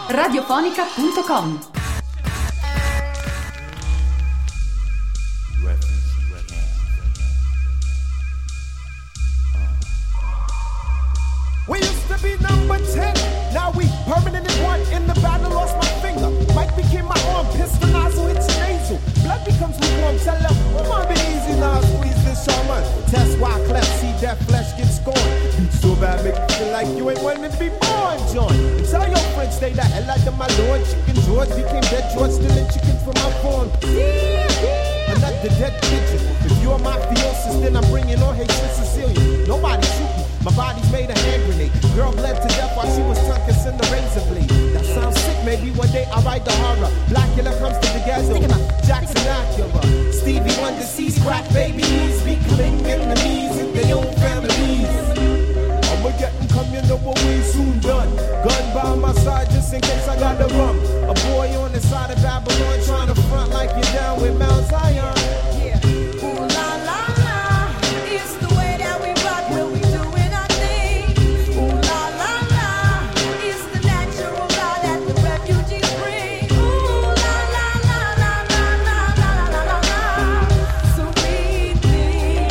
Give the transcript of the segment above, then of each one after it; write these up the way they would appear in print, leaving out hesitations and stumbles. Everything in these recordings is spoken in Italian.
radiofonica.com. We used to be number 10, now we permanent in one. In the battle, lost my finger. Mike became my arm, pistol nozzle hits your nasal. Blood becomes lukewarm, tell them, oh my, be easy now, squeeze this shaman. Test why cleft, see that flesh get scorned. Beat so bad, make you feel like you ain't wanting to be born, John. And tell your friends, stay the hell out of my lord. Chicken George became dead George, stealing chickens from my farm. Another dead pigeon. If you're mafiosis, then I'm bringing on Haitian Sicilian. Nobody shoot me. My body's made a hand grenade. Girl bled to death while she was tucking in the razor blade. That sounds sick, maybe one day I'll write the horror. Blackula comes to the ghetto. Jackson Acura. Stevie Wonder sees crack babies becoming enemies in their own families. I'ma get them coming over way soon done. Gun by my side just in case I got the rum. A boy on the side of Babylon trying to front like you're down with Mount Zion. Yeah. Ooh la la la, it's the way that we rock when we doing our thing. Ooh la la la, it's the natural law that the refugees bring. Ooh la la la la la la la la la la. So we think.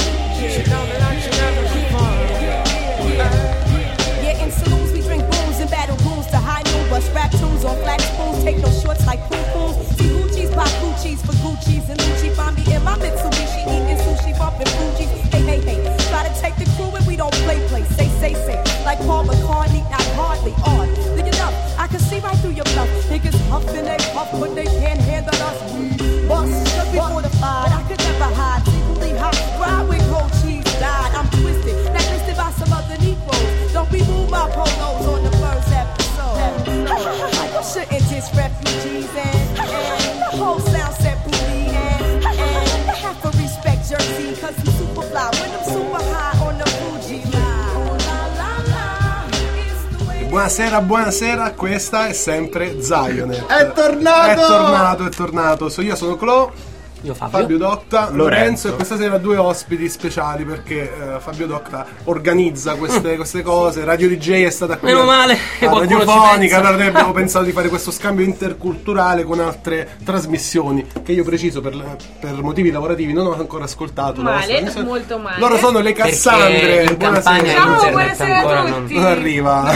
Yeah, in saloons we drink booze and battle booze to high noon. Bust rap tunes on flat spoons, take no shorts like poo-poos. See Gucci's, buy Gucci's for Gucci's and Lucci. Find me in my Mitsubishi eating sushi, bumping Fuji's. Hey, hey, hey, try to take the crew and we don't play. Say, like Paul McCartney, not hardly on. Look it up, I can see right through your bluff. Niggas huffing they puff, but they can't handle us. We bust, should be mortified. I could never hide, secretly hot. Ride with cold cheese, died. I'm twisted, blacklisted by some other Negroes. Don't remove my polos on the first episode. You shouldn't diss refugees and the whole sound set booty and have to respect Jersey, cause I'm super fly when I'm super high on the Fuji line. Buonasera, questa è sempre Zionet. È tornato. Io sono Clo. Io Fabio Docta, Lorenzo, e questa sera due ospiti speciali perché Fabio Docta organizza queste cose. Radio DJ è stata qui. Meno male che radiofonica, allora noi abbiamo pensato di fare questo scambio interculturale con altre trasmissioni che io preciso per motivi lavorativi non ho ancora ascoltato. Molto male. Loro sono le Cassandre. In campagna internet buonasera ancora a tutti. non arriva.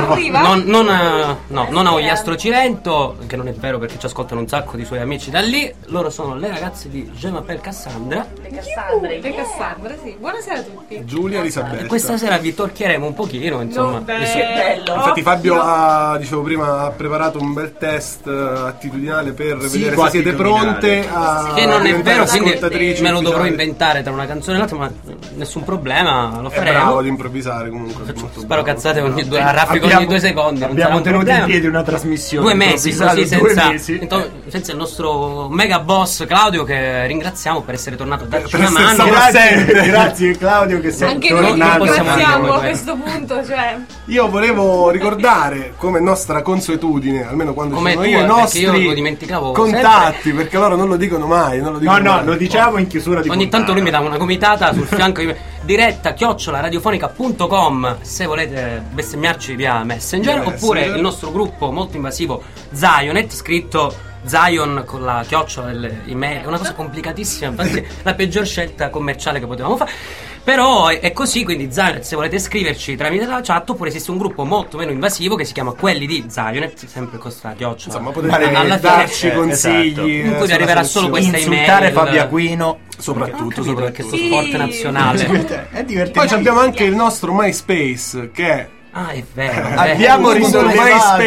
Non ho Iastro Cilento, che non è vero perché ci ascoltano un sacco di suoi amici da lì. Loro sono le ragazze di Je m'appelle Cassandra. Le Cassandre, sì. Buonasera a tutti. Giulia Elisabetta. E questa sera vi torcheremo un pochino, insomma. Bello. Infatti Fabio dicevo prima, ha preparato un bel test attitudinale per vedere se siete pronte a che non è vero, quindi me lo dovrò ufficiali. inventare tra una canzone e l'altra, ma nessun problema, lo È faremo. bravo ad improvvisare comunque. Sparo cazzate ogni a raffica ogni 2 secondi. Abbiamo tenuto in piedi una trasmissione 2 mesi così senza senza il nostro mega boss Claudio, che ringraziamo per essere tornato a darci una essere mano. stato grazie Claudio che sei Anche noi non possiamo ringraziamo dire a questo punto, cioè. Io volevo ricordare, come nostra consuetudine, almeno quando Come ci sono tu, io, i perché io nostri lo dimenticavo contatti, sempre. perché loro non lo dicono mai. lo diciamo in chiusura di Ogni puntata. tanto lui mi dà una gomitata sul fianco di me. Diretta @radiofonica.com se volete bestemmiarci via Messenger, Via oppure Messenger. il nostro gruppo molto invasivo Zionet, scritto Zion con la chiocciola delle email, è una cosa complicatissima, infatti la peggior scelta commerciale che potevamo fare. Però è così, quindi Zionet, se volete scriverci tramite la chat, oppure esiste un gruppo molto meno invasivo che si chiama Quelli di Zionet, sempre con sta chiocciola. Insomma, potete alla darci fine, consigli. in cui arriverà solo questa insultare email. Fabio Aquino Soprattutto. Perché sto sport nazionale. è divertente. Poi abbiamo anche il nostro MySpace, che è Ah, è vero. Abbiamo risollevato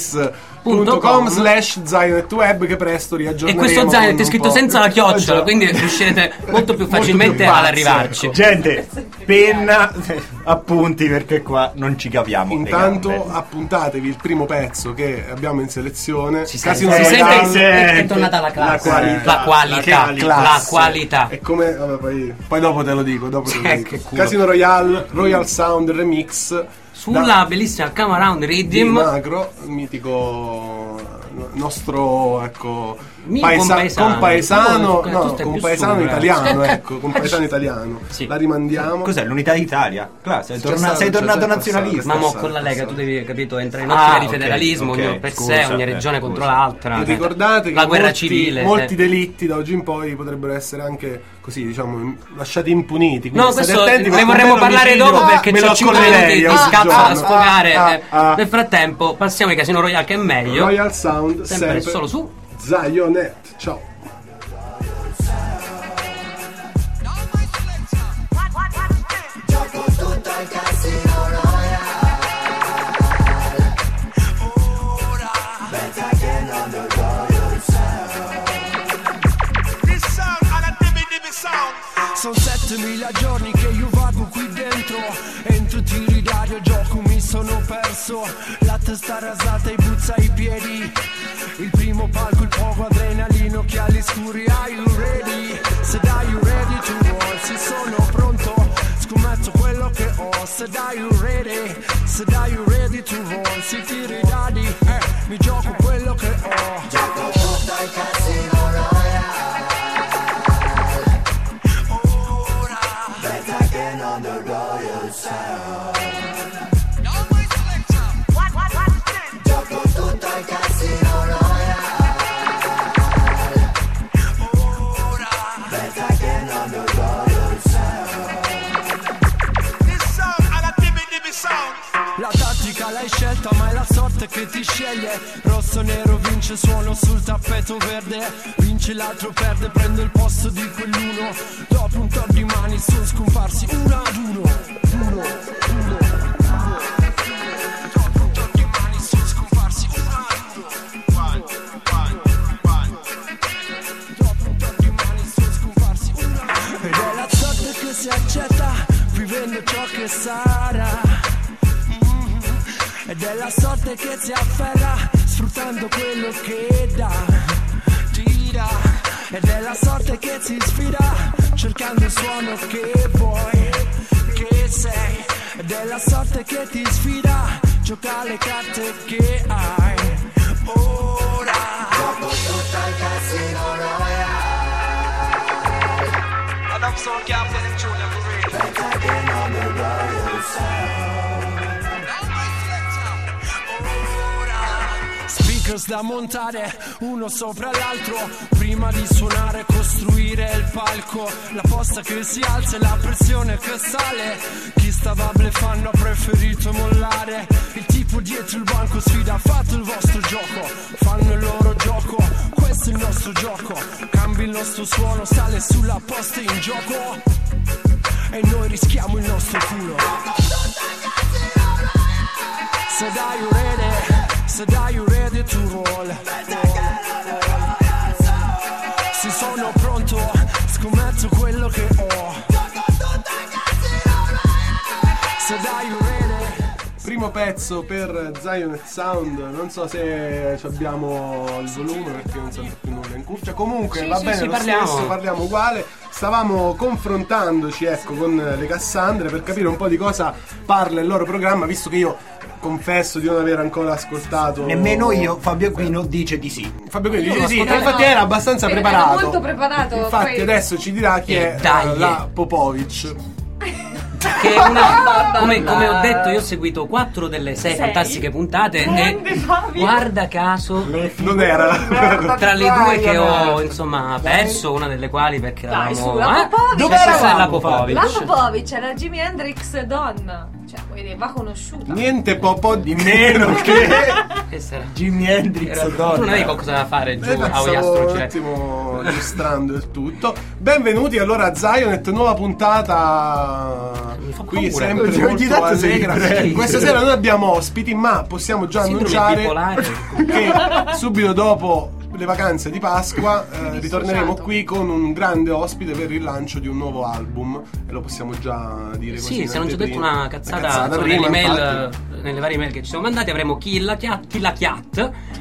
myspace.com/ZionetWeb, che presto riaggiorneremo. E questo Zionet con è un scritto po'. senza la chiocciola, quindi riuscirete molto più facilmente più ad pazzi, arrivarci. ecco. Gente, penna, appunti, perché qua non ci capiamo. Intanto appuntatevi il primo pezzo che abbiamo in selezione. Si Casino sente, Royale. è tornata la classe. La qualità. La qualità. E come vabbè, poi dopo te lo dico, Che culo. Casino Royale, Royal Sound Remix Sulla bellissima Come Around di Rhythm. Macro, mitico nostro, ecco, compaesano, Tu no, stai più compaesano su, italiano, ecco, compaesano italiano. Sì. La rimandiamo. Cos'è l'unità d'Italia? Sei C'è tornato stato, nazionalista. Ma mo passato, con la Lega passato. tu devi, capito, entrare in ottica di ok, federalismo, ok, ognuno per sé, scusa, ogni regione contro scusa. l'altra. E ricordate che la guerra molti, civile. molti delitti da oggi in poi potrebbero essere anche così, diciamo, lasciati impuniti. No, Quindi state questo attenti, ne con vorremmo me parlare l'omicidio dopo perché me c'ho lo 5 accorgerei minuti di oggi scazzo da giorno. sfogare. Nel frattempo passiamo ai Casino Royale che è meglio. Royal Sound Sempre solo su Zionet. Ciao. Sono 7000 giorni che io vago qui dentro. Entro tiri d'aria, gioco, mi sono perso. La testa rasata e buzza i piedi. Il primo palco, il poco adrenalino, occhiali scuri. Are you ready? Said are you ready to roll? Se sono pronto, scommetto quello che ho. Said are you ready? Said are you ready to roll? Si tiri i dadi, mi gioco quello che ho. Gioco tutto al Casino Royale. On the Royal Sound. Gioco tutto al Casino Royale. Better again on the Royal Sound. La tattica l'hai scelta, ma è la sorte che ti sceglie. Rosso nero vince, suono sul tappeto verde. Vince l'altro perde, prende il posto di quell'uno. Dopo un tot di mani sono scomparsi uno ad uno. Dopo un tot di mani sono scomparsi uno ad uno. Dopo un tot di mani sono scomparsi uno ad uno. Ed è la sorte che si accetta, vivendo ciò che sarà. Ed è la sorte che si afferra, sfruttando quello che dà, ti dà. Ed è la sorte che ti sfida, cercando il suono che vuoi, che sei. Ed è la sorte che ti sfida, gioca le carte che hai. Ora gioco tutto al Casino Royale. And I'm so Captain Junior for real. Better again on the Royal Sound. Speakers da montare uno sopra l'altro, prima di suonare costruire il palco. La posta che si alza e la pressione che sale. Chi stava bleffando ha preferito mollare. Il tipo dietro il banco sfida, ha fatto il vostro gioco. Fanno il loro gioco, questo è il nostro gioco. Cambi il nostro suono, sale sulla posta in gioco. E noi rischiamo il nostro culo. So are you ready? Said are you ready to roll? Se sono pronto, scommetto quello che ho. Said are you ready? Primo pezzo per Zionet Sound. Non so se abbiamo il volume perché non sento più nulla in cuffia. Comunque Sì, va sì, bene, sì, lo parliamo. stesso, parliamo uguale. Stavamo confrontandoci, ecco, con le Cassandre per capire un po' di cosa parla il loro programma, visto che io confesso di non aver ancora ascoltato. Nemmeno io, Fabio Quino dice di sì. Fabio Quino dice Io sì, l'ho ascoltato. infatti era abbastanza Era preparato. molto preparato, Infatti poi- adesso ci dirà chi è dai. la Popovic. Che è una, come ho detto, io ho seguito 4 delle 6 Sei? fantastiche puntate Grande e Fabio. guarda caso Non era. tra le due che ho insomma perso, una delle quali perché Dai, eravamo su, la Popovic. dove era la La Popovic? Popovic era Jimi Hendrix donna. Cioè, voglio dire, va conosciuta. Niente Popò di Meno che Questa era Jimi Hendrix tu non avevi qualcosa da fare giù a Stavo un Ogliastro attimo registrando il tutto. Benvenuti allora a Zionet, nuova puntata. Mi fa Qui paura. sempre Ti ho molto dato allegra. sempre. Questa sera non abbiamo ospiti, ma possiamo già Sindrome annunciare bipolare. che subito dopo le vacanze di Pasqua ritorneremo qui con un grande ospite per il lancio di un nuovo album e lo possiamo già dire così. Sì, se non ci ho detto anteprima. una cazzata, insomma, prima, nelle infatti. mail, nelle varie mail che ci siamo mandati avremo Kill la Cat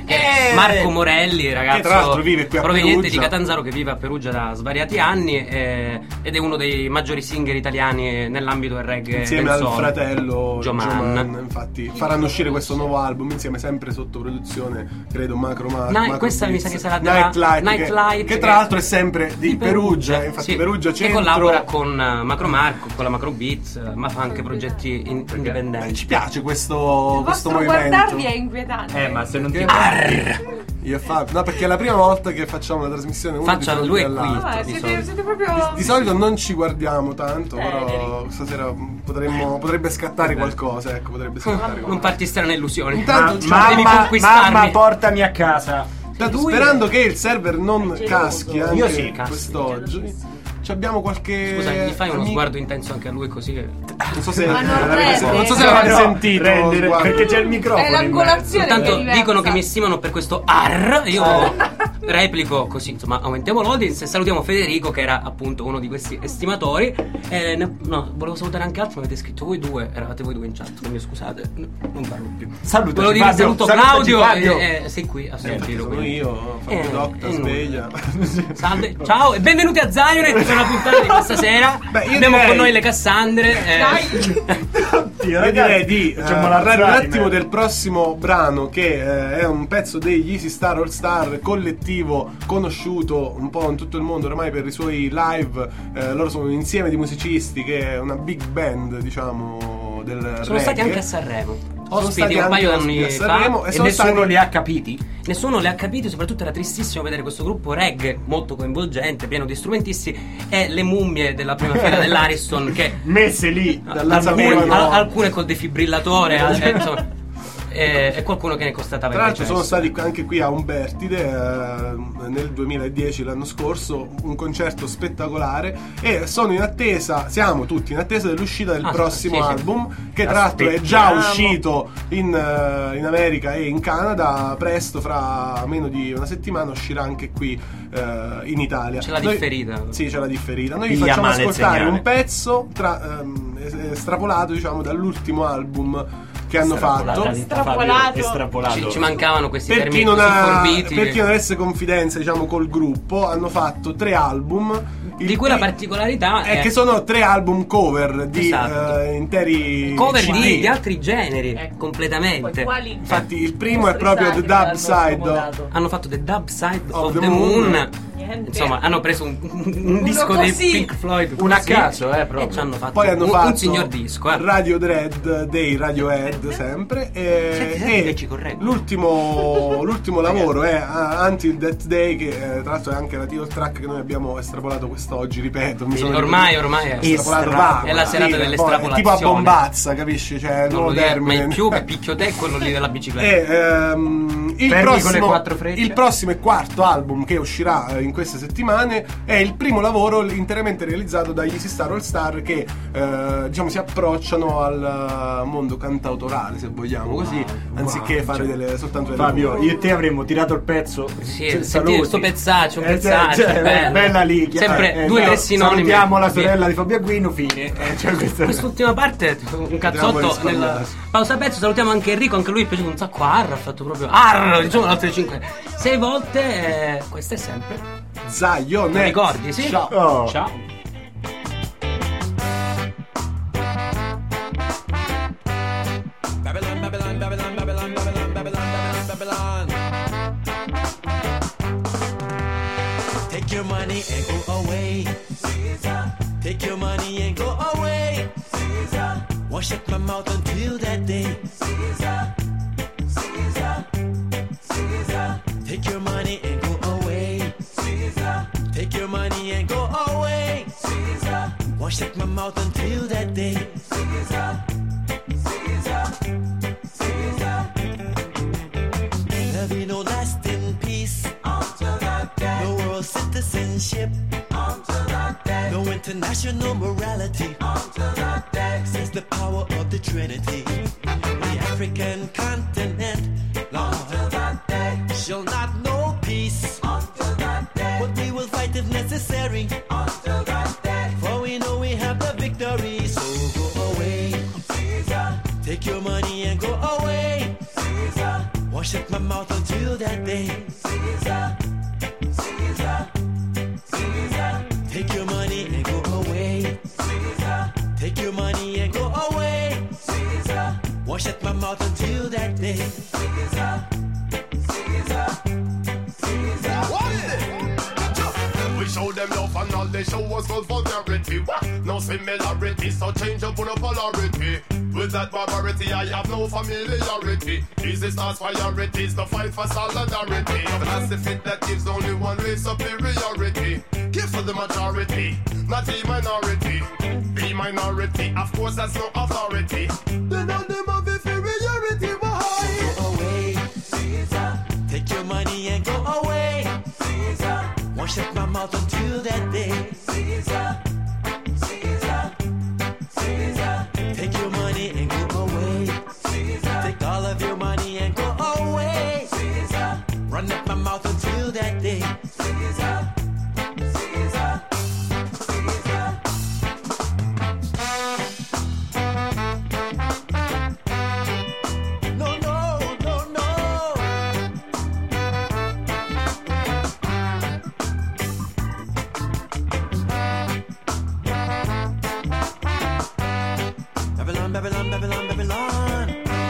Marco Morelli, ragazzo che tra l'altro vive qui a proveniente Perugia. di Catanzaro, che vive a Perugia da svariati anni ed è uno dei maggiori singer italiani nell'ambito del reggae Insieme del al soul. fratello Joman. infatti faranno uscire questo nuovo album insieme, sempre sotto produzione, credo Macro questa mi sa che sarà della Nightlight, che tra l'altro è sempre di Perugia, infatti sì, Perugia che centro. collabora con Macro Marco, con la Macro Beats, ma fa anche progetti indipendenti. Ci piace Il questo vostro movimento. guardarvi è inquietante. Ma se non ti Io no, perché è la prima volta che facciamo una trasmissione uno Faccia, di fronte lui è all'altro. qui. Ah, di siete, solito. siete proprio. Di solito non ci guardiamo tanto, però stasera potrebbe scattare qualcosa, ecco, potrebbe scattare Non qualcosa. farti strane illusioni. Intanto devi mamma, conquistarmi. portami a casa. Intanto, sperando che il server non caschi anche Io sì, quest'oggi. Ci abbiamo qualche. Scusa, gli fai uno amico- sguardo intenso anche a lui così che... Non so se Ma non l'avete rende. non so se l'avete No, sentito. rendere, sguardo. perché c'è il microfono. È l'angolazione. Tanto che è diversa. dicono che mi stimano per questo arr. Io replico così, insomma, aumentiamo l'audience e salutiamo Federico, che era appunto uno di questi estimatori. No, volevo salutare anche altri, ma avete scritto voi due, eravate voi due in chat, quindi scusate, non parlo più. Salutaci, Volevo dire Fabio, saluto salutaci, Claudio, Fabio. sei qui a sentirlo. Sono quindi. io, Fabio Docta, sveglia. Salve, ciao e benvenuti a Zionet per la puntata di questa sera. Beh, io Abbiamo direi- con noi le Cassandre. Io direi di facciamo parlare un l'azzarri, attimo ma- del prossimo brano, che è un pezzo degli Easy Star All Star, collettivo conosciuto un po' in tutto il mondo ormai per i suoi live. Loro sono un insieme di musicisti che è una big band, diciamo, del Sono stati reggae. anche a Sanremo. Sono Ospiti stati un anche paio ospiti d'anni a Sanremo fa. e E sono nessuno stati li ha capiti. Nessuno le ha capite, soprattutto era tristissimo vedere questo gruppo reggae molto coinvolgente, pieno di strumentisti, e le mummie della prima fila dell'Ariston che Messe lì. alcune col defibrillatore, insomma, e qualcuno che ne constatava Tra l'altro il sono decesso. stati anche qui a Umbertide nel 2010, l'anno scorso, un concerto spettacolare, e sono in attesa, siamo tutti in attesa dell'uscita del prossimo sì, sì. album, che tra l'altro è già Aspettiamo. uscito in America e in Canada. Presto, fra meno di una settimana, uscirà anche qui in Italia. C'è la Noi- differita. Sì, c'è la differita. Noi vi Piglia facciamo male il ascoltare segnale. un pezzo estrapolato, diciamo, dall'ultimo album che hanno fatto. Estrapolato. Ci mancavano questi Per termini chi, non così ha, forbiti. per chi non avesse confidenza, diciamo, col gruppo, hanno fatto 3 album. Di cui la particolarità è che sono 3 album cover di Esatto. interi cover CD. di altri generi, completamente. Quali? Infatti il primo è proprio The Dub Side Hanno fatto The Dub Side Of of the the Moon. Moon. Niente. Insomma, hanno preso un disco dei così. Pink Floyd, Un a così, caso, e proprio. ci hanno fatto, Poi hanno un fatto signor disco. Radio Dread dei Radiohead, sempre. Senti, che ci correggo. L'ultimo lavoro è Until That Day, che tra l'altro è anche la title track che noi abbiamo estrapolato quest'oggi, ripeto. Ormai è estrapolato è la serata delle tipo a estrapolazioni. bombazza, capisci? Cioè, il Non nuovo lo dire termine. mai più, che picchio te è quello lì della bicicletta. Il Fermi con le prossimo, 4 frecce. il prossimo e quarto album che uscirà in queste settimane è il primo lavoro interamente realizzato dagli Easy Star All Star, che diciamo si approcciano al mondo cantautorale, se vogliamo così, anziché fare soltanto delle Fabio, covers. io e te avremmo tirato il pezzo. Sì, Cioè, senti, sto pezzaccio, un pezzaccio, cioè, bello. bella lì. Sempre due o tre sinonimi. Salutiamo la sorella di Fabio Aguino, fine. Cioè, questa- Quest'ultima parte, un cazzotto risparmiare. nella pausa pezzo. Salutiamo anche Enrico, anche lui è piaciuto un sacco. Arr, ha fatto proprio arr, diciamo le altre 5-6 volte. Questa è sempre. Zion, Ti ricordi, sì? Ciao. Oh. Ciao. Babylon, Babylon, Babylon, Babylon, Babylon, Babylon, Babylon, Babylon. Take your money and go away. Caesar. Take your money and go away. Caesar. Won't shut my mouth until that day. Caesar. Caesar. Caesar. Take your money and go away. Caesar. Take your money and go away. Caesar. Won't shut my mouth until that day. Caesar. Caesar. Caesar. There'll be no lasting peace until that day. No world citizenship until that day. No international morality until that day. Says the power of the Trinity. The African continent until that day shall not know peace until that day. But we will fight if necessary until that day. For we know we have the victory. So go away, Caesar. Take your money and go away, Caesar. Won't shut my mouth until that day. Caesar, Caesar, Caesar. Take your money and go away. Caesar. Take your money and go away. Caesar. Won't shut my mouth until that day. Caesar, Caesar, Caesar. What is it? We show them love and all they show us was vulgarity. No similarity, so change up on a polarity. With that barbarity, I have no familiarity. Easy starts priorities, the fight for solidarity. Philosophy that gives only one race superiority. Give for the majority, not the minority. The minority, of course, that's no authority. Then on them of inferiority, why? Go away, Caesar. Take your money and go away, Caesar. Won't shut my mouth until that day. Caesar, Caesar, Caesar. Take your money and go away. Caesar. Take all of your money and go away. Caesar. Run up my mouth until that day. Caesar, Caesar, Caesar. No, no, no, no. Babylon, Babylon, Babylon, Babylon.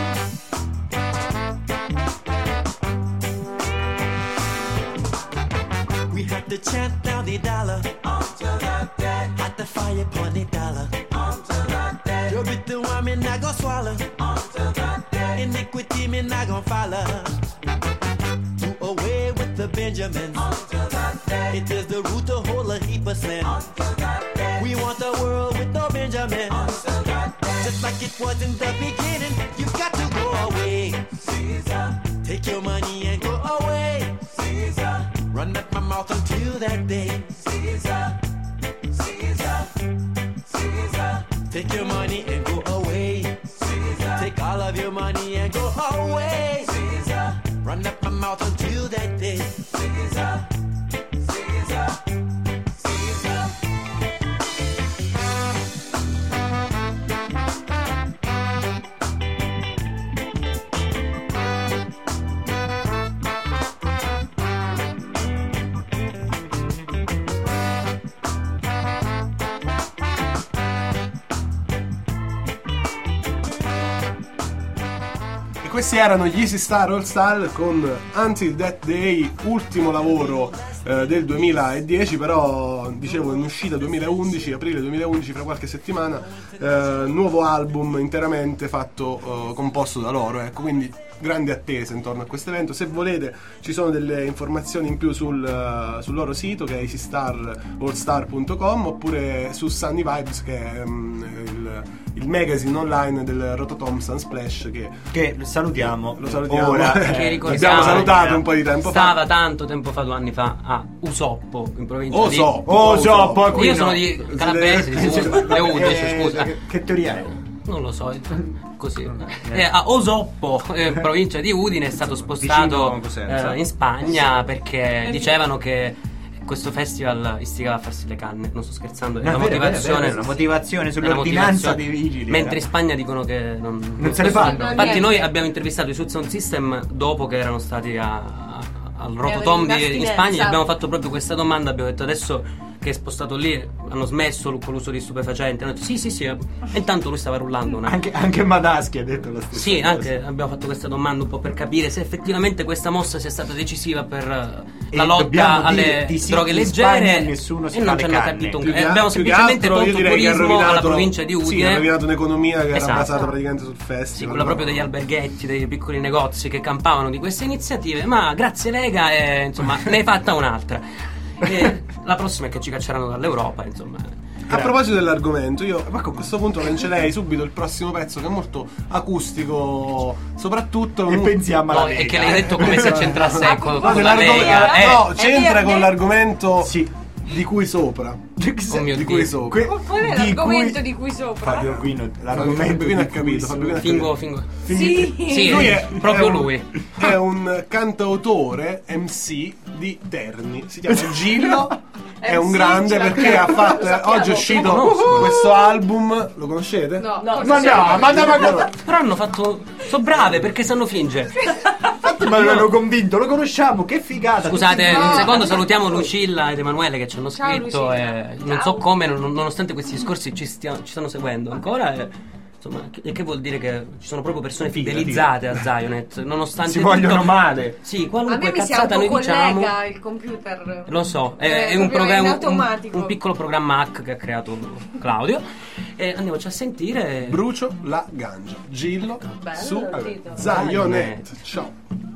We had to chant down the dollar until that day. At the fire upon the dollar until that day. Your bit the one me not gonna swallow until that day. Iniquity me not gonna follow. Do away with the Benjamins until that day. It is the root to whole a heap of sin until that day. We want a world with no Benjamin until that day. Just like it was in the beginning, you've got to go away. Caesar, take your money and go away. Caesar, run up my mouth until that day. Caesar, Caesar, Caesar, take your money and go away. Caesar, take all of your money and go away. Caesar, run up my mouth until that day. Caesar, Caesar, Caesar. Questi erano gli Easy Star All Star con Until That Day, ultimo lavoro del 2010, però dicevo in uscita 2011, aprile 2011, fra qualche settimana, nuovo album interamente fatto, composto da loro, ecco, quindi grandi attese intorno a questo evento. Se volete ci sono delle informazioni in più sul loro sito, che è easystarallstar.com, oppure su Sunny Vibes, che è il magazine online del Rototom Sunsplash, che salutiamo. Lo salutiamo ora. Che ricordiamo, l'abbiamo salutato un po' di tempo stava tanto tempo fa, 2 anni fa, a Usoppo, in provincia di Usoppo. Io sono di Calabrese, di Udine, scusa. Che teoria è? Non lo so, così. A Osoppo, provincia di Udine, è stato spostato in Spagna perché dicevano che questo festival istigava a farsi le canne. Non sto scherzando, è una motivazione sull'ordinanza dei vigili. Mentre in Spagna dicono che non se ne fanno. Infatti noi abbiamo intervistato i Sud Sound System dopo che erano stati al Rototom in Spagna, gli abbiamo fatto proprio questa domanda, abbiamo detto adesso che è spostato lì hanno smesso con l'uso di stupefacenti, hanno detto sì e intanto lui stava rullando anche Madaschi ha detto la stessa cosa. Anche abbiamo fatto questa domanda un po' per capire se effettivamente questa mossa sia stata decisiva per la lotta alle droghe leggere, nessuno si e non ci hanno capito abbiamo semplicemente tolto turismo alla provincia di Udine. Sì, ha rovinato un'economia che era basata praticamente sul festival. Sì, quella proprio degli alberghetti, dei piccoli negozi che campavano di queste iniziative, ma grazie Lega insomma ne hai fatta un'altra. E la prossima è che ci cacceranno dall'Europa, insomma. A proposito dell'argomento, io a questo punto lancerei subito il prossimo pezzo, che è molto acustico, soprattutto. E pensiamo alla Lega. È che l'hai detto come se c'entrasse con la Lega. Lega. No, c'entra con l'argomento. Sì. Di cui sopra. Oh mio di Dio. cui sopra. Qual è l'argomento di cui sopra? Fabio Quino, Fabio Quino ha capito. Fingo. Sì, Lui è proprio lui. È un cantautore MC di Terni. Si chiama Gillo. È un grande perché ha fatto. Oggi è uscito questo album. Lo conoscete? No. Ma Però hanno fatto. Sono brave perché sanno fingere. infatti mi avevano convinto, lo conosciamo, che figata. Scusate, un secondo, salutiamo Lucilla ed Emanuele che ci hanno Ciao, scritto Lucilla. e non so come, nonostante questi discorsi ci stanno seguendo ancora. Insomma, che vuol dire che ci sono proprio persone fidelizzate a Zionet, nonostante si tutto. vogliono male. Sì, A qualunque me mi si cazzata noi diciamo. autocollega il computer. Lo so, è un proprio programma, in automatico. un piccolo programma hack che ha creato Claudio. E andiamoci a sentire. Brucio la ganja. Gillo Bello su il titolo. Zionet. Ciao.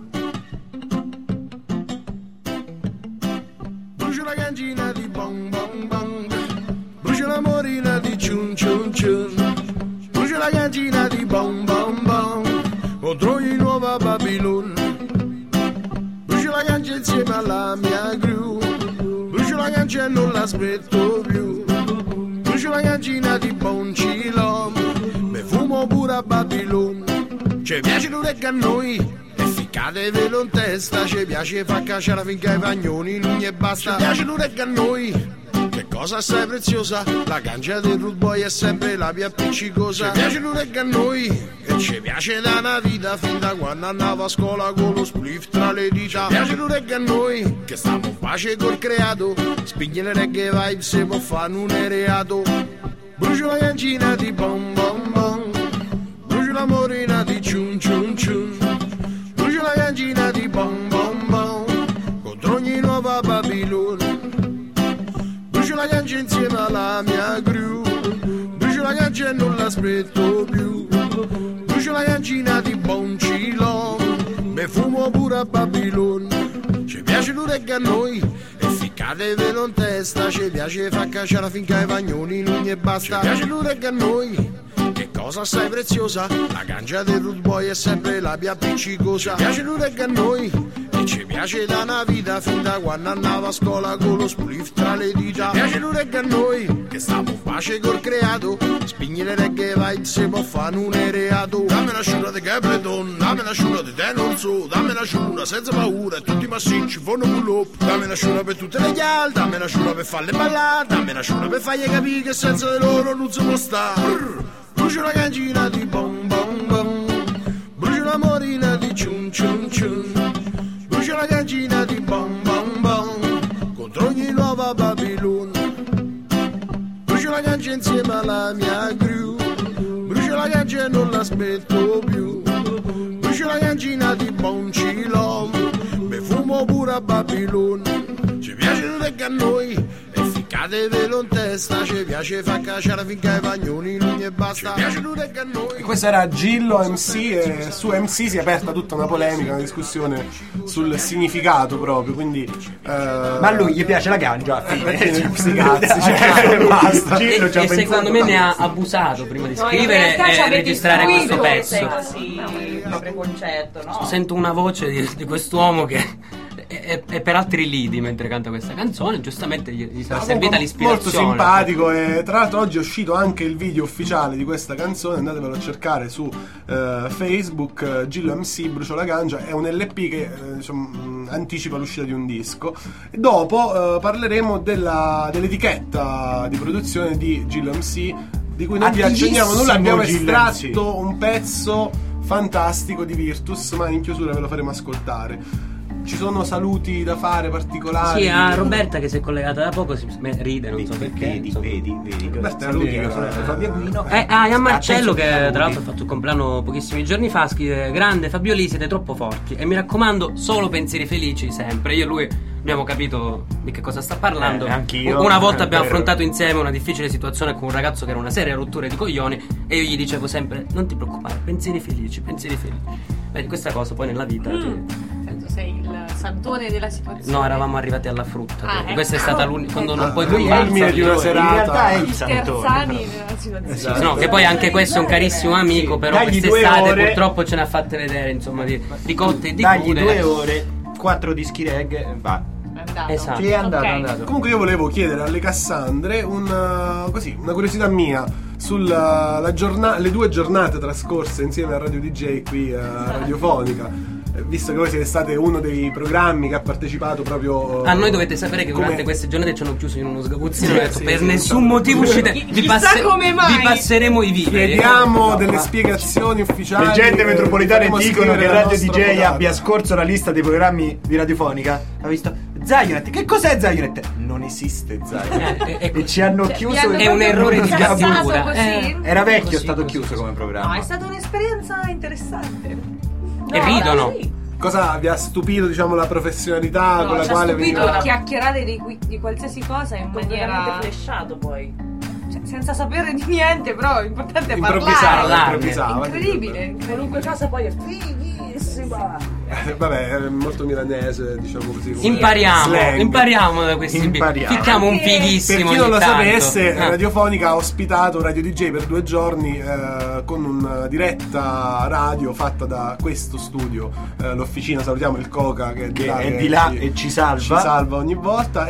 Brucio la gangina di bong bong bong, brucio la morina di ciun ciun ciun, brucio la gangina di bong bong bong, contro i nuova Babilon. Brucio la gancia insieme alla mia crew, brucio la gancia e non l'aspetto più, brucio la gangina di Boncilom, me fumo pure a Babilon. Ci piace l'orecchio a noi, e ficcate velo in testa, ci piace fa cacciare finché i pagnoni non gli basta. Ci piace l'orecchio a noi, che cosa assai preziosa, la ganja del Rude Boy è sempre la più appiccicosa. Ci piace l'orecchio a noi, e ci piace da una vita, fin da quando andavo a scuola con lo spliff tra le dita. Ci piace l'orecchio a noi, che stiamo in pace col creato, spingere le reggae vibes se può fare un reato. Brucio la gancina di bom bom bom, brucio la morina di ciun ciun ciun, brucio la gancina di bom bom bom, contro ogni nuova Babilone. Brucio la gancia insieme alla mia crew, brucio la gancia e non l'aspetto più, brucio la gancina di Boncilom, me fumo pure a Babilone. Ci piace l'orecchio a noi, e ficcate velo in testa, ci piace fa cacciare finché i pagnoni non gli basta. Ci piace l'orecchio a noi, che cosa assai preziosa, la ganja del Rude Boy è sempre la più appiccicosa. Ci piace l'orecchio a noi, e ci piace da una vita, fin da quando andavo a scuola con lo spliff tra le dita. Ci piace l'orecchio a noi, che stiamo in pace col creato, spingere le reggae vibes se può fare un reato. Dammi una sciura di Capleton, dammi una sciura di te non so, dammi una sciura senza paura e tutti i massicci fanno pull up. Dammi una sciura per tutte le ghial, dammi una sciura per farle ballare, dammi una sciura per fargli capire che senza di loro non si può stare. Brucio la gancina di bom bom bom, brucio la morina di ciun ciun ciun, brucio la gancina di bom bom bom, contro ogni nuova Babilone. Brucio la gancia insieme alla mia crew, brucio la gancia e non l'aspetto più, brucio la gancina di Boncilom, me fumo pure a Babilone. Ci piace l'orecchio a noi, e ficcate velo in testa, ci piace fa cacciare finché i pagnoni non gli basta. Ci piace l'orecchio a noi. Questo era Gillo MC, e su MC si è aperta tutta una polemica, una discussione sul significato proprio, quindi Ma a lui gli piace la ganja. sti cazzi, cioè, basta. Gillo ci ha E secondo me pensato. ne ha abusato prima di No, in scrivere realtà ci e avete registrare questo istruito, pezzo. Sì, il preconcetto, no? Sento una voce di quest'uomo che è per altri lidi mentre canta questa canzone, giustamente gli sarà servita l'ispirazione. Molto simpatico, e tra l'altro oggi è uscito anche il video ufficiale di questa canzone, andatevelo a cercare su Facebook, Gillo MC Brucio la Ganja, è un LP che anticipa l'uscita di un disco. E dopo parleremo dell'etichetta di produzione di Gillo MC, di cui non vi accenniamo nulla, abbiamo Gillo estratto un pezzo fantastico di Virtus, ma in chiusura ve lo faremo ascoltare. Ci sono saluti da fare particolari? Sì, a Roberta che si è collegata da poco, ride, non so perché. Vedi. Roberta Saluti ride, alla sorella Fabio Guino. Ian Marcello che Attenzione, tra l'altro ha fatto il compleanno pochissimi giorni fa, scrive: grande Fabio Lì, siete troppo forti e mi raccomando solo pensieri felici sempre. Io e lui abbiamo capito di che cosa sta parlando. Anch'io. Una volta È abbiamo vero. affrontato insieme una difficile situazione con un ragazzo che era una seria rottura di coglioni e io gli dicevo sempre: non ti preoccupare, pensieri felici. Vedi, questa cosa poi nella vita Sei il santone della situazione. no, eravamo arrivati alla frutta. Ah, ecco. questa è stata l'unica quando non puoi lui più è il culmine di una In serata. realtà è il Terzani santone. nella situazione. Esatto. No, che poi anche questo è un carissimo amico, però Dagli 2 quest'estate ore. purtroppo ce ne ha fatte vedere, insomma, di cotte e di Dagli crude. 2 ore, 4 dischi reggae, va. È andato. Esatto. Sì, è andato, Ok. è andato. Comunque io volevo chiedere alle Cassandre una curiosità mia sulle 2 giornate trascorse insieme a Radio DJ qui a Radiofonica. visto che voi siete state uno dei programmi che ha partecipato proprio... A noi dovete sapere che durante come- queste giornate ci hanno chiuso in uno sgabuzzino. Sì, Ho detto sì, per sì, nessun sì. motivo uscite. Chissà come mai. Vi passeremo i video. Chiediamo delle spiegazioni ufficiali. Leggende metropolitane dovremo dicono scrivere che la Radio nostra DJ puntata. abbia scorso la lista dei programmi di radiofonica. Ha visto Zionet. Che cos'è Zionet? Non esiste Zionet. ecco. E ci hanno Cioè, chiuso. mi hanno È un errore di incassato sgabura. così. Era vecchio, Così, è stato così, chiuso così. come No, programma. è stata un'esperienza interessante. E ridono. Sì. Cosa vi ha stupito, diciamo, la professionalità No, con la ci ha quale stupito veniva... chiacchierare di qualsiasi cosa in Completamente maniera flashato poi. cioè, senza sapere di niente, però l'importante è Improvvisava, parlare. improvvisava. Incredibile. Qualunque cosa poi è fighissima. Vabbè, è molto milanese, diciamo così. come Impariamo slang. da questi Impariamo. Ficchiamo un Per fighissimo. Per chi non lo ogni tanto. sapesse, Ah. Radiofonica ha ospitato Radio DJ per 2 giorni con una diretta radio fatta da questo studio, l'officina, salutiamo il Coca che È di là e ci salva. ogni volta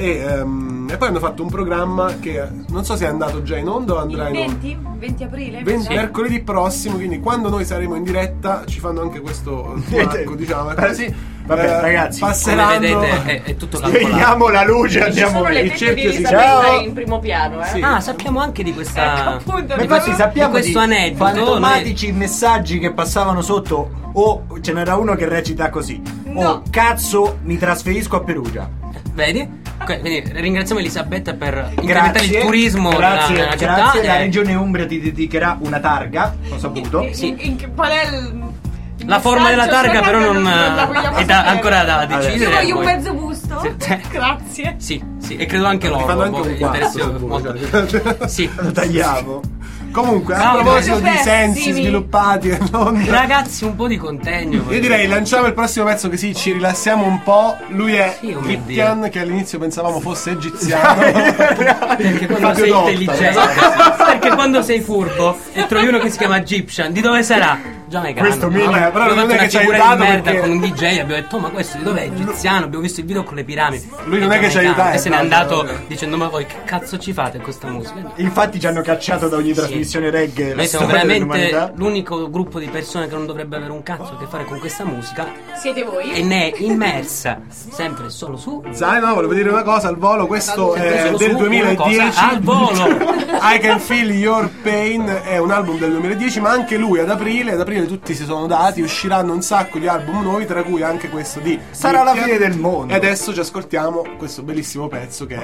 e poi hanno fatto un programma che non so se è andato già in onda o andrà Il in onda. 20 aprile? 20 mercoledì prossimo, quindi quando noi saremo in diretta ci fanno anche questo smacco, diciamo, è così. Vabbè, ragazzi, passeranno. Come vedete è tutto calcolato. Spegniamo la luce, Ci andiamo sono le via. tette di cerchio si- Elisabetta Ciao. in primo piano, Sì. Ah, sappiamo anche di questa. Appunto, Ma di infatti sappiamo di questo aneddoto, fantomatici messaggi che passavano sotto. O ce n'era uno che recita così: No. oh cazzo, mi trasferisco a Perugia. Vedi? Quindi ringraziamo Elisabetta per incrementare il turismo grazie, nella città. grazie. La regione Umbria ti dedicherà una targa, ho saputo. Sì. Qual è il La forma della messaggio? targa però non la vogliamo è sapere. ancora da Adesso. decidere. Io voglio un poi. mezzo busto. Sì. Grazie. Sì, e credo anche Ti loro. fanno anche boh, un gli quarto, interessi se vuoi, molto. cioè. Sì. Lo tagliamo. Comunque, Ah, a proposito di pessimi. sensi sviluppati e non... Ragazzi, un po' di contegno. Io direi lanciamo il prossimo pezzo così ci rilassiamo un po'. Lui è Sì, oh mio Christian, che all'inizio pensavamo fosse egiziano. Perché quando Fabio sei Dotta. intelligente, perché quando sei furbo e trovi uno che si chiama Egyptian, di dove sarà? Giamaicano. Questo mi- Vabbè, però Abbiamo non è fatto che ci ha una figura aiutato di merda perché- con un DJ, abbiamo detto "Oh, ma questo di dov'è? Egiziano?" Abbiamo visto il video con le piramidi. Lui non è che ci ha aiutato, E se n'è no, andato no. dicendo "Ma voi che cazzo ci fate con questa musica?" Infatti ci hanno cacciato da ogni trasmissione reggae. la Noi siamo storia veramente dell'umanità. l'unico gruppo di persone che non dovrebbe avere un cazzo a che fare con questa musica Siete voi? e ne è immersa sempre e solo su Sai, no, volevo dire una cosa al volo. Questo è Solo del su 2010. una cosa al volo. I Can Feel Your Pain è un album del 2010, ma anche lui ad aprile tutti si sono dati, usciranno un sacco di album nuovi, tra cui anche questo di Sarà la Christian. fine del mondo. E adesso ci ascoltiamo questo bellissimo pezzo che è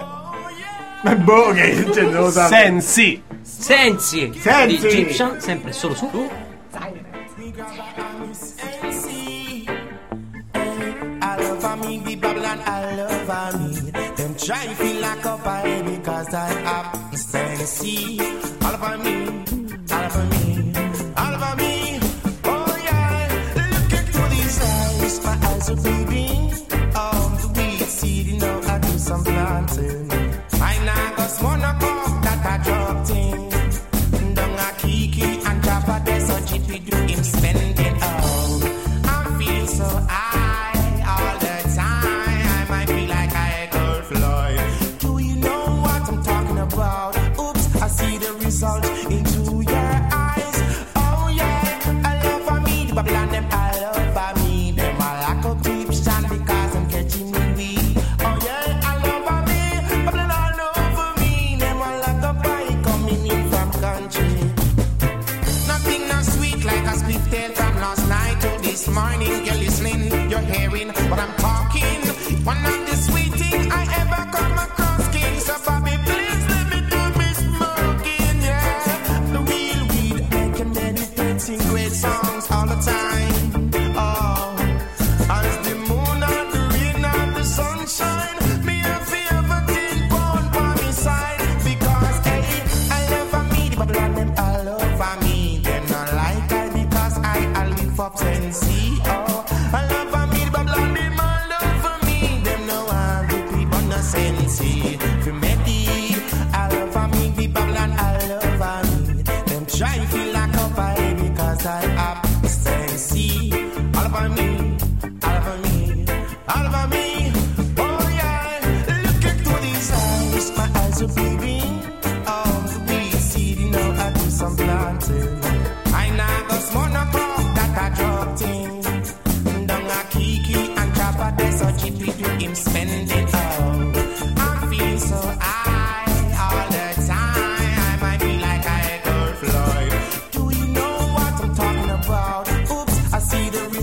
Ma boh, che ce lo sa. Sensi. Sensi di Sensi. Egyptian sempre e solo su I love me, the Babylon, I love me. Them try to feel like a pie because I have sensi. All of me, all of me, all of me. Oh yeah, look into these eyes, my eyes are baby. Oh, the weed seed, you know I do some planting. I now go smoke a cup that I drop thing. Dung a kiki and drop a desk, so jiffy do him spend it all. I feel so high all the time. I might feel like I could fly. Do you know what I'm talking about? Oops, I see the result into your eyes. Oh yeah, I love for me, the Babylon them I love for me. Them I like a Egyptian because I'm catching me weed. Oh yeah, I love for me, Babylon all over me. Them I like a pie coming in from country. Nothing not sweet like a split tail from last night to this morning. You're listening, you're hearing what I'm talking. One of the sweet thing I ever come across, King. So Bobby, please let me do me smoking, yeah. The real weed make you meditate, sing great songs all the time. Oh, as the moon and the rain and the sunshine, me a favorite born by my side because hey, I love for me, the Babylon them I love for me. Them not like I because I live up Tennessee. Oh, I love for me, the Babylon them I love for me. Them know how the people no sensey. For me, I love for me, the Babylon I love for me. Them try to feel like a pie because I have sensey. All for me, all for me, all for me. Oh yeah, look into these eyes, my eyes are beaming. Oh, the weed seed, you know I do some planting. I now go smoke a cup that I dropped in.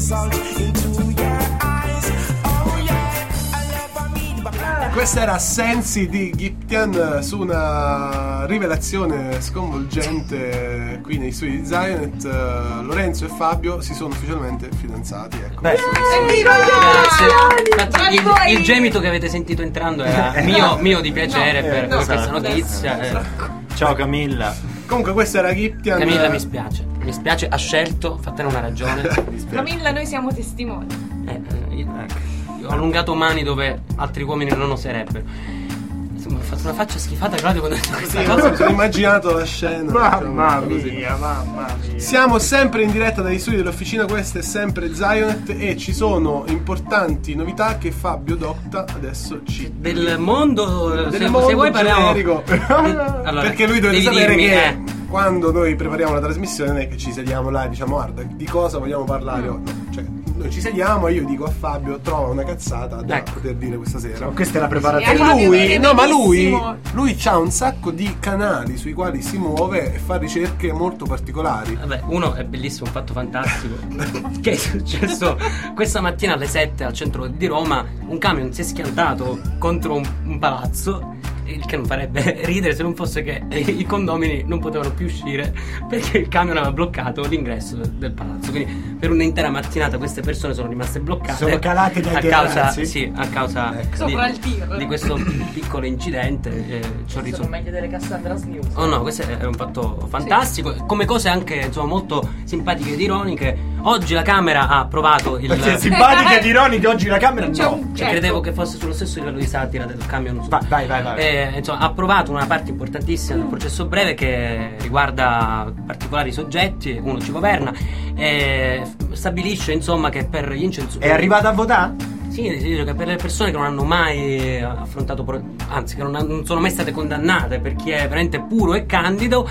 salt into your eyes. Oh yeah, I love me. Questa era Sensi di Giptian su una rivelazione sconvolgente qui nei studi di Zionet. Lorenzo e Fabio si sono ufficialmente fidanzati. Ecco. Beh, Infatti, il gemito che avete sentito entrando era mio di piacere per questa notizia. Ciao Camilla. Comunque questa era Giptian. Camilla mi spiace, ha scelto, fatene una ragione. Camilla, noi siamo testimoni. Io ho allungato mani dove altri uomini non oserebbero. Insomma, ho fatto una faccia schifata Claudio quando ho detto questa cosa. Mi sono immaginato la scena. Mamma così. mia. Siamo sempre in diretta dagli studi dell'officina, questa è sempre Zionet e ci sono importanti novità che Fabio Docta adesso ci Del mondo, se mondo vuoi parliamo generico. Allora, perché lui deve devi sapere dirmi, che quando noi prepariamo la trasmissione non è che ci sediamo là e diciamo guarda di cosa vogliamo parlare no, cioè noi ci sediamo e io dico a Fabio trova una cazzata da poter dire questa sera. Questa è la preparazione. Lui c'ha un sacco di canali sui quali si muove e fa ricerche molto particolari. Vabbè, uno è bellissimo, un fatto fantastico che è successo questa mattina alle 7 al centro di Roma. Un camion si è schiantato contro un palazzo, il che non farebbe ridere se non fosse che i condomini non potevano più uscire perché il camion aveva bloccato l'ingresso del palazzo. Quindi per un'intera mattinata queste persone sono rimaste bloccate. Sono calate dai terrazzi. a causa Sopra il tir. di questo piccolo incidente. Sono meglio delle Cassandra's News. Oh no, questo è un fatto fantastico. Come cose anche insomma molto simpatiche ed ironiche. Oggi la Camera ha approvato il. Perché simpatiche ed ironiche oggi la Camera no. Credevo che fosse sullo stesso livello di satira del camion. Vai. Insomma, ha approvato una parte importantissima del processo breve che riguarda particolari soggetti, uno ci governa, e stabilisce insomma che per gli incensurati. È arrivata a votare? Sì, dice che per le persone che non hanno mai affrontato, anzi che non sono mai state condannate, per chi è veramente puro e candido,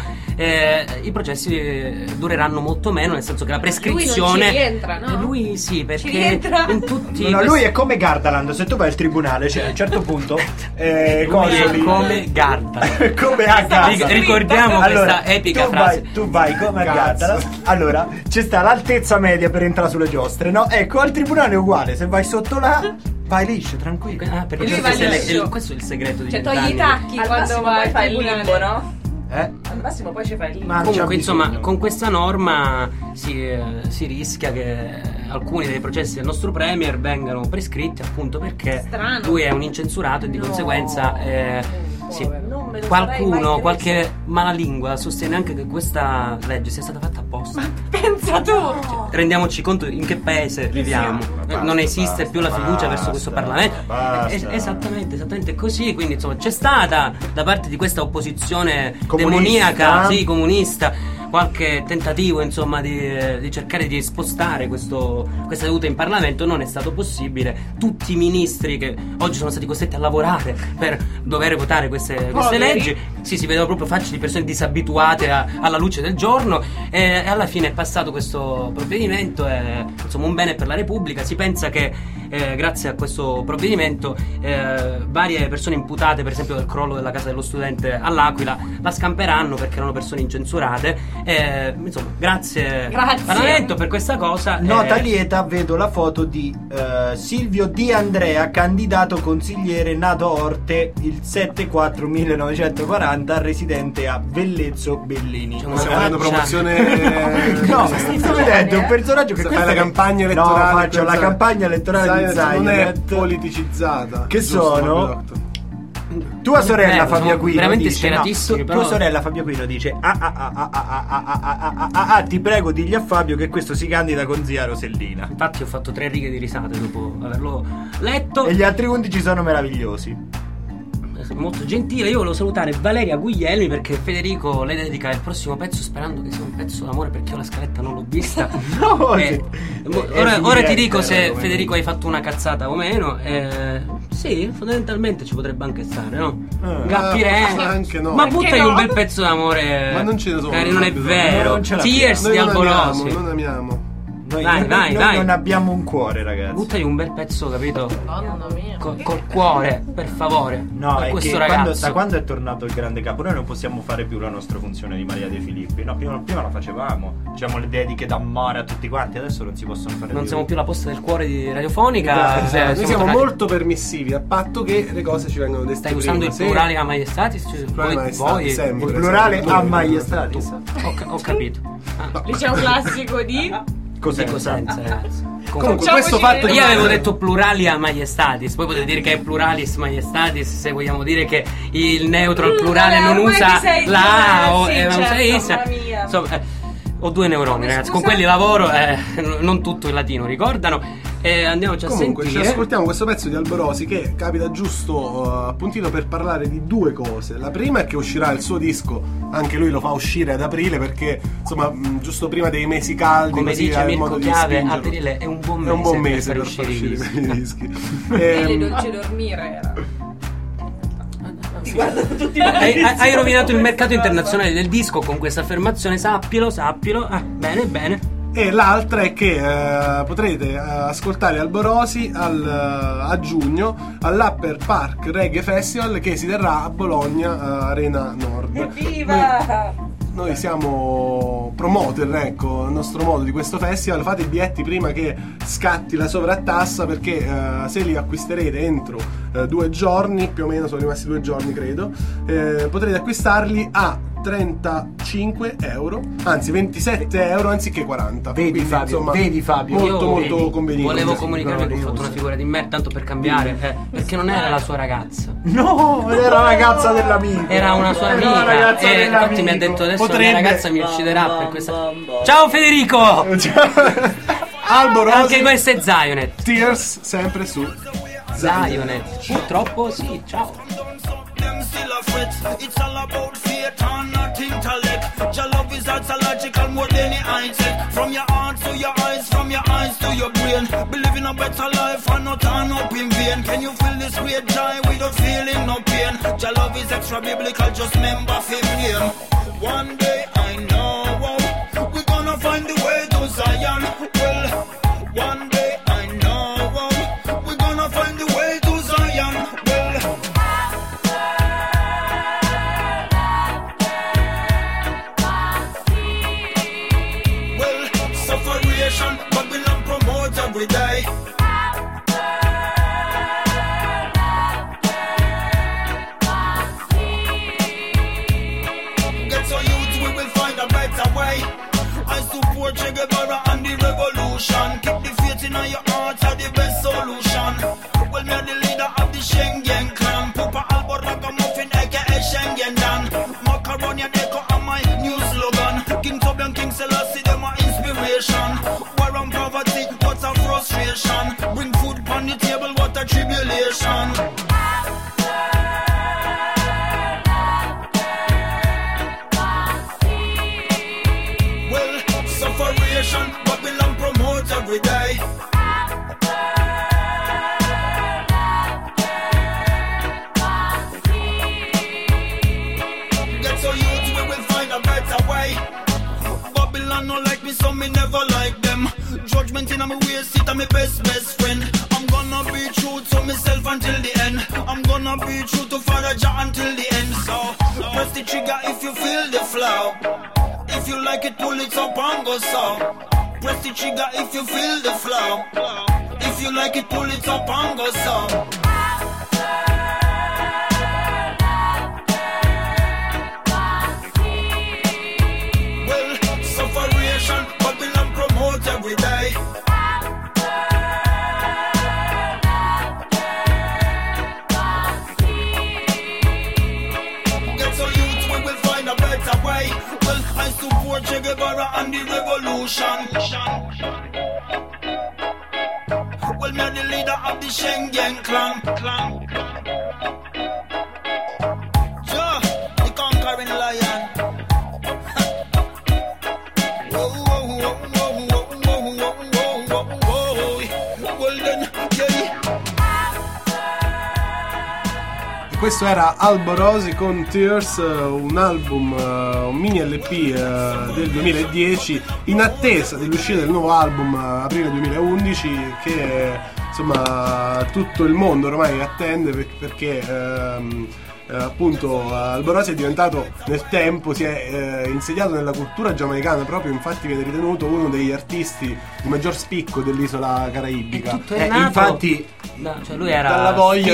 i processi dureranno molto meno, nel senso che la prescrizione. Lui non ci rientra, no? Lui sì, perché ci rientra. in tutti No, lui è come Gardaland, se tu vai al tribunale, cioè a un certo punto lui è come Gardaland. come a Gardaland. Ricordiamo questa epica frase. Tu vai come a Gardaland. Allora, c'è sta l'altezza media per entrare sulle giostre, no? Ecco, al tribunale è uguale, se vai sotto là vai liscio, tranquillo. Perché Lui va liscio. questo è il segreto di Cioè togli i 20 tacchi Al quando massimo vai poi fai il tribunale. limbo, no? Al massimo poi ci fai il limbo. Ma Comunque insomma bisogno. con questa norma si rischia che alcuni dei processi del nostro premier vengano prescritti appunto perché Strano. lui è un incensurato e di No. conseguenza sì, Non me lo sarei mai qualche preso. malalingua sostiene anche che questa legge sia stata fatta apposta. Pensa tu. Rendiamoci conto in che paese viviamo. Non esiste più la fiducia verso questo Parlamento. basta. Esattamente così. Quindi insomma c'è stata da parte di questa opposizione Comunista. demoniaca, sì, comunista, qualche tentativo insomma di cercare di spostare questa seduta in Parlamento. Non è stato possibile. Tutti i ministri che oggi sono stati costretti a lavorare per dover votare queste leggi, sì, si vedono proprio facce di persone disabituate alla luce del giorno, e alla fine è passato questo provvedimento. È insomma un bene per la Repubblica. Si pensa che grazie a questo provvedimento varie persone imputate per esempio del crollo della casa dello studente all'Aquila la scamperanno perché erano persone incensurate. Insomma grazie Parlamento per questa cosa. Nota lieta, vedo la foto di Silvio Di Andrea, candidato consigliere nato a Orte il 7/4/1940, residente a Vellezzo Bellini. C'è una Stiamo facendo faccia- promozione. No, sto vedendo un personaggio che Se fai la campagna elettorale. No, faccio la campagna elettorale di Non è Zionet. politicizzata. Che Giusto, sono? Fabio Docta? Tua sorella sono Fabio Aquino veramente dice schieratissimi, però- tua sorella Fabio Aquino dice ti prego digli a Fabio che questo si candida con zia Rosellina. Infatti ho fatto 3 righe di risate dopo averlo letto. E gli altri 11 sono meravigliosi. Molto gentile. Io volevo salutare Valeria Guglielmi perché Federico le dedica il prossimo pezzo sperando che sia un pezzo d'amore, perché io la scaletta non l'ho vista. No, Ora ti dico se Federico hai fatto una cazzata o meno. Sì, fondamentalmente ci potrebbe anche stare, no? Gappirei. anche no. Ma Perché buttagli no? un bel pezzo d'amore. Ma non ce ne sono. Magari non è Non vero. ce l'abbiamo. Tears Noi di non amiamo, Alborosi. non amiamo. Noi Vai. non abbiamo un cuore, ragazzi. Buttagli un bel pezzo, capito? Mamma mia. Col cuore, per favore. No, per è questo che ragazzo. da quando è tornato il grande capo noi non possiamo fare più la nostra funzione di Maria De Filippi. No, prima la facevamo. Diciamo le dediche d'amore a tutti quanti, adesso non si possono fare Non siamo più la posta del cuore di radiofonica. Esatto. Noi siamo tornati- molto permissivi, a patto che le cose ci vengono dette Stai usando prima. il plurale a maestatis? Cioè, Plurale maestatis, voi- sempre. Il plurale Noi- a maiestatis. Ho capito. Liceo classico di... Cos'è? Cosenza, ragazzi. Comunque Facciamoci questo fatto vedere. Io avevo detto plurali a maiestatis, poi potete dire che è pluralis maiestatis, se vogliamo dire che il neutro al plurale non ormai usa ti sei- la A o sì, non usa certo, issa. mamma mia. Insomma, ho 2 neuroni, ragazzi, con Scusa? quelli lavoro, non tutto il latino ricordano. E andiamoci a Comunque ci sentire. ascoltiamo questo pezzo di Alborosi che capita giusto appuntino per parlare di due cose. La prima è che uscirà il suo disco, anche lui lo fa uscire ad aprile perché insomma giusto prima dei mesi caldi, Come così dice ha il Mirko modo di Chiave, spingerlo. aprile è un buon mese, È un buon mese per uscire far i uscire dischi. i dischi. E le dolci dormire era. Ti guardano tutti Hai rovinato il mercato internazionale del disco con questa affermazione, sappilo. Bene. E l'altra è che potrete ascoltare Alborosi a giugno all'Upper Park Reggae Festival che si terrà a Bologna, Arena Nord. Evviva! Noi siamo promoter, ecco, il nostro modo di questo festival. Fate i biglietti prima che scatti la sovrattassa perché se li acquisterete entro 2 giorni, più o meno sono rimasti 2 giorni credo, potrete acquistarli a 35 euro, anzi 27 euro anziché 40. Vedi, Quindi, Fabio, insomma, vedi, Fabio. molto conveniente. Volevo Sì, comunicarvi che ho glorioso. fatto una figura di merda tanto per cambiare, perché non era la sua ragazza. No, era la ragazza dell'amico. Era una sua Era la amica ragazza e dell'amico. infatti mi ha detto adesso Potrebbe- la mia ragazza mi ucciderà per questa. Ciao Federico! Alborosi, Anche questo è Zionet. Tears sempre su Zionet. Purtroppo sì, ciao. Them still a fret. It's all about faith and not intellect. Your love is logical more than the high-tech. From your heart to your eyes, from your eyes to your brain. Believe in a better life and not turn up in vain. Can you feel this great joy without feeling no pain? Your love is extra biblical, just remember him name. One day I know we're gonna find the way to Zion. Well, one day I know we're gonna find the way to Zion. Well, sufferation, Babylon promotes every day. Get so youth, we will find a better way. I support Che Guevara and the revolution. Keep the faith in your heart, are the best solution. Well, me are the leader of the Schengen clan. Pupa Alboraga Muffin, aka Schengen Dan. Macaroni and Echo are my new slogan. King Tobian, King Selassie, them are inspiration. War and poverty, what a frustration. Bring food on the table, what a tribulation. Well, sufferation, Babylon promotes every day. Get so youth, we will find a better way. Babylon no like me, so me never like them. Judgment in my waist, it a my best friend. I'm gonna be true to myself until the end. I'm gonna be true to Father Jah until the end. So press the trigger if you feel the flow. If you like it, pull it up and go so. Press the trigger if you feel the flow. If you like it, pull it up and go so. Well, sufferation, Babylon promotes every day. Get so youth, we will find a better way. Well, I support Che Guevara and the revolution. Well, me are the leader of the Schengen clan. Yeah, the conquering lion. Whoa, whoa, whoa, whoa, whoa, whoa, whoa, whoa, whoa. Well then, yeah. questo era Alborosi con Tears, un album, un mini LP del 2010, in attesa dell'uscita del nuovo album aprile 2011, che insomma tutto il mondo ormai attende, perché appunto Alborosi è diventato nel tempo, si è insediato nella cultura giamaicana, proprio infatti viene ritenuto uno degli artisti di maggior spicco dell'isola caraibica. Tutto è nato, infatti cioè lui era dalla voglia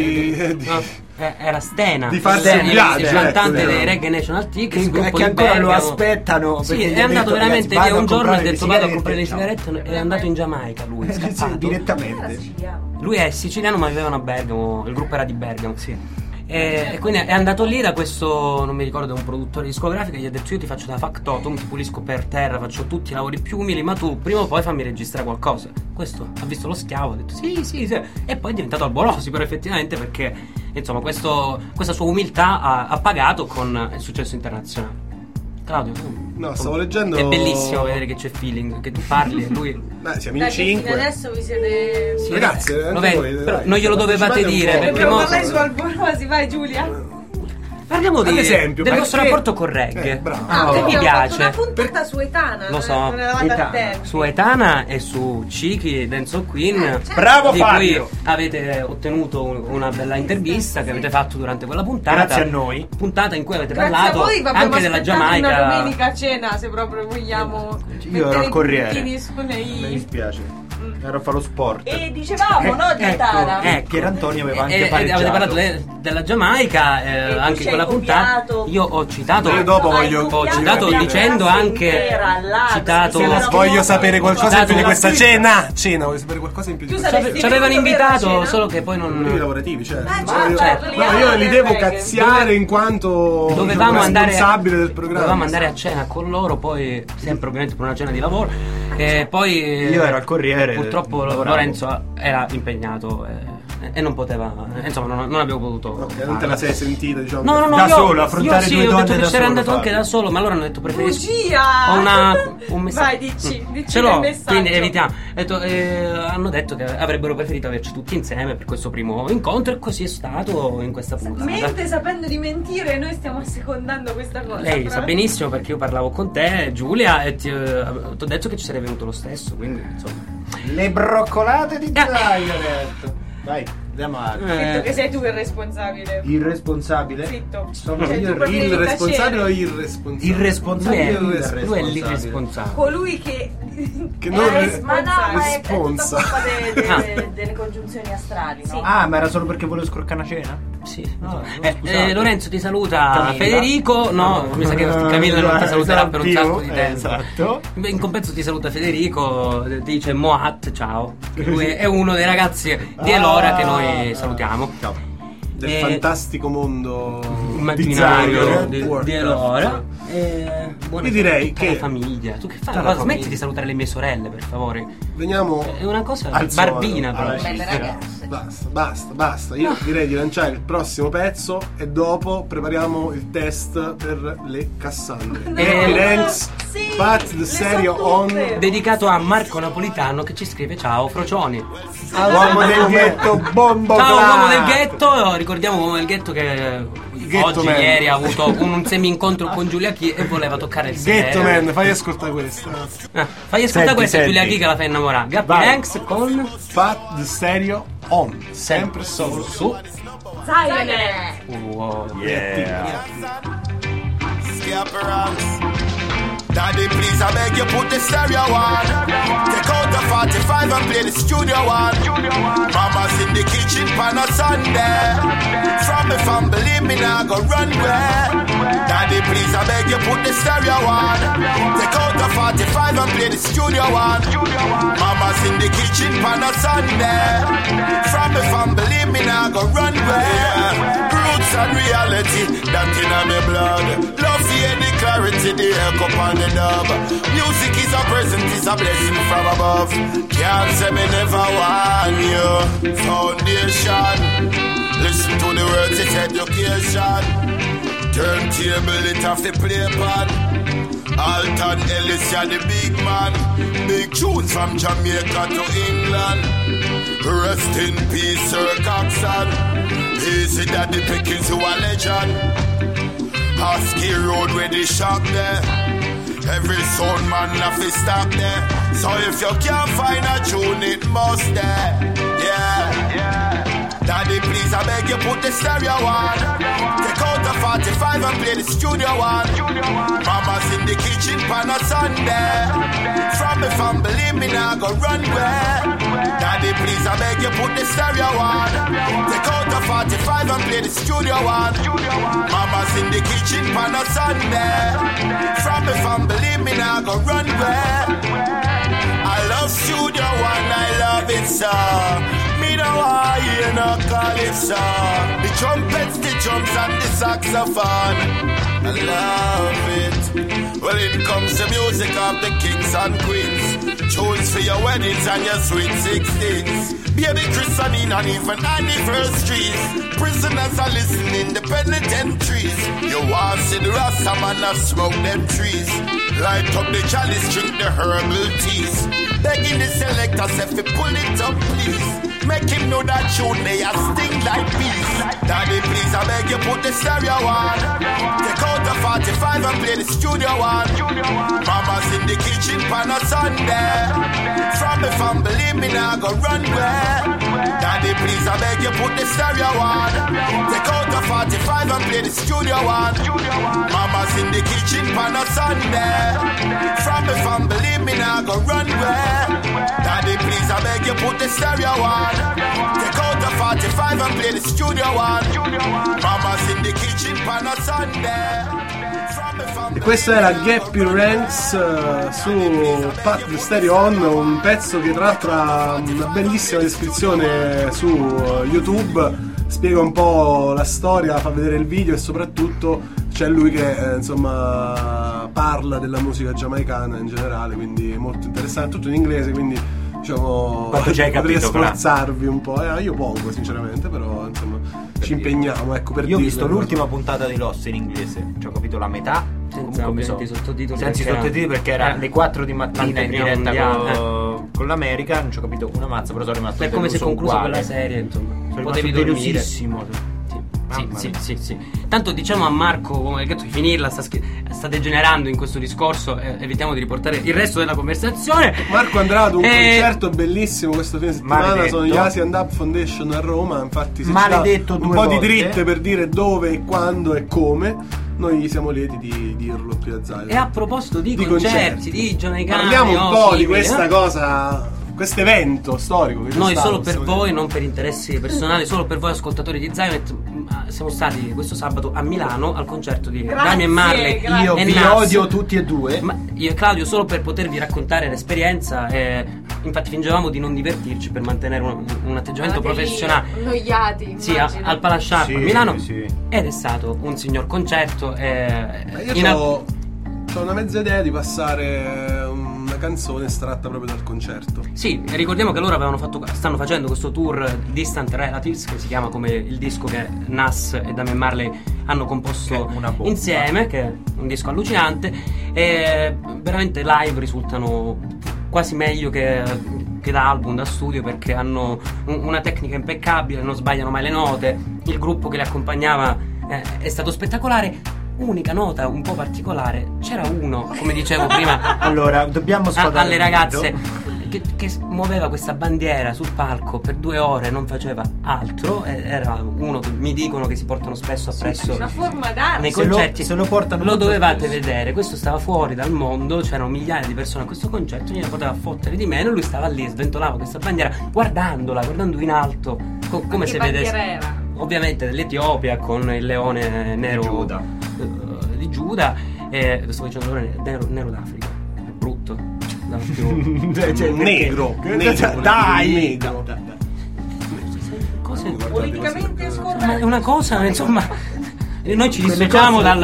era Stena, di farsi un viaggio, il cantante ecco, dei Reggae National Ticks, che ancora lo aspettano. Sì, è andato veramente via un giorno, ha detto vado a comprare le sigarette, è andato in Giamaica lui, scappato direttamente. Lui è siciliano ma vivevano a Bergamo, il gruppo era di Bergamo, sì. E quindi è andato lì da questo, non mi ricordo, un produttore discografico, gli ha detto io ti faccio da factotum, ti pulisco per terra, faccio tutti i lavori più umili, ma tu prima o poi fammi registrare qualcosa. Questo ha visto lo schiavo, ha detto sì, e poi è diventato Alborosi, però effettivamente, perché insomma questa sua umiltà ha pagato con il successo internazionale. Claudio, no, stavo leggendo. È bellissimo vedere che c'è feeling, che tu parli e lui. Beh, siamo in 5. Adesso vi siete. Sì, ragazzi, però non glielo dovevate dire, perché Dobbiamo parlare su Alborosi, vai Giulia. Parliamo del vostro rapporto con reggae. Che vi piace? Una puntata su Etana. Lo so, non eravate attenti. su Etana e su Chiki, Dance of Queen, certo. Bravo di Fabio! cui avete ottenuto una bella intervista che avete fatto durante quella puntata. Grazie a noi. Puntata in cui avete Grazie parlato a voi, anche della Giamaica. Una domenica a cena, se proprio vogliamo. Io ero al Corriere. Mi Mi dispiace. Ero a fare lo sport. E dicevamo, no, di Etana. Che Antonio aveva anche pareggiato. Avete parlato della Giamaica, anche in quella puntata. Io ho citato. Io dopo ho citato dicendo anche. Citato. Voglio sapere qualcosa in più di questa cena. Voglio sapere qualcosa in più di questa cena. Ci avevano invitato, solo che poi non. Motivi lavorativi, certo. io li devo cazziare in quanto responsabile del programma. Dovevamo andare a cena con loro, poi sempre ovviamente per una cena di lavoro. E poi io ero al Corriere. Purtroppo Lorenzo era impegnato e non poteva, insomma non abbiamo potuto. Non te la sei sentita, diciamo? No, da solo, affrontare io sì, due ho donne detto che da c'era solo, andato Fabio. anche da solo, ma allora hanno detto preferisco. Bugia! Un messaggio. Vai, dici Ce l'ho, il messaggio. quindi evitiamo. Hanno detto che avrebbero preferito averci tutti insieme per questo primo incontro, e così è stato in questa puntata. Mente sapendo di mentire, noi stiamo assecondando questa cosa. Lei sa benissimo, perché io parlavo con te, Giulia, e ti ho detto che ci sarei venuto lo stesso, quindi insomma. Le broccolate di Zaio, detto. Vai, andiamo avanti. Zitto, che sei tu il responsabile. Irresponsabile? Zitto. Sono Cioè, io tu proprio Il devi responsabile o tacere. irresponsabile? irresponsabile. Lui è l'irresponsabile. Colui che non Ma no, ma è tutta responsa. colpa delle congiunzioni astrali, no? Ah, ma era solo perché volevo scroccare una cena? Sì. No, scusate. Lorenzo ti saluta. Camilla. Federico. No, mi sa che Camilla non ti saluterà per un sacco di tempo. Esatto. In compenso ti saluta Federico, ti dice Moat, ciao. Lui è uno dei ragazzi di Elora che noi salutiamo. Ciao. Del Eh, fantastico mondo Immaginario di di Elora. Io direi tutta la che- famiglia. Tu che fai? Tutta la Guarda, famiglia. smetti di salutare le mie sorelle, per favore. Veniamo È una cosa Al barbina, suono, però. Belle ragazze. Basta. Io direi di lanciare il prossimo pezzo e dopo prepariamo il test per le Cassandre. Happy Ranks, Sì, Pat the le Serio so on. tutte. Dedicato a Marco Napolitano che ci scrive ciao Frocioni. Uomo del ghetto, bombo Ciao clap. uomo del ghetto, ricordiamo uomo del ghetto che Ghetto oggi, man. ieri ha avuto un semi-incontro con Giulia Chi e voleva toccare il Ghetto sedere. Man, fai ascoltare questa. Fai ascoltare Senti, questa, senti. Giulia Chi che la fa innamorare. Happy Vai. Ranks con Pat the Stereo on. Sempre solo su Zion. wow. Daddy, please, I beg you, put the stereo on. Take out the 45 and play the studio one. Mama's in the kitchen on a Sunday. From me fam, believe me now, go run where. Daddy, please, I beg you, put the stereo on. Take out the 45 and play the studio one. Mama's in the kitchen on a Sunday. From me fam, believe me now, go run where. Roots and reality, that in my blood. Love fear the clarity, the echo on the dub. Music is a present, is a blessing from above. Can't say me never want you. Foundation, listen to the words, it's education. Turntable, it have to play pan. Alton Ellis, you're the big man. Big tunes from Jamaica to England. Rest in peace, Sir Coxon. Easy Daddy Pickens, you a legend. Husky Road where they shop there. Every sound man have to stop there. So if you can't find a tune, it must there. Yeah. Daddy, please, I beg you, put the stereo on. Take out the 45 and play the studio one. Mama's in the kitchen pan a Sunday. From the family, me now go run where. Daddy, please, I beg you, put the stereo on. Take out the 45 and play the studio one. Mama's in the kitchen pan a Sunday. From the family, me now go run where. I love studio one, I love it, sir. Me no want hear no calypso. The trumpets, the drums and the saxophone, I love it. Well, it comes the music of the kings and queens. Tunes for your weddings and your sweet 16s. Baby christening and even anniversaries. Prisoners are listening the penitentiaries. You want to see the Rasta man and smoke them trees. Light up the chalice, drink the herbal teas. Begging the selectors if you pull it up, please. Make him know that tune they a sting like bees. Daddy, please, I beg you, put the stereo on. Take out the 45 and play the studio one. Mama's in the kitchen pan a Sunday. From the family, me now go run where. Daddy, please, I beg you, put the stereo on. Take out the 45 and play the studio one. Mama's in the kitchen pan a Sunday. From the family, me now go run where. Daddy, please, I beg you, put the stereo on. Take out the 45 and play the studio one. Mama's in the kitchen pan a Sunday. E questo era Gappy Ranks su Pat the Stereo On, un pezzo che tra l'altro ha una bellissima descrizione su YouTube, spiega un po' la storia, fa vedere il video e soprattutto c'è lui che insomma parla della musica giamaicana in generale, quindi è molto interessante, tutto in inglese, quindi diciamo quanto ci hai potrei capito, sforzarvi un po', io poco sinceramente, però insomma ci impegniamo, ecco, per io ho dirlo, visto l'ultima puntata di Lost in inglese, ci ho capito la metà. Senza sottotitoli. Senza sottotitoli perché era alle 4 di mattina in diretta con l'America, non ci ho capito una mazza, però sono rimasto è come se concluso uguale. quella serie, insomma. Sono Potevi dormire. delusissimo. Sì. Tanto diciamo a Marco, come hai detto, di finirla, sta degenerando in questo discorso, evitiamo di riportare il resto della conversazione. Marco andrà ad un concerto bellissimo questo fine settimana, maledetto. sono gli Asian Dub Foundation a Roma, infatti se Maledetto ci dà un due po' volte. di dritte per dire dove e quando e come, noi siamo lieti di dirlo qui a Zaio. E a proposito di concerti, di giamaicani, parliamo un po' simili, di questa cosa, questo evento storico che c'è noi stato, solo per voi, non per interessi personali, solo per voi ascoltatori di Zionet. Siamo stati questo sabato a Milano al concerto di Damien Marley. Io e vi Nas. odio tutti e due. Ma io e Claudio solo per potervi raccontare l'esperienza, infatti fingevamo di non divertirci per mantenere un atteggiamento professionale. Annoiati, sì, al Palasciarpa a Milano, sì. Ed è stato un signor concerto. Io ho una mezza idea di passare una canzone estratta proprio dal concerto. Sì, ricordiamo che loro stanno facendo questo tour Distant Relatives, che si chiama come il disco che Nas e Damien Marley hanno composto insieme, che è un disco allucinante, e veramente live risultano quasi meglio che da album, da studio, perché hanno una tecnica impeccabile, non sbagliano mai le note, il gruppo che li accompagnava è stato spettacolare. Unica nota un po' particolare, c'era uno, come dicevo prima, allora dobbiamo sfadare alle ragazze che muoveva questa bandiera sul palco per 2 ore, non faceva altro, era uno che mi dicono che si portano spesso appresso una forma d'arte nei concerti, se lo portano, lo dovevate vedere. Questo stava fuori dal mondo, c'erano migliaia di persone a questo concerto, non ne poteva fottere di meno, lui stava lì, sventolava questa bandiera guardando in alto, come se vedesse ovviamente dell'Etiopia con il leone nero di Giuda, e sto dicendo nero d'Africa, è brutto, negro, dai, negro. politicamente scorretto. È una cosa, insomma, Noi ci dissociamo dal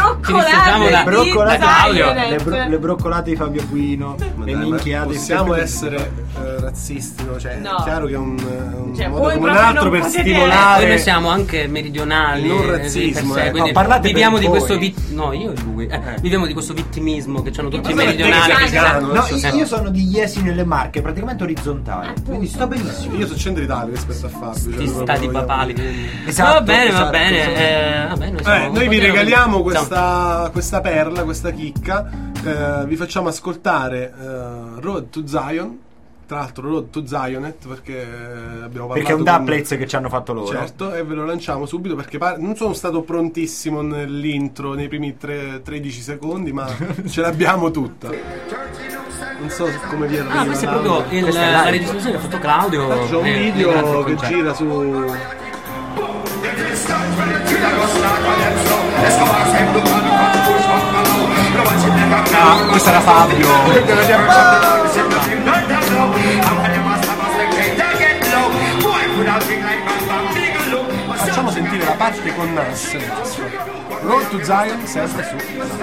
Claudio. Le broccolate di Fabio Quino, le minchiate. Possiamo essere razzisti, no? Cioè, No. è chiaro che è un Cioè, modo voi come un proprio altro non per potete- stimolare. Noi siamo anche meridionali, Non razzismo, per sé, quindi no, parlate viviamo per di voi. questo no, io e lui viviamo di questo vittimismo che hanno tutti i Ma meridionali. te che sei vegano, No, Sì. io sono di Iesi nelle Marche, praticamente orizzontale. Quindi sto benissimo. Io sono centro Italia rispetto a Fabio. Sti cioè, stati proprio- papali. Esatto, va bene. esatto. Vabbè, noi, siamo Noi vi continuiamo- regaliamo Insomma, questa perla, questa chicca. Vi facciamo ascoltare Road to Zion. Tra l'altro Road to Zionet perché abbiamo parlato Perché è un con- duplex che ci hanno fatto loro. Certo, e ve lo lanciamo subito perché non sono stato prontissimo nell'intro nei primi 13 secondi, ma ce l'abbiamo tutta. Non so come vi arriva. questo è proprio la registrazione che ha fatto Claudio. C'è un durante video il che concerto. gira su. Questa era Fabio. Facciamo sentire la parte con Nas. Road to Zion sempre su.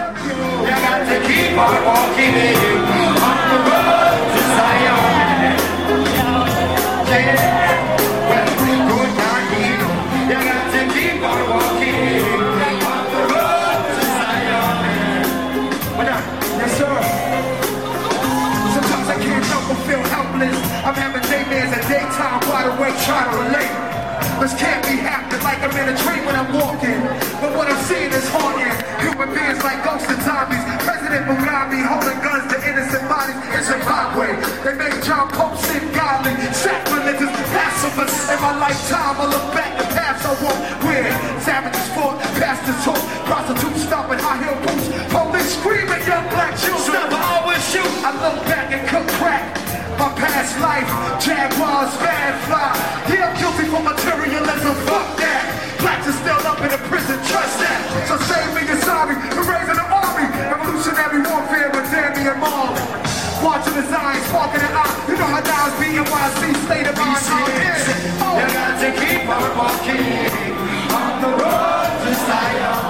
Sometimes I can't help but feel helpless. I'm having nightmares at daytime, wide awake, trying to relate. This can't be happening like I'm in a dream when I'm walking. But what I'm seeing is haunting. Human beings like ghosts and zombies. President Mugabe holding guns to innocent bodies in Zimbabwe. They make John Pope seem godly. Sacrilegious pacifists. In my lifetime, I look back the past I walk where savages fought, pastors talk, prostitutes stomping high heel boots, police screaming, young black children never always shoot. I look back and cook crack. My past life, Jaguars, bad fly. Yeah, I'm guilty for materialism, fuck that. Blacks are still up in the prison, trust that. So save me, you're sorry, for raising an army. Revolutionary warfare with Danny and Marley. Watching his eyes, sparking an eye. You know how Nas be NYC, state of mind. You got to keep on walking on the road to Zion.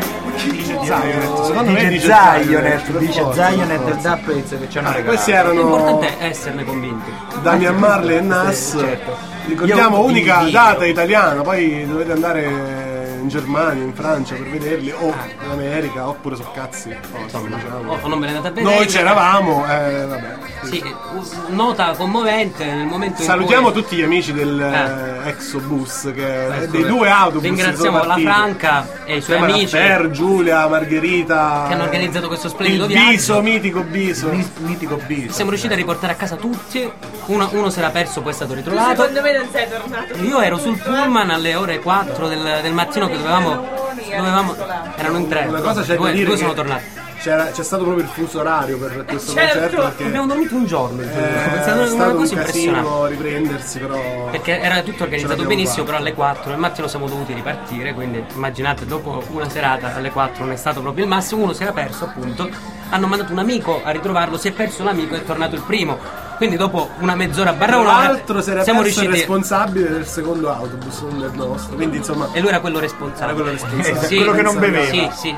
Zionet, secondo me Dice Zionet, dice Zionet del duplex che ci hanno regalato. Questi erano L'importante è esserne convinti. Damian Marley e Nas. certo. Ricordiamo Io- unica il data italiana, poi dovete andare in Germania, in Francia per vederli, o in America, oppure su cazzi. Diciamo. O non me ne andate a vedere. Noi c'eravamo, vabbè. Sì, nota commovente nel momento Salutiamo in cui tutti gli amici del Exobus, che dei due autobus. ringraziamo la Franca e i suoi amici Per Giulia, Margherita, che hanno organizzato questo splendido il viaggio. Biso, mitico Biso. Mitico Biso. Siamo riusciti a riportare a casa tutti. Uno si era perso, poi è stato ritrovato. Secondo me non sei tornato. Io ero sul pullman alle ore 4 del mattino che dovevamo erano in tre. Una cosa c'è da due dire sono che tornati. c'è stato proprio il fuso orario per questo Certo. concerto perché Abbiamo dormito un giorno. è È stata una stato un cosa impressionante. casino riprendersi, però Perché era tutto organizzato l'abbiamo benissimo, fatto. però alle 4 del mattino siamo dovuti ripartire, quindi immaginate, dopo una serata alle 4 non è stato proprio il massimo, uno si era perso appunto, hanno mandato un amico a ritrovarlo, si è perso l'amico e è tornato il primo. Quindi dopo una mezz'ora barra un'ora l'altro si era siamo perso il riusciti. responsabile del secondo autobus, non del nostro, quindi insomma E lui era quello responsabile. Era quello responsabile. Sì, Quello che non beveva. Sì, sì.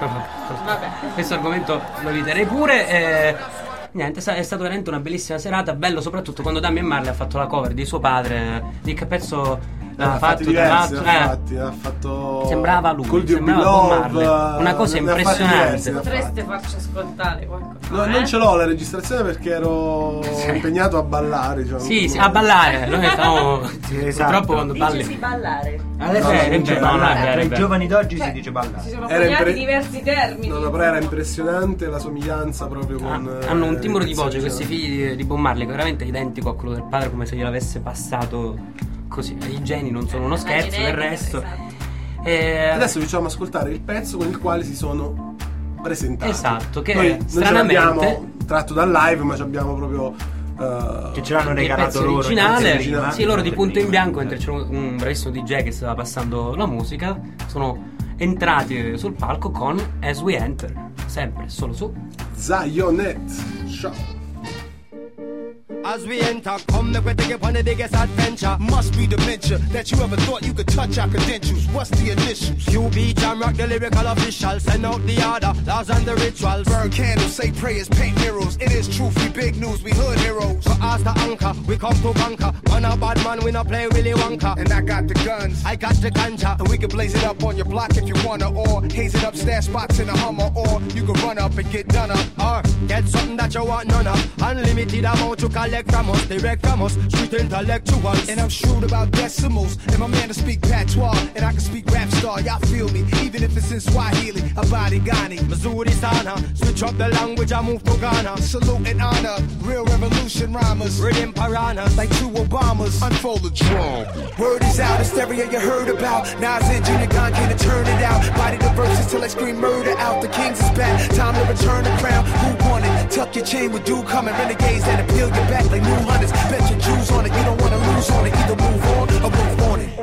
Questo argomento lo eviterei pure. Niente, è stata veramente una bellissima serata. Bello soprattutto quando Damian Marley ha fatto la cover di suo padre. Di che pezzo ha fatto? diversi, tra l'altro? ha fatto Sembrava lui, Could You Be sembrava Bob Love, Marley. Una cosa ne ha fatti impressionante. diversi, ne ha Potreste farci ascoltare qualcosa. No, non ce l'ho la registrazione perché ero impegnato a ballare, diciamo. Sì, a ballare. Noi stavamo. esatto. Purtroppo quando Dice si balli. ballare. Adesso No, si dice no, no, ballare. è Tra i vero. giovani d'oggi Cioè, si dice ballare. Si sono Era coniati impre- diversi termini. No, però era impressionante la somiglianza proprio con Hanno un timbro di voce diciamo. questi figli di Bob Marley che è veramente identico a quello del padre, come se gliel'avesse passato così. I geni non sono uno scherzo, del genetica, resto. esatto. Adesso vi facciamo ascoltare il pezzo con il quale si sono presentati. Esatto, che Noi non ce stranamente l'abbiamo tratto dal live, ma ci abbiamo proprio Che ce l'hanno il regalato pezzo loro. originale, il pezzo originale. sì, loro di punto in bianco, mentre c'era un bravissimo DJ che stava passando la musica, sono entrati sul palco con As We Enter, sempre solo su Zionet Show. As we enter, come the way to get on the biggest adventure. Must be dementia that you ever thought you could touch our credentials. What's the initials? QB Jam Rock, the lyrical official. Send out the order, laws and the rituals. Burn candles, say prayers, paint murals. It is truth, we big news, we hood heroes. So as the anchor, we come to conquer. Man a bad man, we not play Willy Wonka. And I got the guns, I got the ganja. and we can blaze it up on your block if you wanna, or haze it up, stash spots in a Hummer, or you can run up and get done up. Or get something that you want none of. Unlimited amount to collect from us, direct from us, street intellectuals. And I'm shrewd about decimals, and my man to speak patois, and I can speak rap star, y'all feel me, even if it's in Swahili, Abadi Ghani. Missouri Sana, switch up the language, I move to Ghana. Salute and honor, real revolution rhymers, Rhythm piranhas, like two Obamas, unfold the drum. Word is out, hysteria you heard about. Nas and Junior Gong can't turn it out. Body the verses till I scream murder out. The Kings is back, time to return the crown. Who won it? Tuck your chain with dude coming. Renegades that appeal your back like new hunters. Bet your Jews on it, you don't wanna lose on it. Either move on or move on it.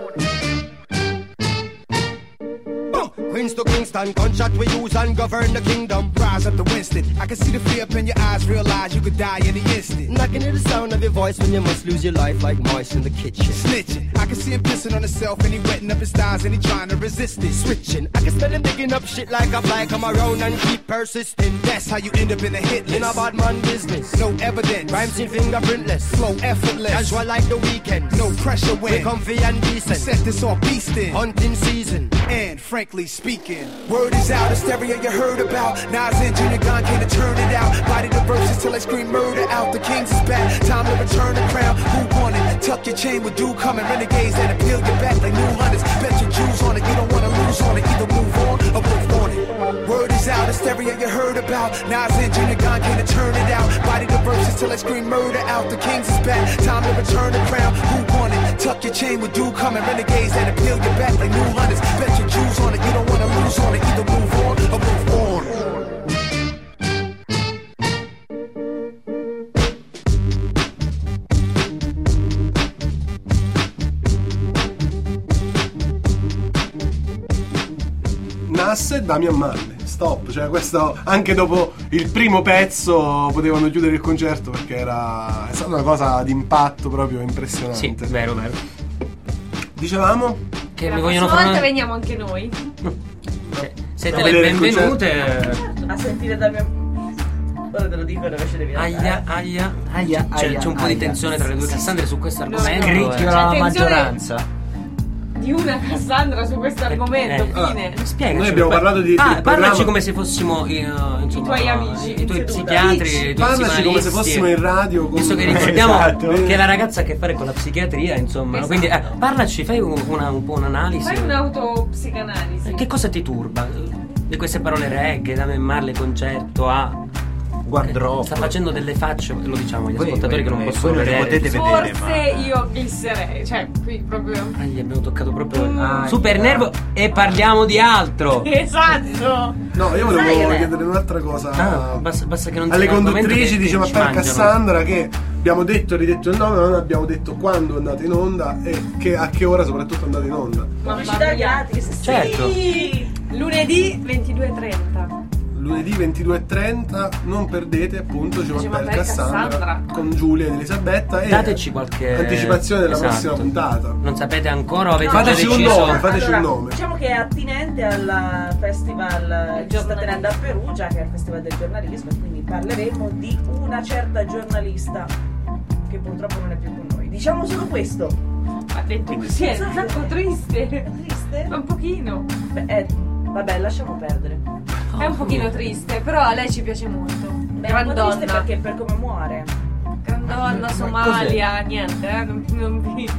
Queens to Kingston, gunshot we use and govern the kingdom. Rise up to Winston. I can see the fear up in your eyes, realize you could die any instant. And I can hear the sound of your voice when you must lose your life like mice in the kitchen. Snitching. I can see him pissing on himself and he wetting up his thighs and he trying to resist it. Switching, I can smell him digging up shit like a fly. Come around and keep persisting. That's how you end up in a hit list. In a bad man business. No evidence. Rhymes in fingerprintless. Flow effortless. Casual like the weekend. No pressure when we comfy and decent. Set this off beastin'. Hunting season. And frankly speaking, word is out, hysteria you heard about. Nas and Junior Gong can't turn it out. Body the verses till I scream murder out. The Kings is back, time to return the crown. Who won it? Tuck your chain with dude coming. Renegades that appeal your back like new hunters. Bet your Jews on it, you don't wanna lose on it. Either move on or move on it. Word is out, hysteria you heard about. Nas and Junior Gong can't turn it out. Body the verses till I scream murder out. The Kings is back, time to return the crown. Who won it? Tuck your chain with dude coming. Renegades that appeal your back like new hunters. Bet your Jews on it, you don't wanna lose on it. Either move on or move on. Nas e Damian Marley, stop, cioè questo anche dopo il primo pezzo potevano chiudere il concerto perché è stata una cosa d'impatto proprio impressionante. Sì, vero. Dicevamo Che La mi vogliono prossima volta fare. veniamo anche noi. Siete No, le vedere il benvenute. A sentire dal mio... Ora te lo dico, invece devi andare. Aia. C'è un po' di tensione tra le due Cassandre su questo argomento. Cricchio C'è la attenzione. maggioranza. Di una Cassandra su questo argomento, fine. Spiegaci. Noi abbiamo parlato di del Parlaci programma. come se fossimo insomma, I tuoi amici, i tuoi in seduta. psichiatri, i tuoi Parlaci come se psicoanalisti. fossimo in radio con... Visto che ricordiamo Esatto. che la ragazza ha a che fare con la psichiatria, insomma. Esatto. Quindi parlaci, fai un po' un'analisi. Fai un'autopsicanalisi. Che cosa ti turba? Di queste parole reggae, da Marley concerto a Guardrop. sta facendo delle facce, lo diciamo agli Voi- ascoltatori che non voi- possono voi non le vedere. potete vedere. Forse io glisserei, cioè qui proprio. Gli abbiamo toccato proprio Ah, super nervo e parliamo di altro. Esatto! No, io Sai volevo che- chiedere un'altra cosa Basta che non alle sia un argomento conduttrici, che diceva ci per mangiano. Cassandra, che abbiamo detto e ridetto il nome, ma non abbiamo detto quando è andata in onda e a che ora soprattutto è andata in onda. Pubblicità gratis. Certo. Sì! Lunedì 22:30. Lunedì 22:30 non perdete appunto Diceva per per Cassandra Cassandra. con Giulia ed Elisabetta e Dateci qualche anticipazione della esatto. prossima puntata. Non sapete ancora o avete Fateci già un deciso? nome, fateci Allora, un nome. Diciamo che è attinente al festival che si sta tenendo a Perugia, che è il festival del giornalismo, e quindi parleremo di una certa giornalista che purtroppo non è più con noi. Diciamo solo questo. Ha detto così, è un po' triste. È triste? Un pochino. Beh, vabbè, lasciamo perdere. È un pochino triste, però a lei ci piace molto. Beh, è un po' triste Grandonna. perché per come muore. Grandonna, Somalia, niente, non vi.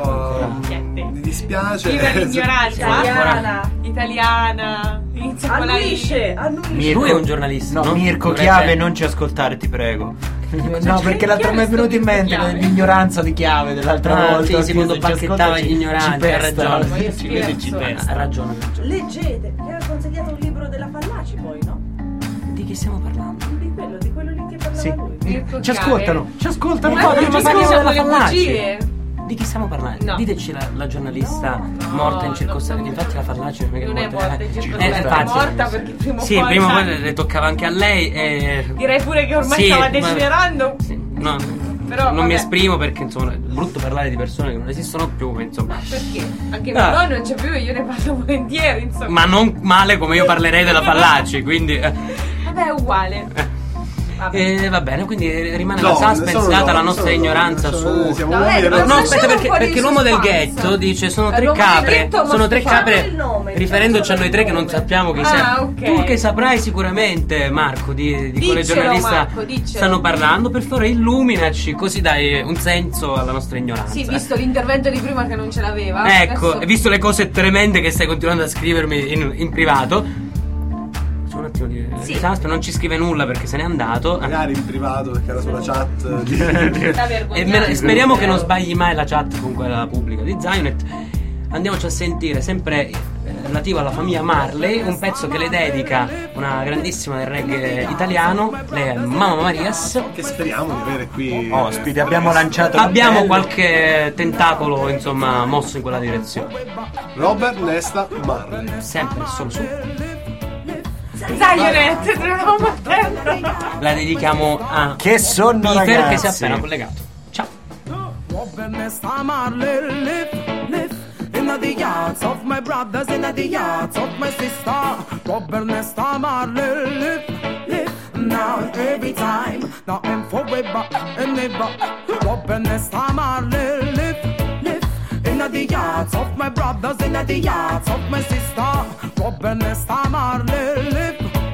No, Niente. mi dispiace. Viva l'ignoranza. Italiana. Italiana. Inizia con la I. Annuisce. Lui è un giornalista, No, no? Mirko Dovrebbe- Chiave, non ci ascoltare, ti prego. No, perché l'altra mi è venuto in mente Chiave? l'ignoranza di Chiave dell'altra volta. sì, quando Che se ci bacchettava ascolta gli ignoranti, ci ha pesta. ragione. Ma io Ci vede e ci scherzo. pesta. Ha ragione. Leggete, che ha consegnato un libro della Fallaci poi, no? Di chi stiamo parlando? Di quello lì che parlava Sì. lui. Mirko Ci Chiave. ascoltano, ci ascoltano. Ma qua, non prima ci parliamo scusa della con le Fallaci. bugie. Di chi stiamo parlando? No. Diteci la giornalista morta in circostanza. Infatti la Fallaci Non è morta in circostanza, è è facile. morta perché prima o Sì, poi prima o sa- poi le toccava anche a lei. Direi pure che ormai Sì, stava ma- decelerando. Sì, no. Però, non mi vabbè. esprimo perché insomma è brutto parlare di persone che non esistono più, ma insomma. Perché? Anche mio nonno non c'è più e io ne parlo volentieri, insomma. Ma non male come io parlerei della Fallaci, quindi Vabbè, è uguale. va bene, quindi rimane No, la suspense sono data la donne, nostra sono ignoranza donne, su. siamo No, uomini e ma donne. No, non aspetta, c'è un po' perché di l'uomo del suspense? ghetto dice sono tre L'uomo del capre. ghetto, ma Sono tre facciamo capre. il nome, Riferendoci a noi tre che non sappiamo chi sia. Ah, ok. Tu che saprai sicuramente, Marco, di quale Diccelo, giornalista Marco, diccelo. stanno parlando. Per favore, illuminaci, così dai un senso alla nostra ignoranza. Sì, visto l'intervento di prima che non ce l'aveva. Ecco, adesso- e visto le cose tremende che stai continuando a scrivermi in privato. C'è un attimo di disastro, non ci scrive nulla perché se n'è andato. Magari in privato perché era sulla chat. Sta vergognando. E speriamo che non sbagli mai la chat con quella pubblica di Zionet. Andiamoci a sentire sempre relativo alla famiglia Marley, un pezzo che le dedica una grandissima del reggae italiano, lei è Mamma Marias. Che speriamo di avere qui Ospiti, abbiamo lanciato Abbiamo l'appello. qualche tentacolo, insomma, mosso in quella direzione. Robert Nesta Marley. Sempre e solo su. Zionet, troviamo attento. La dedichiamo a Che sonno, Peter che si è ragazzi. appena collegato. Ciao. Robert Nesta Marley live in the yards of my brothers, in the yards of my sister. Robert Nesta Marley live now every time, now and forever and ever. Robert Nesta Marley live in the yards of my brothers, in the yards of my sister. Robert Nesta Marley live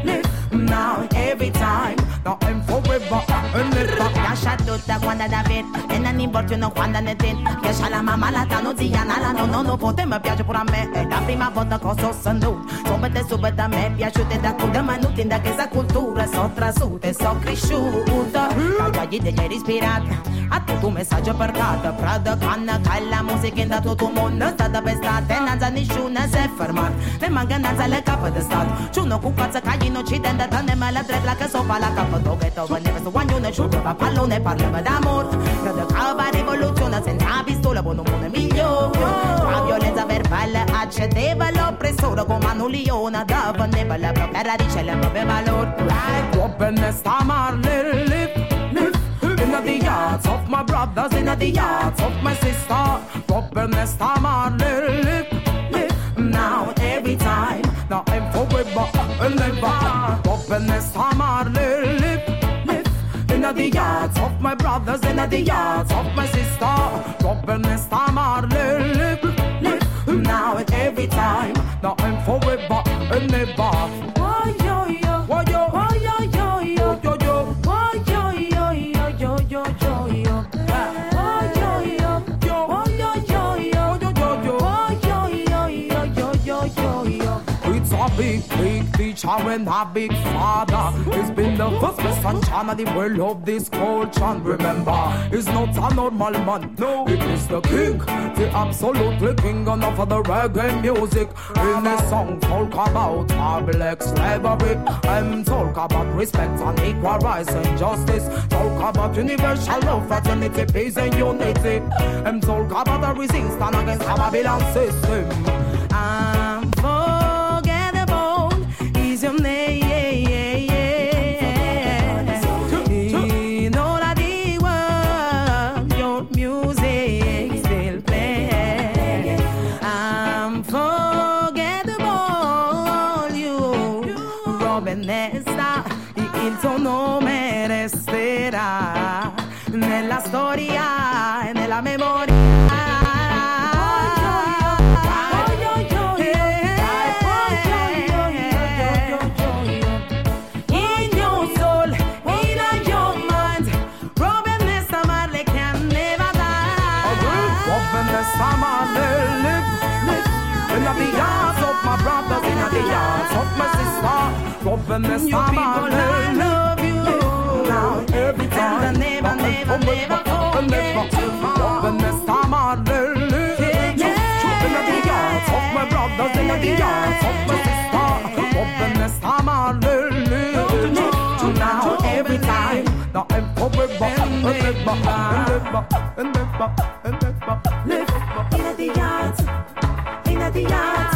now every time, now and forever and ever. Lascia tutta quando da vet e non importa quando ne ten. Lascia la mamma la tano zia nala non pote mi piace pure a me. È la prima volta che so sandu. Subito a me piaciute da cuda ma non da questa cultura. So trasute, so cresciuta. La gli degli ispirata. A tutto messaggio portato. Prada canna calla musica in da tutto mondo. Stata pestate, non sa nessuna si è fermata. Le mancanza le capo di stato. Ciuno cu cazzo cagli in occidente. Tanne male dredla che sopra la capa. Dove tova ne vesto guaglione sciupa pallone parliamo d'amor. Prada cava rivoluzione senza pistola. Buon mondo migliore. La violenza verbale accedeva l'oppressore. Come un leone dava neva la propria ricella proprio valore. Robert Nesta Marley live in the yards of my brothers, in the yards of my sister. Robert Nesta Marley live now every time, now and forever and ever. Robert Nesta Marley live in the yards of my brothers, in the yards of my sister. Robert Nesta Marley live now and every time, now and forever and ever. Why yo yo, why yo, why yo yo yo yo yo, why yo yo yo yo yo yo yo, why yo yo yo, why yo yo yo yo yo yo, why yo yo yo yo yo yo. It's a big teacher and a big father. He's been the first sunshine of the world of this culture. Remember, he's not a normal man. No, he is the king, the absolutely king enough of the reggae music. In his song, talk about black slavery and talk about respect and equal rights and justice. Talk about universal love, fraternity, peace and unity. And talk about the resistance against the Babylon system. Unforgettable is your name. In all of the world, your music still plays. Unforgettable, you, Robert Nesta, il tuo nome resterà nella storia e nella memoria. Robert Nesta Marley, I love you. Now every time, never forget you. Robert Nesta Marley, in the yards of my brothers, in the yards of my sister. Robert Nesta Marley, now every time, now and forever, and ever, and ever, and ever. Live in the yards, in the yards.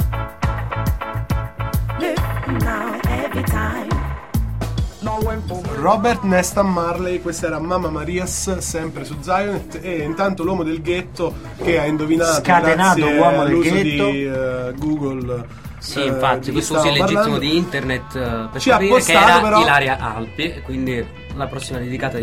Now and forever. Robert Nesta Marley, questa era Mamma Marias, sempre su Zionet. E intanto l'uomo del ghetto che ha indovinato Scatenato grazie uomo del all'uso ghetto di Google. Sì, infatti, questo uso illegittimo di internet per ci ha scoprire che postato era però Ilaria Alpi, e quindi la prossima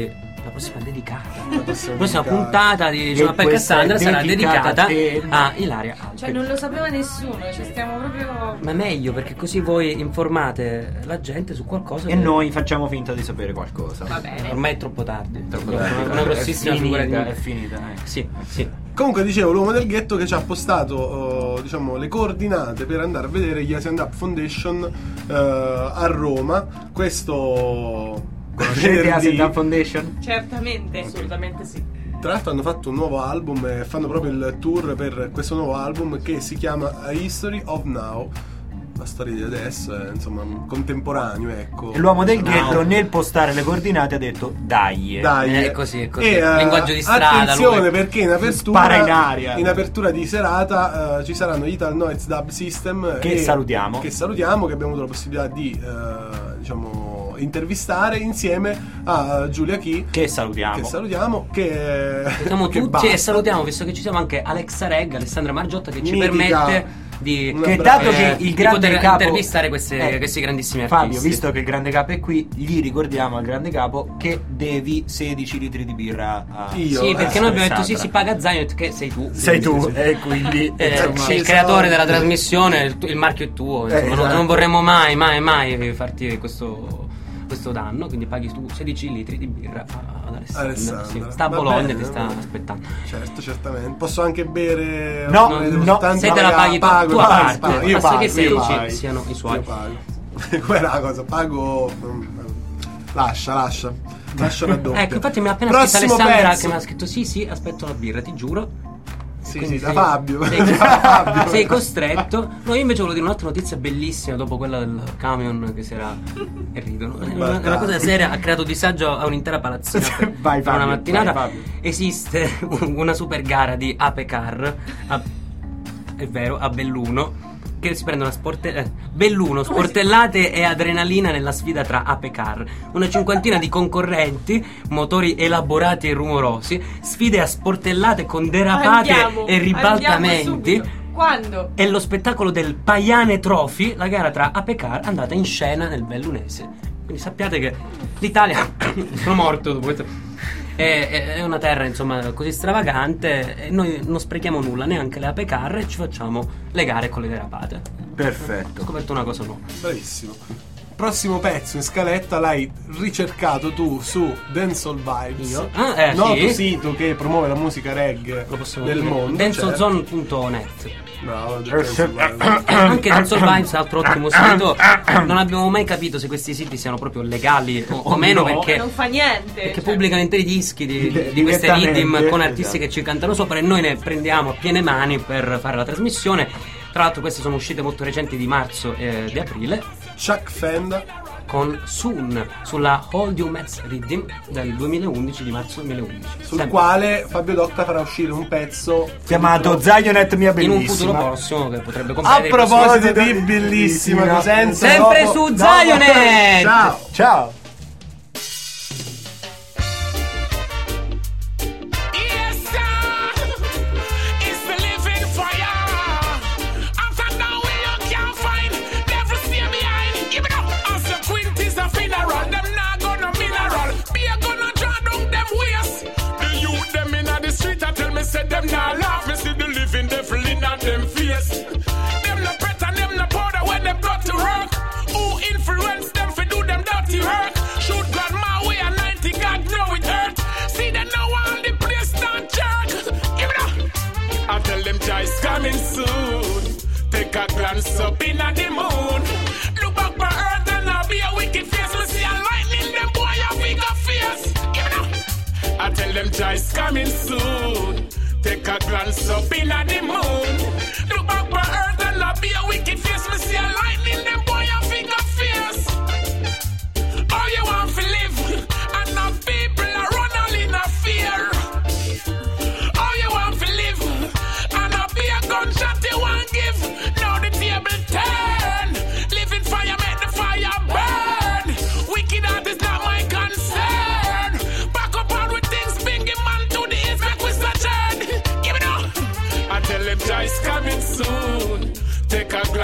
puntata di Diciamo per Cassandra sarà dedicata a Ilaria Alpi. Cioè non lo sapeva nessuno, cioè stiamo proprio... Ma meglio, perché così voi informate la gente su qualcosa e noi facciamo finta di sapere qualcosa. Va bene. Ormai è troppo tardi. Una grossissima figura di è finita. Sì. Comunque dicevo, l'uomo del ghetto che ci ha postato diciamo le coordinate per andare a vedere gli Asian Up Foundation a Roma. Questo conoscete Asian Up Foundation? Certamente. Assolutamente sì. Tra l'altro hanno fatto un nuovo album e fanno proprio il tour per questo nuovo album che si chiama A History of Now. La storia di adesso è insomma contemporaneo, ecco. E l'uomo del ghetto nel postare le coordinate ha detto dai. È così. Linguaggio di strada. Attenzione, perché in apertura, spara in aria. In apertura di serata ci saranno Ital Noise Dub System che salutiamo, che abbiamo avuto la possibilità di diciamo intervistare insieme a Giulia Key, che salutiamo che tutti basta. E salutiamo, visto che ci siamo, anche Alexa Regg, Alessandra Margiotta, che ci permette di dato che il grande poter capo intervistare questi grandissimi Fabio, artisti. visto che il grande capo è qui, gli ricordiamo al grande capo che devi 16 litri di birra a sì, perché noi abbiamo detto si paga Zionet, che sei tu e quindi sei il creatore della trasmissione, il marchio è tuo, insomma, non vorremmo mai farti questo danno, quindi paghi tu 16 litri di birra ad Alessandra. Sì. Sta a Bologna, ti sta aspettando. Certo, certamente. Posso anche bere? No, se te la paghi tu a parte, basta che 16 siano i suoi. Io pago. Quella è la cosa, pago. Lascia raddoppio. Ecco, infatti mi ha appena scritto Alessandra che mi ha scritto sì, aspetto la birra, ti giuro. Sì, da Fabio. Sei costretto. No, io invece volevo dire un'altra notizia bellissima dopo quella del camion che si era e ridono. Una cosa seria, ha creato disagio a un'intera palazzina per una mattinata. Esiste una super gara di Ape Car è vero, a Belluno, che si prendono Belluno, sportellate e adrenalina nella sfida tra Ape Car. Una cinquantina di concorrenti, motori elaborati e rumorosi, sfide a sportellate con derapate e ribaltamenti. Quando? È lo spettacolo del Paiane Trophy, la gara tra Ape Car andata in scena nel bellunese. Quindi sappiate che l'Italia sono morto dopo questo. È una terra insomma così stravagante e noi non sprechiamo nulla, neanche le Ape Car, e ci facciamo le gare con le derapate. Perfetto. Ho scoperto una cosa nuova. Bravissimo. Prossimo pezzo in scaletta l'hai ricercato tu su Dancehall Vibes. Io? Noto sito che promuove la musica reggae del mondo. Dancehalzone.net. No, anche Dancehall Vibes, altro ottimo sito. Non abbiamo mai capito se questi siti siano proprio legali o meno, perché non fa niente. Perché pubblicano interi dischi di queste riddim con artisti che ci cantano sopra, e noi ne prendiamo a piene mani per fare la trasmissione. Tra l'altro queste sono uscite molto recenti, di marzo e di aprile. Chuck Fenda con Soon sulla Hold You Mets Riddim del 2011, di marzo 2011, sul quale Fabio Docta farà uscire un pezzo chiamato Zionet Mia Bellissima in un futuro prossimo, che potrebbe comprare. A proposito di bellissima Cosenza, sempre su Zionet. Ciao. Them not laugh, me see the living devil in them face. Them no better, them no powder when them got to work. Who influence them for do them dirty work? Shoot God my way and 90, God know it hurt. See them now on the place not jerk. Give it up. I tell them Jai's coming soon. Take a glance up in at the moon. Look back for earth and I'll be a wicked face. Me see a lightning, them boy a bigger face. Give it up. I tell them Jai's coming soon. Take a glance up in at the moon. Look back for earth and not be a wicked face. Me see a lightning, them boy a figure face. All you want to live, and now people are run all in a fear. All you want to live, and now be a gunshot you want give. Now the table turn. Living fire make the fire burn. Wicked heart is not my concern.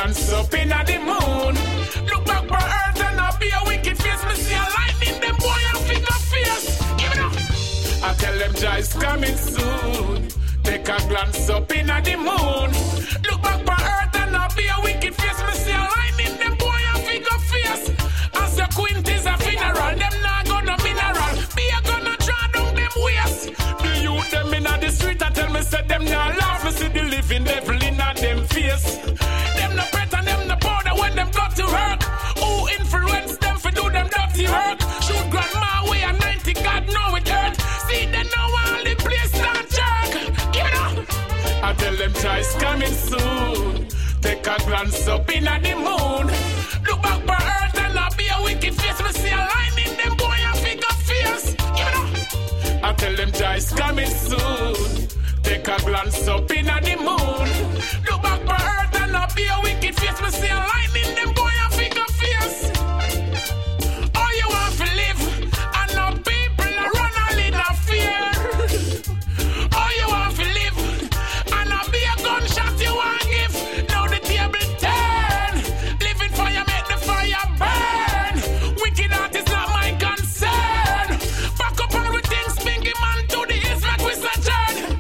glance up in the moon. Look back for earth and I'll be a wicked face. Me see a lightning, them boy and figure fierce. Give it up. I tell them Jai's coming soon. Take a glance up in the moon. Look back for earth and I'll be a wicked face. Me see a lightning, them boy and figure fierce. As your quint is a funeral, them not gonna mineral. Be a gonna draw down them waist. The youth them in the street, I tell me say them not laugh. Me see the living devil in them face. Them no pet and them no powder when them got to hurt. Who influence them for do them dirty work? Shoot grandma way at 90, God know it hurt. See they know all the place not jerk. Give it up. I tell them Jai's coming soon. Take a glance up in the moon. Look back for earth and I'll be a wicked face. Me see a line in them boy and figure fierce. Give it up. I tell them Jai's coming soon. Take a glance up in the moon. Look back for earth and I'll be a wicked face. Me see a line in them boy and figure fierce. All you want to live and no people are run a little fear. All you want to live and I'll be a gunshot you want give. Now the table turn. Living fire make the fire burn. Wicked art is not my concern. Back up on with things, Bingy man to the east like we sojourn.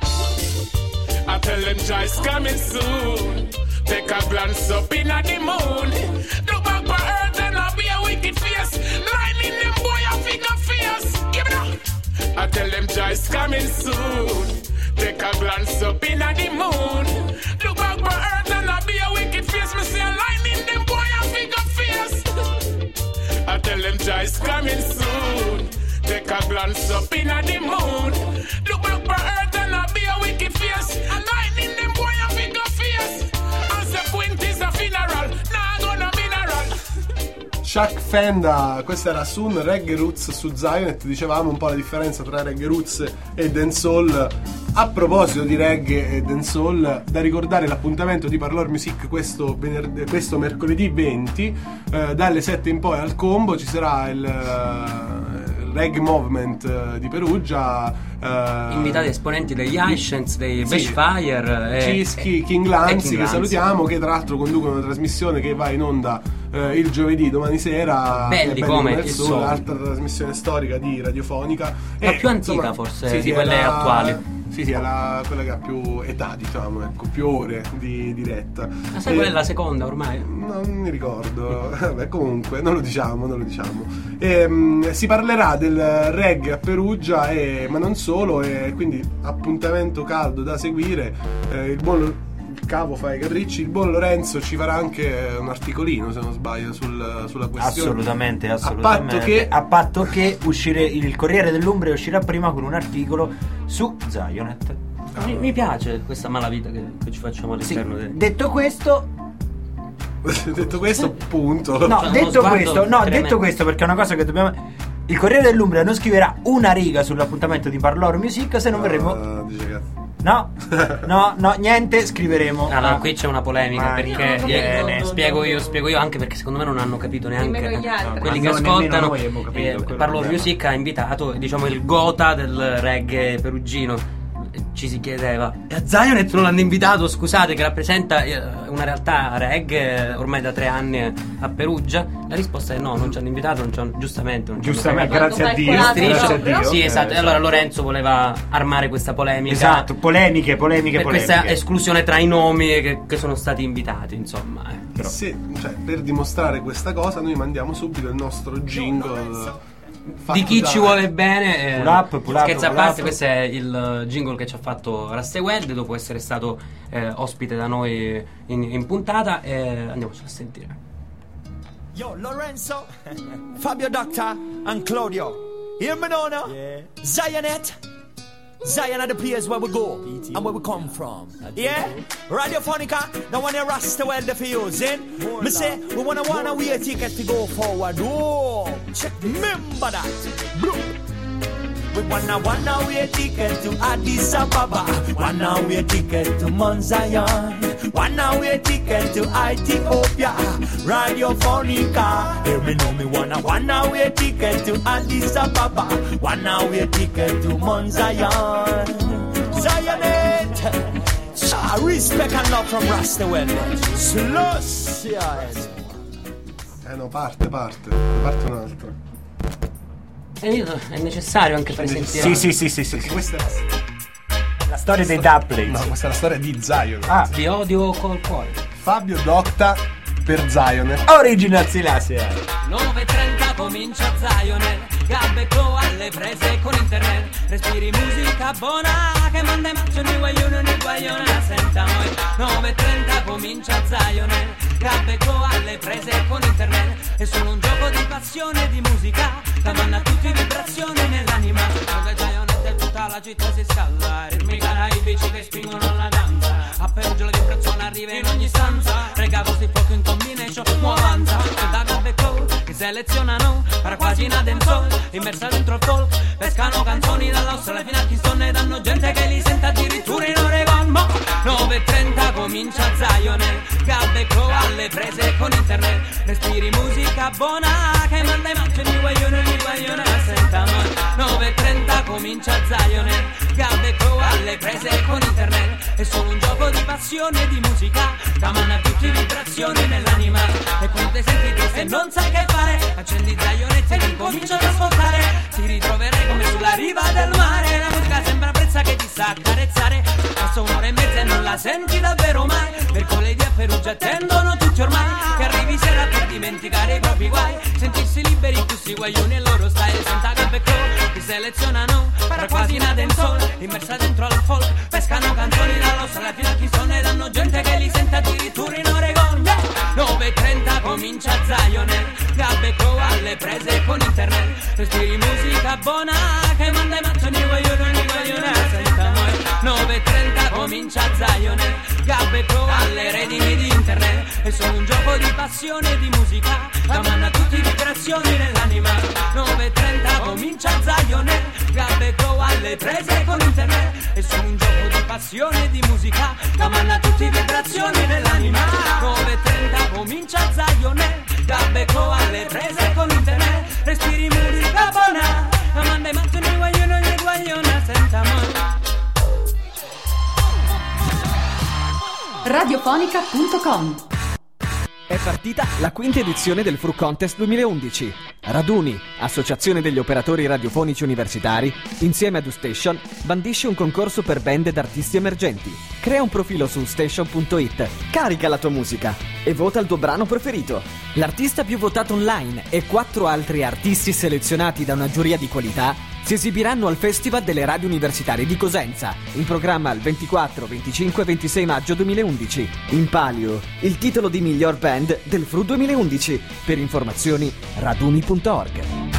I tell them Jai's coming soon. Take a glance up in the moon. Look back for earth and I'll be a wicked face. Lightning them boy and figure fierce. Give it up. I tell them Jai's coming soon. Take a glance up in the moon. Look back for earth and I'll be a wicked face. Me see a lightning them boy and figure fierce. I tell them Jai's coming soon. Take a glance up in the moon. Look back for earth and I'll be a wicked face. A lightning them boy and figure fierce. As the quint is a funeral, nah gonna mineral. Chuck Fenda, questa era Soon, Reggae Roots su Zionet. Dicevamo un po' la differenza tra Reggae Roots e Dancehall. A proposito di reggae e dancehall, da ricordare l'appuntamento di Parlor Music questo mercoledì 20 dalle 7 in poi al Combo. Ci sarà il Reggae Movement di Perugia, invitati esponenti degli Ashens, dei Bashfire, Cischi, King Lanzi, che salutiamo, che tra l'altro conducono una trasmissione che va in onda il giovedì, domani sera. Belli come il Sole, altra trasmissione storica di radiofonica, la più antica forse di quelle attuali. Sì, è quella che ha più età, diciamo, ecco, più ore di diretta. Ma sai qual è la seconda ormai? Non mi ricordo. Vabbè, comunque, non lo diciamo. Si parlerà del reggae a Perugia, ma non solo, e quindi appuntamento caldo da seguire. Il buon Cavo fa i capricci, il buon Lorenzo ci farà anche un articolino, se non sbaglio, sulla questione. Assolutamente. A patto che il Corriere dell'Umbria uscirà prima con un articolo su Zionet. Mi piace questa malavita che ci facciamo all'interno Detto questo, punto. Detto questo, perché è una cosa che dobbiamo. Il Corriere dell'Umbria non scriverà una riga sull'appuntamento di Parlor Music se non verremo. No, niente, scriveremo. Allora, qui c'è una polemica perché spiego io, anche perché secondo me non hanno capito neanche quelli che ascoltano. Parlor Music ha invitato, diciamo, il gota del reggae perugino. Ci si chiedeva, e a Zionet non l'hanno invitato, scusate, che rappresenta una realtà reggae ormai da 3 anni a Perugia? La risposta è no, non ci hanno invitato, giustamente, grazie a Dio. Sì, esatto. E allora Lorenzo voleva armare questa polemica. Esatto, polemiche. Per questa esclusione tra i nomi che sono stati invitati, insomma. Però. Sì, cioè, per dimostrare questa cosa noi mandiamo subito il nostro jingle. Di chi ci vuole bene, pull up, scherzo a parte, questo è il jingle che ci ha fatto Rastewed dopo essere stato ospite da noi in puntata, e andiamoci a sentire. Yo, Lorenzo, Fabio Doctor and Claudio, hear me now? Yeah. Zion are the place where we go and where we come from. Yeah? Radiofonica, the one you Rasta well for using. Me say, we wanna wear a ticket to go forward. Oh, check, remember that. Bloop. We wanna wear a ticket to Addis Ababa. Wanna wear a ticket to Mount Zion. Wanna wear a ticket to Ethiopia. Radiofonica. Hear me know me wanna wear a ticket to Addis Ababa. Wanna wear a ticket to Mount Zion. Zionet. respect and love from Rasta Welle. Sluss, no, parte un'altra. È necessario anche per sentire. Sì. Questa è la storia dei Dubplates. No, questa è la storia di Zion. Vi odio col cuore. Fabio Docta per Zion. Original Silassia. 9:30 comincia Zion. Gabbe Clo alle prese con internet. Respiri musica buona che manda i maccio ni guaglione senta noi. 9:30 comincia Zion. Gabbe Clo alle prese con internet. È solo un gioco di passione di musica che manda tutti vibrazioni nell'anima. Dove Zion e tutta la città si scalda. Ritmi caraibici che spingono la danza. A Perugia la vibrazione arriva in ogni stanza. Rega così fuoco in combination avanza. C'è da Gabbe Clo che selezionano para quasi una dancehall immersa dentro il folk. Pescano canzoni dall'Australia fino a Kingston e danno gente che li sente addirittura in Oregon. Mo 9:30 comincia Zion. Gabbe Clo alle prese con internet. Respiri musica buona che manda i macchi ni guaglione senta noi. 9:30 comincia Zion. Gabbe Clo alle prese con internet. È solo un gioco di passione di musica che manda tutti vibrazioni nell'anima. E quando ti senti triste e non sai che fare, accendi Zion e ti comincio ad ascoltare. Ti ritroverai come sulla riva del mare. La musica sembra brezza che ti sa accarezzare. Passa un'ora e mezza e non la senti davvero mai. Mercoledì a Perugia attendono tutti ormai che arrivi sera per dimenticare i propri guai. Sentirsi liberi tutti guaglioni e loro style. Senta Gabbe Clo ti selezionano per quasi una dancehall immersa dentro al folk. Pescano canzoni dall'Australia fino a Kingston e danno gente che li sente addirittura in Oregon. 9:30 comincia Zion. Gabbe Clo alle prese con internet. Respiri musica buona che manda i maccio ni guaglione senta noi. 9:30 comincia Zion. Gabbe Clo alle redini di internet. È solo un gioco di passione di musica che manda tutti vibrazioni nell'anima. 9:30 comincia Zion. Gabbe Clo alle prese con internet. È solo un gioco di passione di musica che manda tutti vibrazioni nell'anima. 9:30 comincia Zion. Gabbe Clo alle prese con internet. Respiri musica buona che manda i macchi ni guaglione senta noi. Radiofonica.com. È partita la quinta edizione del Fru Contest 2011. Raduni, Associazione degli Operatori Radiofonici Universitari, insieme ad U-Station, bandisce un concorso per band ed artisti emergenti. Crea un profilo su ustation.it, carica la tua musica e vota il tuo brano preferito. L'artista più votato online e 4 altri artisti selezionati da una giuria di qualità si esibiranno al Festival delle Radio Universitarie di Cosenza, in programma il 24, 25 e 26 maggio 2011. In palio il titolo di miglior band del Fru 2011. Per informazioni raduni.org.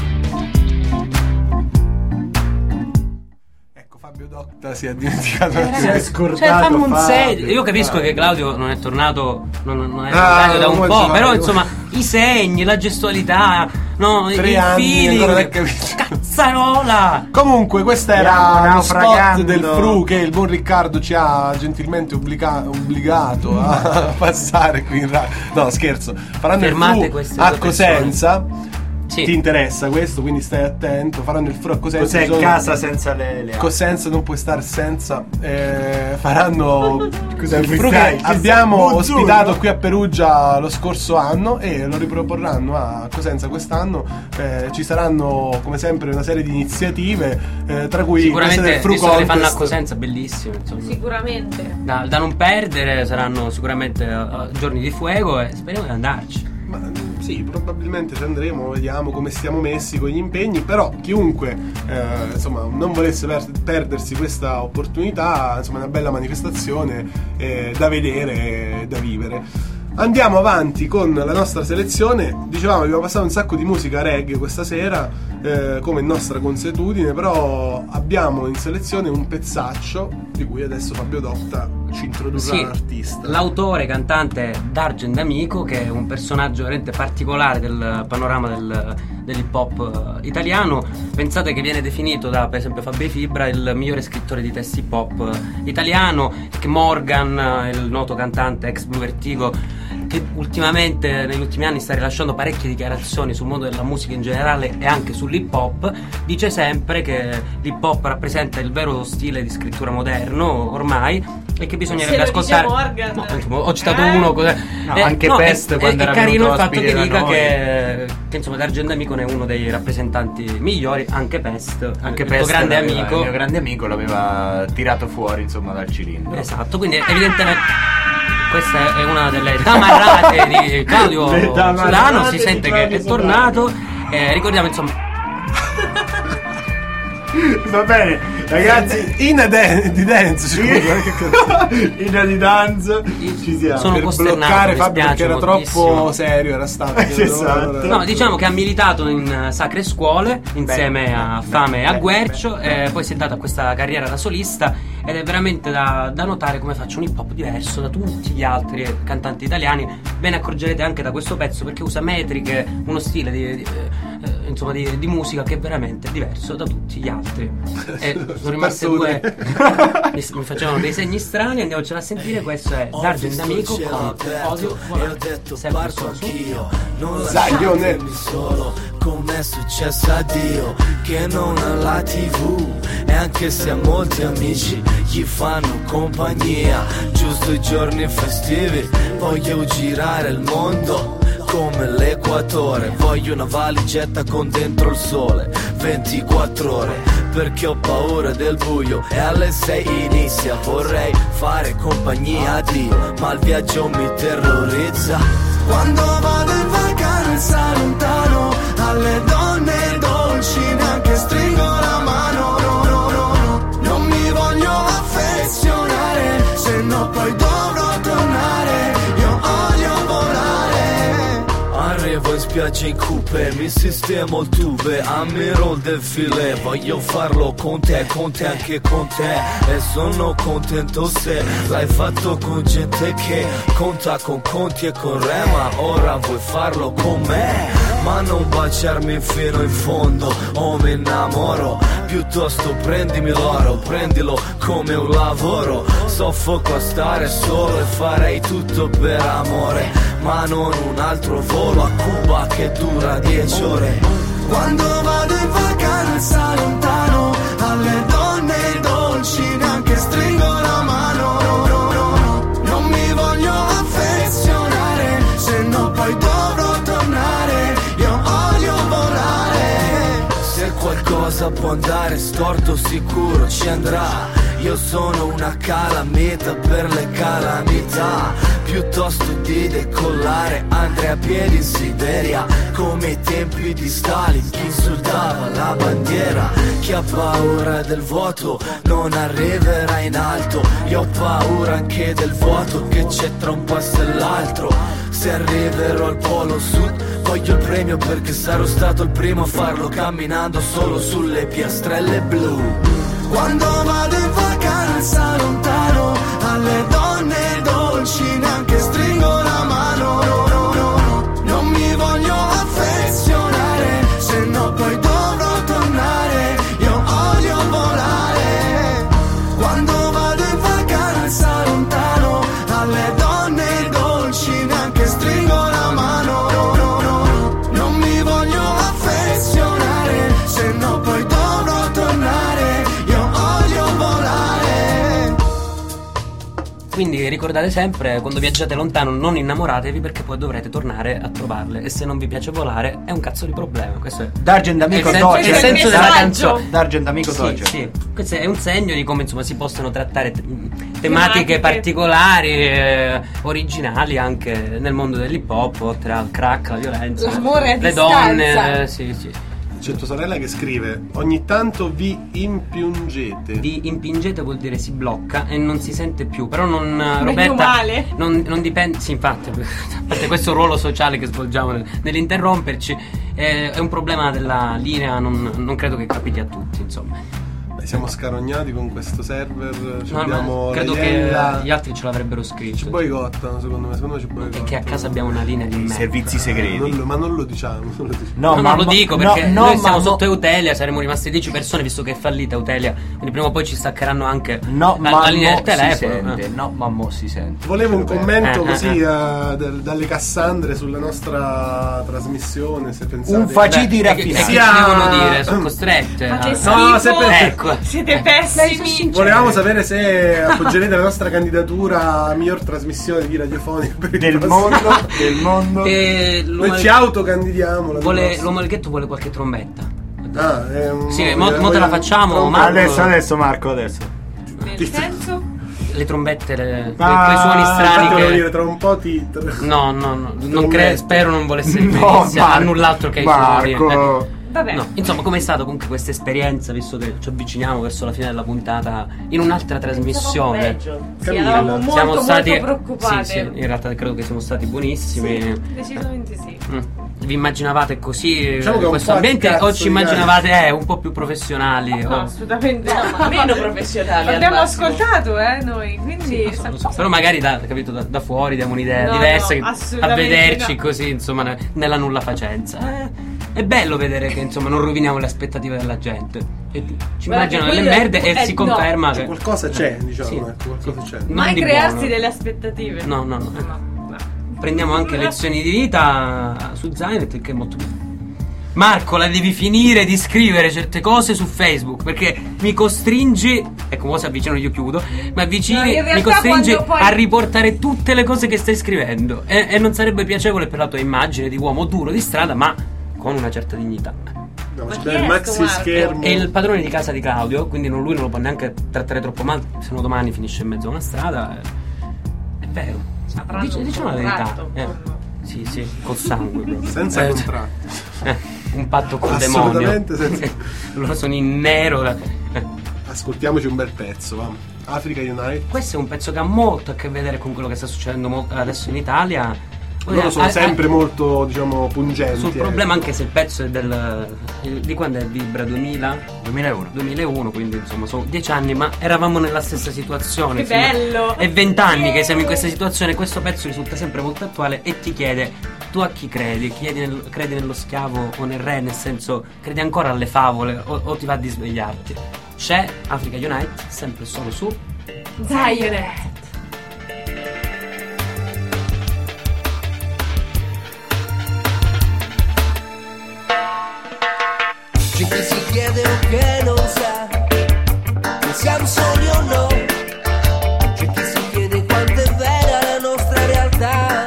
Fabio Docta si è dimenticato, si è scordato. Cioè, fammi un 6. Io capisco che Claudio non è tornato, non è tornato da un po', però insomma i segni, la gestualità, no, i feeling, cazzarola. Comunque questo era lo spot del Fru che il buon Riccardo ci ha gentilmente obbligato a passare qui in radio. No, scherzo. Faranno il Fru a Cosenza. Sì. Ti interessa questo, quindi stai attento. Faranno il Fru a Cosenza. Cos'è casa senza le Cosenza non puoi stare senza. Faranno il Fru che abbiamo ospitato qui a Perugia lo scorso anno e lo riproporranno a Cosenza quest'anno. Ci saranno come sempre una serie di iniziative, tra cui sicuramente del Fru visto che le fanno a Cosenza, bellissime, insomma. Sicuramente da non perdere, saranno sicuramente giorni di fuoco e speriamo di andarci. Sì, probabilmente ci andremo, vediamo come stiamo messi con gli impegni, però chiunque insomma non volesse perdersi questa opportunità, insomma è una bella manifestazione da vedere e da vivere. Andiamo avanti con la nostra selezione. Dicevamo, abbiamo passato un sacco di musica reggae questa sera, come nostra consuetudine, però abbiamo in selezione un pezzaccio di cui adesso Fabio Docta ci introdurrà l'artista. L'autore, cantante D'Argent Amico, che è un personaggio veramente particolare del panorama dell'hip hop italiano. Pensate che viene definito da, per esempio, Fabio Fibra il migliore scrittore di testi hip hop italiano, che Morgan, il noto cantante ex Blue Vertigo, che ultimamente, negli ultimi anni, sta rilasciando parecchie dichiarazioni sul mondo della musica in generale e anche sull'hip hop, dice sempre che l'hip hop rappresenta il vero stile di scrittura moderno ormai e che bisognerebbe ascoltare. No, insomma, ho citato uno anche Pest quando era carino il venuto a fatto che ospite da dica noi. che insomma D'Argento Amico ne è uno dei rappresentanti migliori, anche Pest, Anche il Pest tuo grande l'aveva- amico. il mio grande amico l'aveva tirato fuori, insomma, dal cilindro. Esatto, quindi evidentemente questa è una delle tamarrate di Claudio Le tamarrate Solano, si di sente che Claudio è tornato. Ricordiamo insomma. Va bene, ragazzi, di dance, in di dance ci siamo. Sono per costernato, bloccare mi Fabio perché era spiace troppo moltissimo. serio, era stato. Esatto. No, diciamo che ha militato in sacre scuole insieme a Fame e a Guercio, poi si è data questa carriera da solista ed è veramente da notare come faccia un hip hop diverso da tutti gli altri cantanti italiani. Ve ne accorgerete anche da questo pezzo perché usa metriche, uno stile di musica che è veramente diverso da tutti gli altri. E sono rimaste due mi facevano dei segni strani, andiamocela a sentire. Questo è D'Argento Amico con Odio e ho detto parto anch'io, non Zaglione. lasciatemi solo come è successo a Dio che non ha la TV e anche se a molti amici gli fanno compagnia giusto i giorni festivi voglio girare il mondo come l'equatore, voglio una valigetta con dentro il sole 24 ore perché ho paura del buio e alle 6 inizia, vorrei fare compagnia a Dio ma il viaggio mi terrorizza quando vado in vacanza lontano alle donne dolci neanche stringo la mano non mi voglio affezionare se no poi dovrò tornare io odio volare arrivo in spiaggia in coupe mi sistemo il tube ammiro il defilé voglio farlo con te anche con te e sono contento se l'hai fatto con gente che conta con conti e con re ma ora vuoi farlo con me ma non baciarmi fino in fondo o mi innamoro piuttosto prendimi l'oro prendilo come un lavoro soffoco a stare solo e farei tutto per amore ma non un altro volo a Cuba che dura 10 ore quando vado in vacanza lontano alle donne dolci neanche stringo la mano non mi voglio affezionare se no poi dovrò tornare io odio volare se qualcosa può andare storto sicuro ci andrà io sono una calamita per le calamità piuttosto di decollare andrei a piedi in Siberia come ai tempi di Stalin chi insultava la bandiera chi ha paura del vuoto non arriverà in alto io ho paura anche del vuoto che c'è tra un passo e l'altro se arriverò al polo sud voglio il premio perché sarò stato il primo a farlo camminando solo sulle piastrelle blu quando vado in vacanza lontano alle donne dolci neanche stringo la mano non mi voglio affezionare se no poi dovrò tornare io odio volare quando vado in vacanza lontano alle donne dolci neanche stringo la mano non mi voglio affezionare se no poi dovrò tornare Quindi ricordate sempre, quando viaggiate lontano non innamoratevi perché poi dovrete tornare a trovarle e se non vi piace volare è un cazzo di problema. Questo è D'Argento Amico Doge. Il senso della canzone. D'Argento Amico Doge. Sì. Questo è un segno di come insomma si possono trattare tematiche particolari, originali anche nel mondo dell'hip hop, oltre al crack, la violenza, l'amore a le distanza. donne, sì. C'è tua sorella che scrive: ogni tanto vi impingete. Vi impingete vuol dire si blocca e non si sente più. Però non, Meno Roberta, male. non dipende. Sì, infatti, a parte questo ruolo sociale che svolgiamo nell'interromperci, è un problema della linea, non credo che capiti a tutti, insomma. Siamo scarognati con questo server. No, credo che gli altri ce l'avrebbero scritto. Ci boicottano, secondo me ci boicottano. Perché a casa abbiamo una linea di merda. Servizi segreti. Ma non lo diciamo. Non lo dico perché noi siamo sotto Eutelia, saremo rimasti 10 persone visto che è fallita Eutelia. Quindi prima o poi ci staccheranno anche la linea del telefono. Ma mo si sente. Volevo un commento così dalle Cassandre sulla nostra trasmissione. Se pensate, un faciti raffinato. Che devono dire? Sono costrette. No, ecco. Siete pessimi. Volevamo sapere se appoggerete la nostra candidatura a miglior trasmissione di radiofonica del mondo. Noi ci autocandidiamo. L'uomo Alghetto vuole qualche trombetta. Sì, mo te la facciamo. Marco. Adesso Marco. Nel senso? Le trombette, quei suoni strani che devo dire tra un po' No, non credo, spero non volesse riferirsi a null'altro che ai suoni. Vabbè. No, insomma, com'è stata comunque questa esperienza, visto che ci avviciniamo verso la fine della puntata in un'altra trasmissione? Sì, eravamo molto preoccupati. Sì, in realtà credo che siamo stati buonissimi. Sì, decisamente sì. Vi immaginavate così, diciamo in questo ambiente, o ci immaginavate un po' più professionali? No, assolutamente no, ma meno professionali. Abbiamo ascoltato noi, quindi però magari da fuori diamo un'idea diversa a vederci così, insomma, nella nulla facenza. È bello vedere che insomma non roviniamo le aspettative della gente. E ci immaginano delle merde e si conferma che qualcosa c'è, diciamo, sì. Qualcosa c'è. Mai crearsi delle aspettative. No. Prendiamo anche lezioni di vita su Zionet, che è molto bello. Marco, la devi finire di scrivere certe cose su Facebook, perché mi costringi, ecco, mo si avvicino, io chiudo, mi costringi a riportare tutte le cose che stai scrivendo e non sarebbe piacevole per la tua immagine di uomo duro di strada, ma con una certa dignità. No, c'è il maxi schermo. È il padrone di casa di Claudio, quindi lui non lo può neanche trattare troppo male, se no domani finisce in mezzo a una strada. È vero. Diciamo la verità. Sì, col sangue proprio. Senza contratto. Un patto col demonio. Assolutamente senza. Loro sono in nero. Ascoltiamoci un bel pezzo, va. Africa Unite. Questo è un pezzo che ha molto a che vedere con quello che sta succedendo adesso in Italia. Loro sono sempre molto, diciamo, pungenti. Sul problema, anche se il pezzo è di quando è Vibra? 2001, quindi insomma sono 10 anni, ma eravamo nella stessa situazione. Che bello! È 20 anni che siamo in questa situazione. Questo pezzo risulta sempre molto attuale e ti chiede: tu a chi credi? Credi nello schiavo o nel re? Nel senso, credi ancora alle favole o ti va di svegliarti? C'è Africa Unite, sempre solo su Zionet. C'è chi si chiede o che non sa che siamo soli o no. C'è chi si chiede quanto è vera la nostra realtà.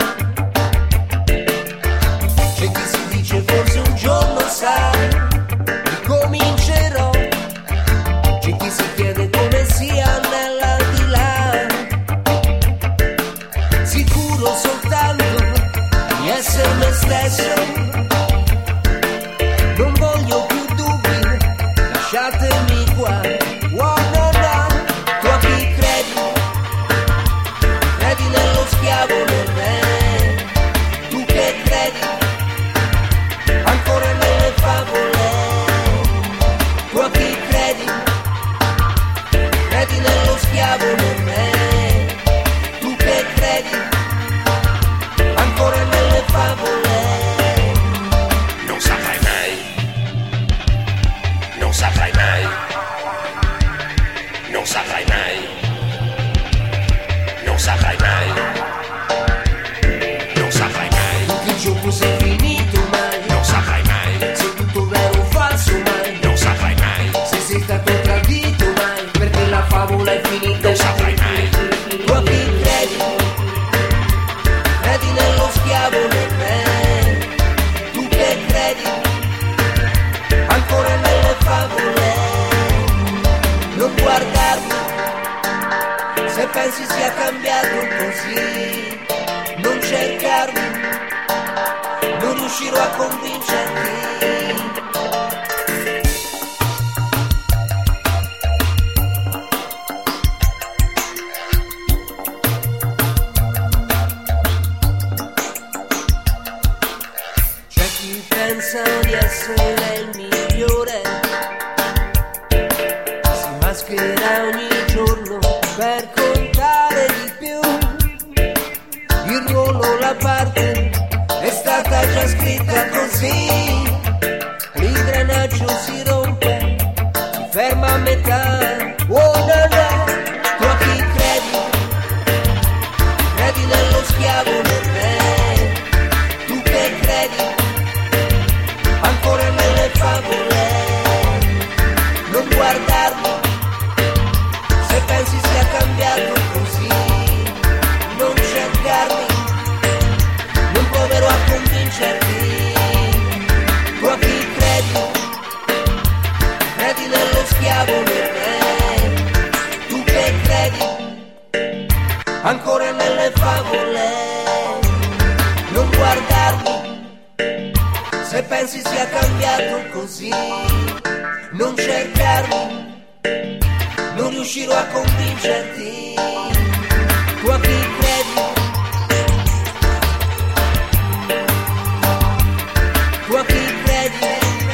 C'è chi si dice forse un giorno sai, ricomincerò. C'è chi si chiede come sia nell'aldilà. Sicuro soltanto di essere me stesso. Non voglio più dubbi, lasciatemi qua. Oh no no, tu a chi credi? Credi nello schiavo nel re. Tu che credi? Ancora nelle favole. Tu a chi credi? Credi nello schiavo nel re. Tu che credi? Ancora nelle favole. Non saprai mai. Non saprai mai. Non saprai mai. Non saprai mai. Non saprai mai. Che gioco sei finito mai. Non saprai mai. Se tutto vero o falso mai. Non saprai mai. Se sei stato tradito mai. Perché la favola è finita. Non saprai mai. Tu a chi credi? Credi nello schiavo nel re. Tu che credi? Ancora nelle favole. Non guardarmi se pensi sia cambiato così. Non cercarmi, non riuscirò a convincerti. C'è chi pensa di essere il migliore, si chiacchiererà ogni giorno per contare di più. Il ruolo, la parte è stata già scritta così. L'ingranaggio si rompe, si ferma a metà. Oh no no, tu a chi credi? Credi nello schiavo nel me. Tu che credi? Ancora nelle favole. Non guardarmi, se pensi sia cambiato così. Non cercarmi, non proverò a convincerti. Tu a chi credi? Credi nello schiavo nel me. Tu che credi? Ancora nelle favole. Non guardarmi, se pensi sia cambiato così. Non cercarmi, non riuscirò a convincerti. Tu a chi credi? Tu a chi credi?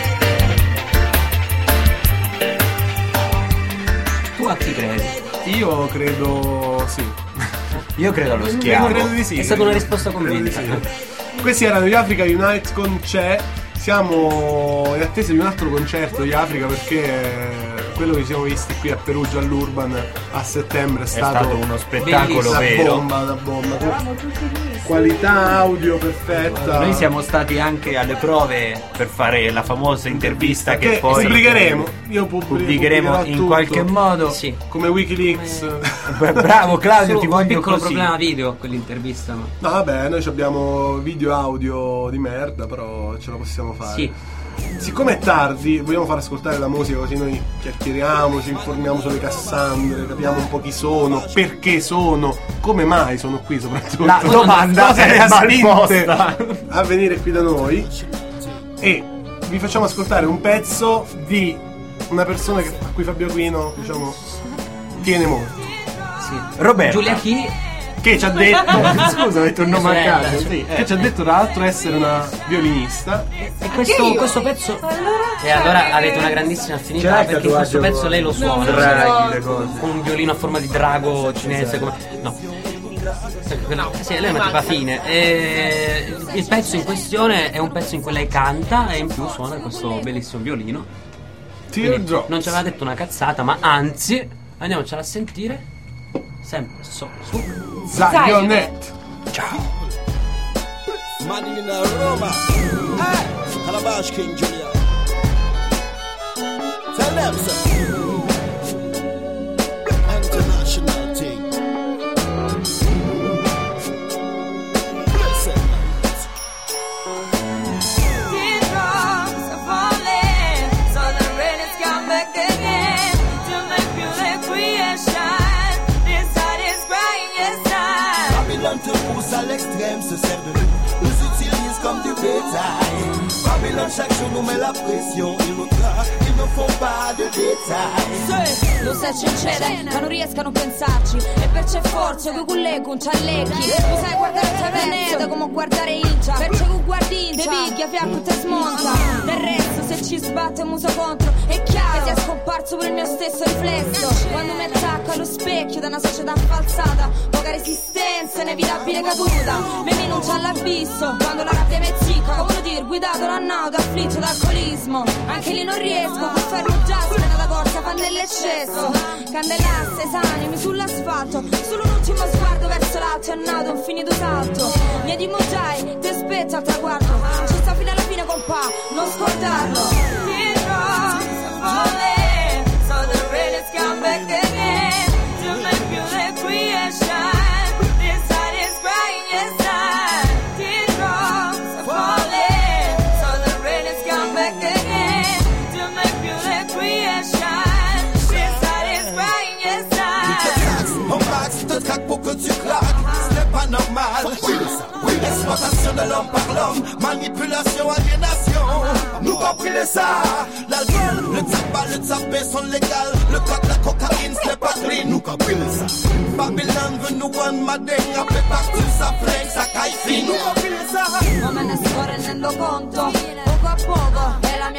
Tu a chi credi? Io credo sì. Io credo allo schiavo. Credo di sì. È stata una risposta convinta. Questi erano gli Africa Unite con C'è. Siamo in attesa di un altro concerto di Africa perché quello che ci siamo visti qui a Perugia all'Urban a settembre è stato uno spettacolo vero. Una bomba. Qualità audio perfetta. Noi siamo stati anche alle prove per fare la famosa intervista che poi pubblicheremo. Io pubblicheremo in tutto. qualche modo. Sì. Come Wikileaks. Bravo Claudio, ti voglio un piccolo così. problema video quell'intervista. Ma... No vabbè, noi abbiamo video audio di merda, però ce la possiamo fare. Sì. Siccome è tardi, vogliamo far ascoltare la musica così noi chiacchieriamo, ci informiamo sulle Cassandre, capiamo un po' chi sono, perché sono, come mai sono qui soprattutto. La domanda cosa è le ha spinte malposta a venire qui da noi. E vi facciamo ascoltare un pezzo di una persona a cui Fabio Aquino, diciamo, tiene molto. Sì. Roberta Giulia Chi? Che ci ha detto, scusa, ho detto un nome a caso, sì, che ci ha detto tra l'altro essere una violinista. E questo pezzo. E allora avete una grandissima affinità perché in questo pezzo lei lo suona con un violino a forma di drago cinese. Come... No. Sì, lei è una tipa fine. E il pezzo in questione è un pezzo in cui lei canta e in più suona questo bellissimo violino. Teardrops. Non ci aveva detto una cazzata, ma anzi, andiamocela a sentire. Sempre su Zionet. Ciao. Manina Roma. Calabash King Julia. Tell them so. International team. Listen. Teardrops are falling, so the rain has come back again to make beauty creation. Babylone te pousse à l'extrême, se sert de nous, nous utilise comme du bétail. Babylone chaque jour nous met la pression, ils nous traquent, ils ne font pas de détails. Sì, lo sai succede, ma non riescono a pensarci. E perciò forse che con lei con ciallecchi. Tu sai guardare il pianeta come guardare India. Perciò che guardi India, te picchia, fianco te smonta. Del resto se ci sbatte muso contro, è chiaro che sia scomparso pure il mio stesso riflesso. Quando mi attacco allo specchio da una società falsata, poca resistenza, inevitabile caduta. Mi rinuncia all'abisso, quando la rabbia mi zicca. Come lo dire, guidato l'annauto, afflitto d'alcolismo. Anche lì non riesco, con ferro già spena da corsa, fa nell'eccesso. Candelasse, esanimi sull'asfalto, solo un ultimo sguardo verso l'alto, è nato un finito salto. Mi dimoggiai, ti aspetto al traguardo, ci sta fino alla fine compà, non scordarlo. Teardrops are falling, so the rain has come back again to make beauty creation. This heart is crying, yes I. Teardrops are falling, so the rain has come back again to make beauty creation. This heart is crying, yes I. On max te traque pour que tu claques, ce n'est pas normal. Exploitation de l'homme par l'homme, manipulation, aliénation. Nous comprenez ça. L'alcool, le tabac, le tapé sont légales. Le crack, la cocaïne, ce n'est pas clean. Nous comprenez ça. Babylone veut nous rendre madeng, après partout ça flingue, ça caille fine. Nous comprenez ça. Ma me ne sto rendendo conto, poco a poco è la mia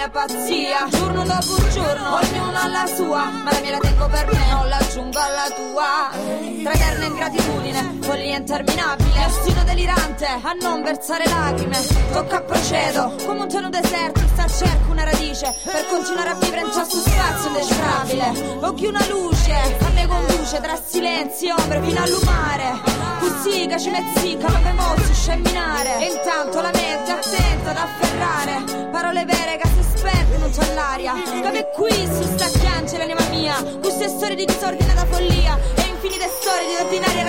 mia pazzia. Giorno dopo giorno, ognuno ha la sua, ma la mia la tengo per me, non la aggiungo alla tua. Tra eterna ingratitudine, follia interminabile, ostino delirante a non versare lacrime. Tocca procedo, come un tono deserto, sta cerco una radice per continuare a vivere in questo spazio indecifrabile. Occhi una luce, a me conduce tra silenzi e ombre fino al lumare. Così che ci mezzicca, ma per mozzi scemminare. E intanto la mente attenta ad afferrare parole vere che si spendono c'è l'aria. Come qui su sta chiancia l'anima mia, queste storie di disordinata follia e infinite storie di ordinaria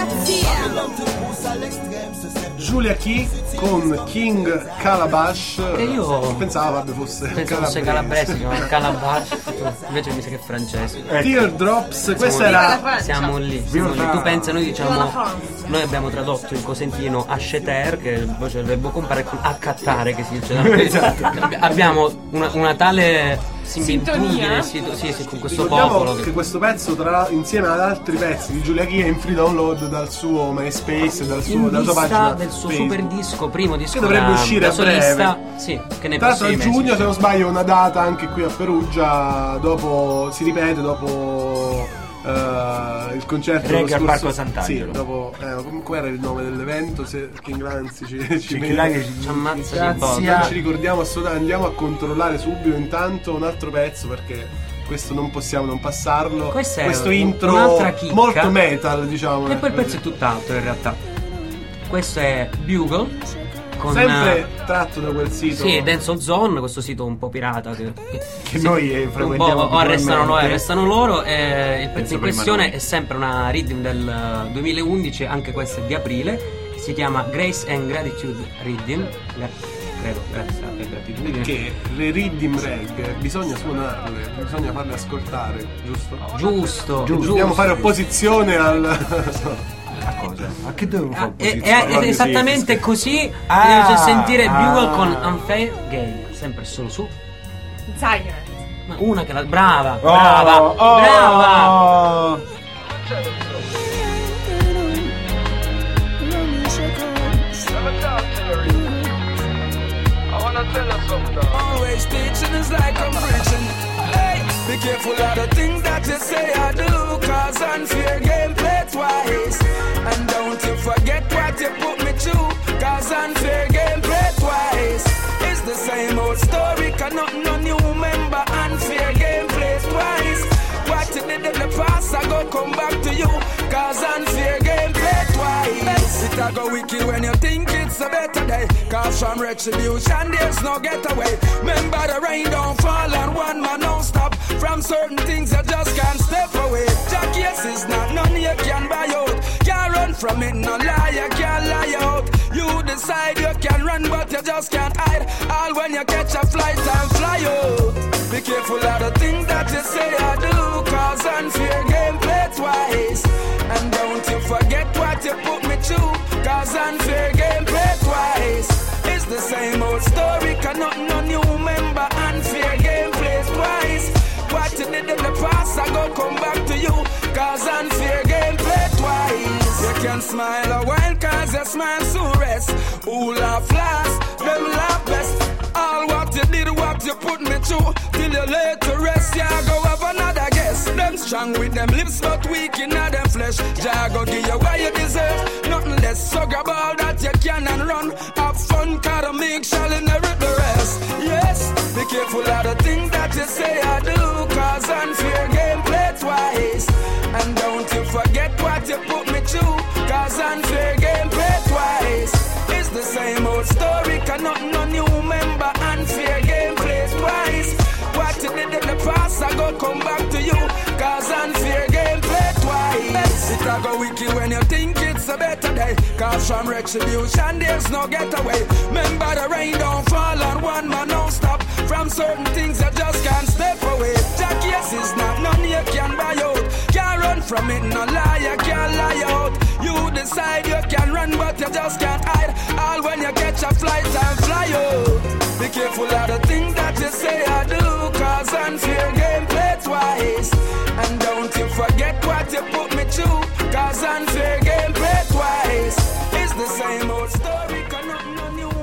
razzia. Giulia Key con King Calabash. E io pensavo fosse calabrese, Calabash, invece mi sa che è francese. Teardrops, questa era. Siamo lì. Tu pensa, noi diciamo, noi abbiamo tradotto il cosentino acheter, che voce del verbo comprare, con accattare, che si dice. Esatto. Abbiamo una tale similitudine con questo popolo. Che questo pezzo, insieme ad altri pezzi di Giulia Key, è in free download dal suo MySpace, dalla sua pagina del suo super disco, primo disco che dovrebbe uscire a breve. Sì, che ne tra l'altro a giugno, mesi. se non sbaglio, una data anche qui a Perugia. Dopo si ripete dopo il concerto Reggae al Parco Sant'Angelo. Sì, dopo come era il nome dell'evento? Se King Lanzi ci ammazza di poco. Non ci ricordiamo assolutamente, andiamo a controllare subito intanto un altro pezzo, perché questo non possiamo non passarlo. Questo intro un'altra chicca, molto metal, diciamo. E poi il pezzo è tutt'altro in realtà. Questo è Bugle, sempre tratto da quel sito. Sì, Dance of Zone, questo sito un po' pirata che noi frequentiamo. O arrestano noi, arrestano loro. Il pezzo in questione è sempre una rhythm del 2011, anche questa è di aprile. Si chiama Grace and Gratitude Rhythm. Credo, grazie e gratitudine. Perché le rhythm reg bisogna suonarle, bisogna farle ascoltare, giusto? Giusto. Dobbiamo fare opposizione a cosa? A che dovevo fare è esattamente così. Bisogna sentire Bugle con Unfair Game, sempre solo su Zion. Ma una che la brava. Brava. Always teaching is like I'm preaching. Hey, be careful of the things that you say I do, cause unfair game play twice. And don't you forget what you put me through, cause unfair game play twice. It's the same old story, cause nothing on you remember. Unfair game plays twice. What you did in the past, I go come back to you, cause unfair game play twice. It a go wicked when you think it's a better day, cause from retribution there's no getaway. Remember the rain don't fall on one man, don't stop. From certain things you just can't step away. Jack, yes, is not none you can buy out. Can't run from it, no lie, you can't lie out. You decide you can run, but you just can't hide. All when you catch a flight and fly out. Be careful of the things that you say I do, cause unfair game play twice. And don't you forget what you put me through, cause unfair game play twice. It's the same old story, cause nothing on you remember. Unfair game plays twice. What you did in the past, I go come back to you, cause unfair game play twice. You can smile a while, cause your smile soon rest. Who laugh last, them laugh best. All what you did, what you put me through, till you lay to rest, yeah, go have another guess. Them strong with them lips, but weak in them flesh. Jah go give you what you deserve, nothing less. So grab all that you can and run. Have fun, cause the meek shall inherit the rest. Yes, be careful of the things that you say I do, cause unfair game play twice. And don't you forget what you put me through, cause unfair game play twice. It's the same old story, cause nothing on you remember. Unfair game plays twice. What you did in the past, I go come back to you, cause unfair game play twice. It a go wicked when you think it's a better day, cause from retribution there's no getaway. Remember the rain don't fall on one man, don't stop. From certain things you just can't step away. Jack, yes, is not none you can buy out. Can't run from it, no lie, you can't lie out. You decide you can run, but you just can't hide. All when you catch a flight and fly out. Be careful of the things that you say I do, cause unfair game play twice. And don't you forget what you put me through, cause unfair game play twice. It's the same old story, cause nothing on you remember.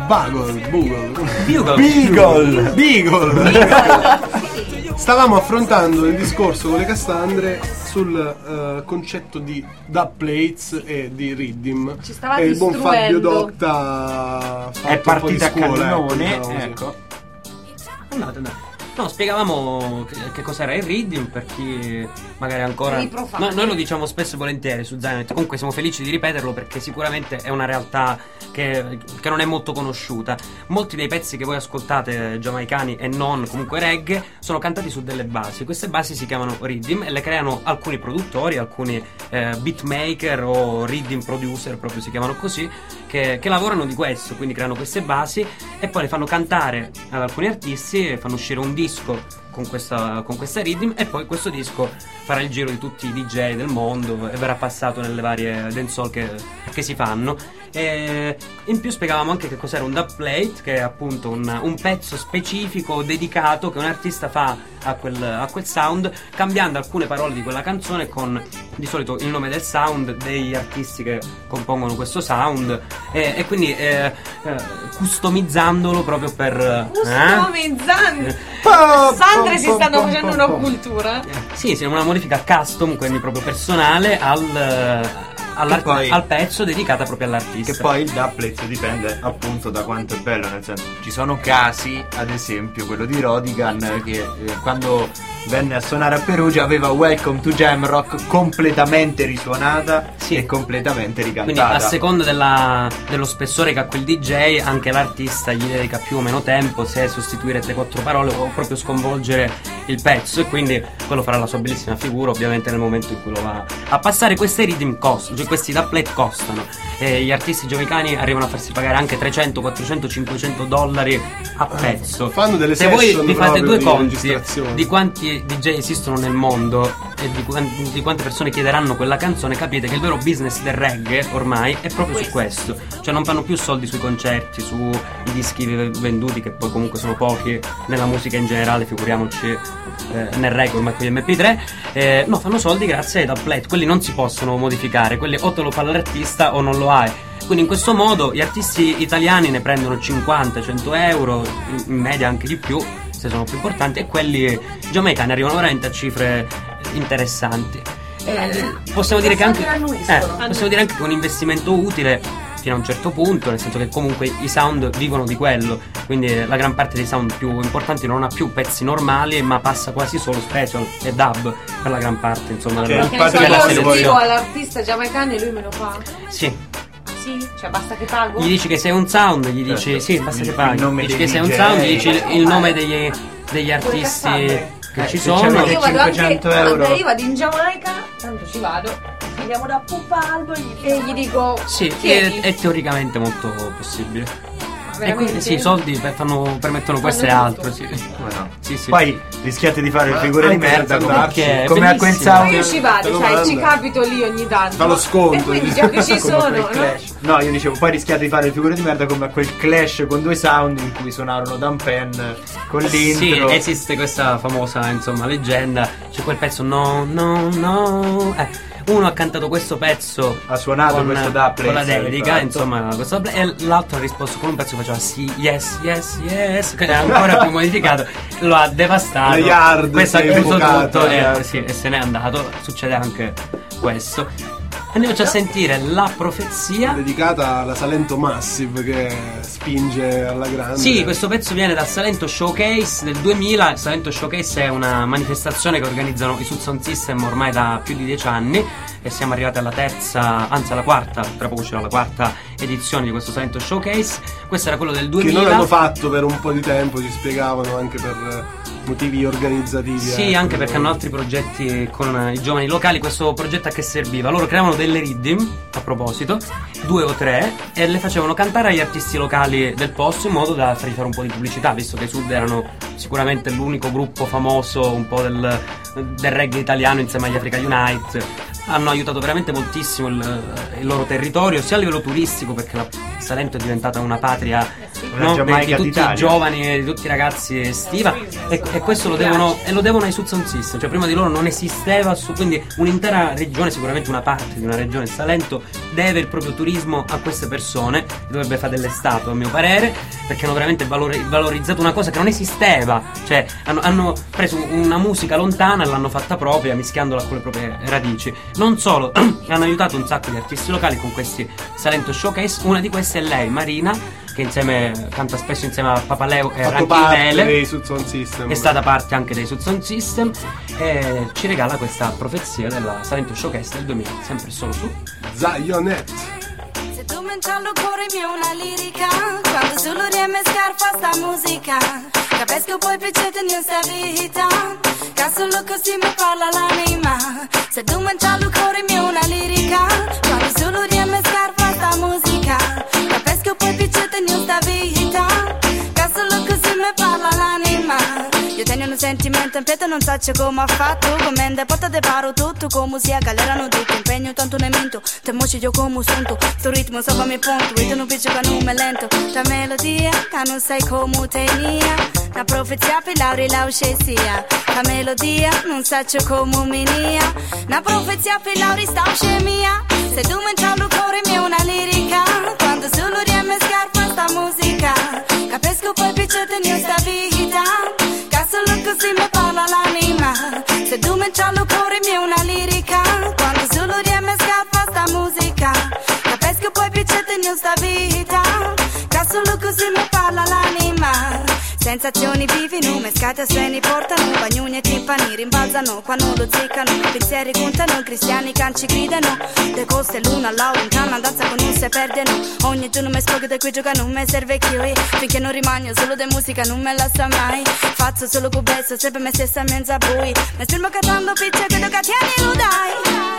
Stavamo affrontando il discorso con le Cassandre sul concetto di dubplates e di rhythm. Ci stavate e il buon Fabio istruendo. Docta ha fatto È partita un po' di a scuola, cannone, diciamo così. ecco. Andate. No, spiegavamo che cos'era il reading per chi magari ancora. Per i profani. No, noi lo diciamo spesso e volentieri su Zionet. Comunque siamo felici di ripeterlo perché sicuramente è una realtà che non è molto conosciuta. Molti dei pezzi che voi ascoltate, giamaicani e non, comunque reggae, sono cantati su delle basi. Queste basi si chiamano reading e le creano alcuni produttori, alcuni beatmaker o reading producer, proprio si chiamano così, che lavorano di questo, quindi creano queste basi e poi le fanno cantare ad alcuni artisti e fanno uscire un disco con questa rhythm e poi questo disco farà il giro di tutti i DJ del mondo e verrà passato nelle varie dancehall che si fanno. E in più spiegavamo anche che cos'era un dubplate, che è appunto un pezzo specifico dedicato che un artista fa a quel sound, cambiando alcune parole di quella canzone con di solito il nome del sound degli artisti che compongono questo sound e quindi customizzandolo proprio per Customizzando. Sandre si stanno facendo un'occultura. sì, una modifica custom, quindi proprio personale al pezzo dedicata proprio all'artista. Che poi il dubplate dipende appunto da quanto è bello, nel senso ci sono casi, ad esempio quello di Rodigan che quando venne a suonare a Perugia aveva Welcome to Jamrock completamente risuonata e completamente ricantata. Quindi a seconda dello spessore che ha quel DJ anche l'artista gli dedica più o meno tempo, se sostituire 3-4 parole o proprio sconvolgere il pezzo, e quindi quello farà la sua bellissima figura ovviamente nel momento in cui lo va a passare. Queste rhythm costano, cioè questi dubplate costano e gli artisti giamaicani arrivano a farsi pagare anche 300, 400, 500 dollari a pezzo. Fanno delle se voi session vi fate proprio due di conti registrazione. di quanti DJ esistono nel mondo e di quante persone chiederanno quella canzone, capite che il vero business del reggae ormai è proprio su questo. Cioè non fanno più soldi sui concerti, sui dischi venduti, che poi comunque sono pochi nella musica in generale, figuriamoci nel reggae ormai con gli MP3. No, fanno soldi grazie ai dubplate. Quelli non si possono modificare, quelli o te lo fa l'artista o non lo hai. Quindi in questo modo gli artisti italiani ne prendono 50-100 euro, in media anche di più se sono più importanti, e quelli giamaicani arrivano veramente a cifre interessanti. Possiamo dire che anche che è un investimento utile fino a un certo punto, nel senso che comunque i sound vivono di quello, quindi la gran parte dei sound più importanti non ha più pezzi normali ma passa quasi solo special e dub per la gran parte, insomma, della selezione. All'artista giamaicano e lui me lo fa? Sì. Cioè basta che pago? Gli dici che sei un sound, gli dici sì, basta che paghi. Gli dici che sei un sound, gli dici il nome degli artisti che ci sono. Io vado anche quando io vado in Giamaica, tanto ci vado, andiamo da Pupalbo e gli dico sì, è teoricamente molto possibile. E quindi sì, i soldi permettono questo e altro, sì. Sì. Poi rischiate di fare le figure di merda come a quel sound. Io ci vado, sai, ci capito lì ogni tanto. Fa lo sconto. E quindi già che ci sono, no? No, io dicevo, poi rischiate di fare le figure di merda come a quel Clash con due sound in cui suonarono Dan Penn con l'intro. Sì, esiste questa famosa, insomma, leggenda. C'è quel pezzo no. Uno ha cantato questo pezzo, ha suonato questo dubplate con la dedica, insomma, questo e l'altro ha risposto con un pezzo che faceva sì, yes, che è ancora più modificato, lo ha devastato. Questo ha chiuso tutto e se n'è andato. Succede anche questo. Andiamoci a sentire La Profezia, dedicata alla Salento Massive che spinge alla grande. Sì, questo pezzo viene dal Salento Showcase del 2000. Il Salento Showcase è una manifestazione che organizzano i Sound Sound System ormai da più di 10 anni e siamo arrivati alla quarta, tra poco c'era la quarta edizione di questo Salento Showcase. Questo era quello del 2000. Che non hanno fatto per un po' di tempo, ci spiegavano, anche per motivi organizzativi. Sì, anche perché hanno altri progetti con i giovani locali. Questo progetto a che serviva? Loro creavano delle rhythm, a proposito, 2 o 3, e le facevano cantare agli artisti locali del posto in modo da fargli fare un po' di pubblicità, visto che i Sud erano sicuramente l'unico gruppo famoso un po' del reggae italiano insieme agli Africa Unite. Hanno aiutato veramente moltissimo il loro territorio, sia a livello turistico, perché la Salento è diventata una patria di tutti i giovani e di tutti i ragazzi estiva, e questo lo devono ai Sound Sound System. Cioè prima di loro non esisteva, quindi un'intera regione, sicuramente una parte di una regione Salento deve il proprio turismo a queste persone, dovrebbe fare delle statue a mio parere, perché hanno veramente valorizzato una cosa che non esisteva, cioè hanno preso una musica lontana e l'hanno fatta propria, mischiandola con le proprie radici. Non solo, hanno aiutato un sacco di artisti locali con questi Salento Showcase. Una di queste è lei, Marina, che canta spesso insieme a Papaleo e Ranchivele, dei Sound System, è stata parte anche dei Sound System, e ci regala questa profezia della Salento Showcase del 2000, sempre solo su Zionet. Se tu mi inciallo cuore mio una lirica, quando solo riemme scarpa sta musica, capisco poi piacete in sta vita, che solo così mi parla l'anima. Se tu mi inciallo cuore mio una lirica, quando solo riemme scarpa sta musica, capisco poi piacete in sta vita, che solo così mi parla l'anima. Io tengo un sentimento in pietà, non so come ha fatto, come in porta te paro tutto, come sia galerano tutto, impegno tanto ne minto, te moci io come sunto, sto ritmo sopra mi punto, e te non piccio che non me lento, la melodia, che non sai come tenia, la profezia per lauri la uscesia, la melodia, non so come minia, la profezia per lauri sta uscemia, se tu mi inciallo cuore mio una lirica, quando solo riemme scarpa sta musica, capisco poi piacete in sta vita, solo così mi parla l'anima. Se tu mi inciallo cuore mio una lirica, quando solo riemme scarpa sta musica, capisco poi piacete in sta vita, che solo così mi parla l'anima. Sensazioni vivi, non mescate a suoni portano, bagnuni e timpani rimbalzano, quando lo ziccano, pensieri contano, cristiani canci gridano, le coste l'una all'aula in canna, danza con un se perdono, ogni giorno mi sfogo da qui gioca, non mi serve più, finché non rimango solo di musica, non me la sa mai, faccio solo con besso, sempre me stessa in mezzo a bui, mi stirmo cantando pizza che do cattiani lo dai.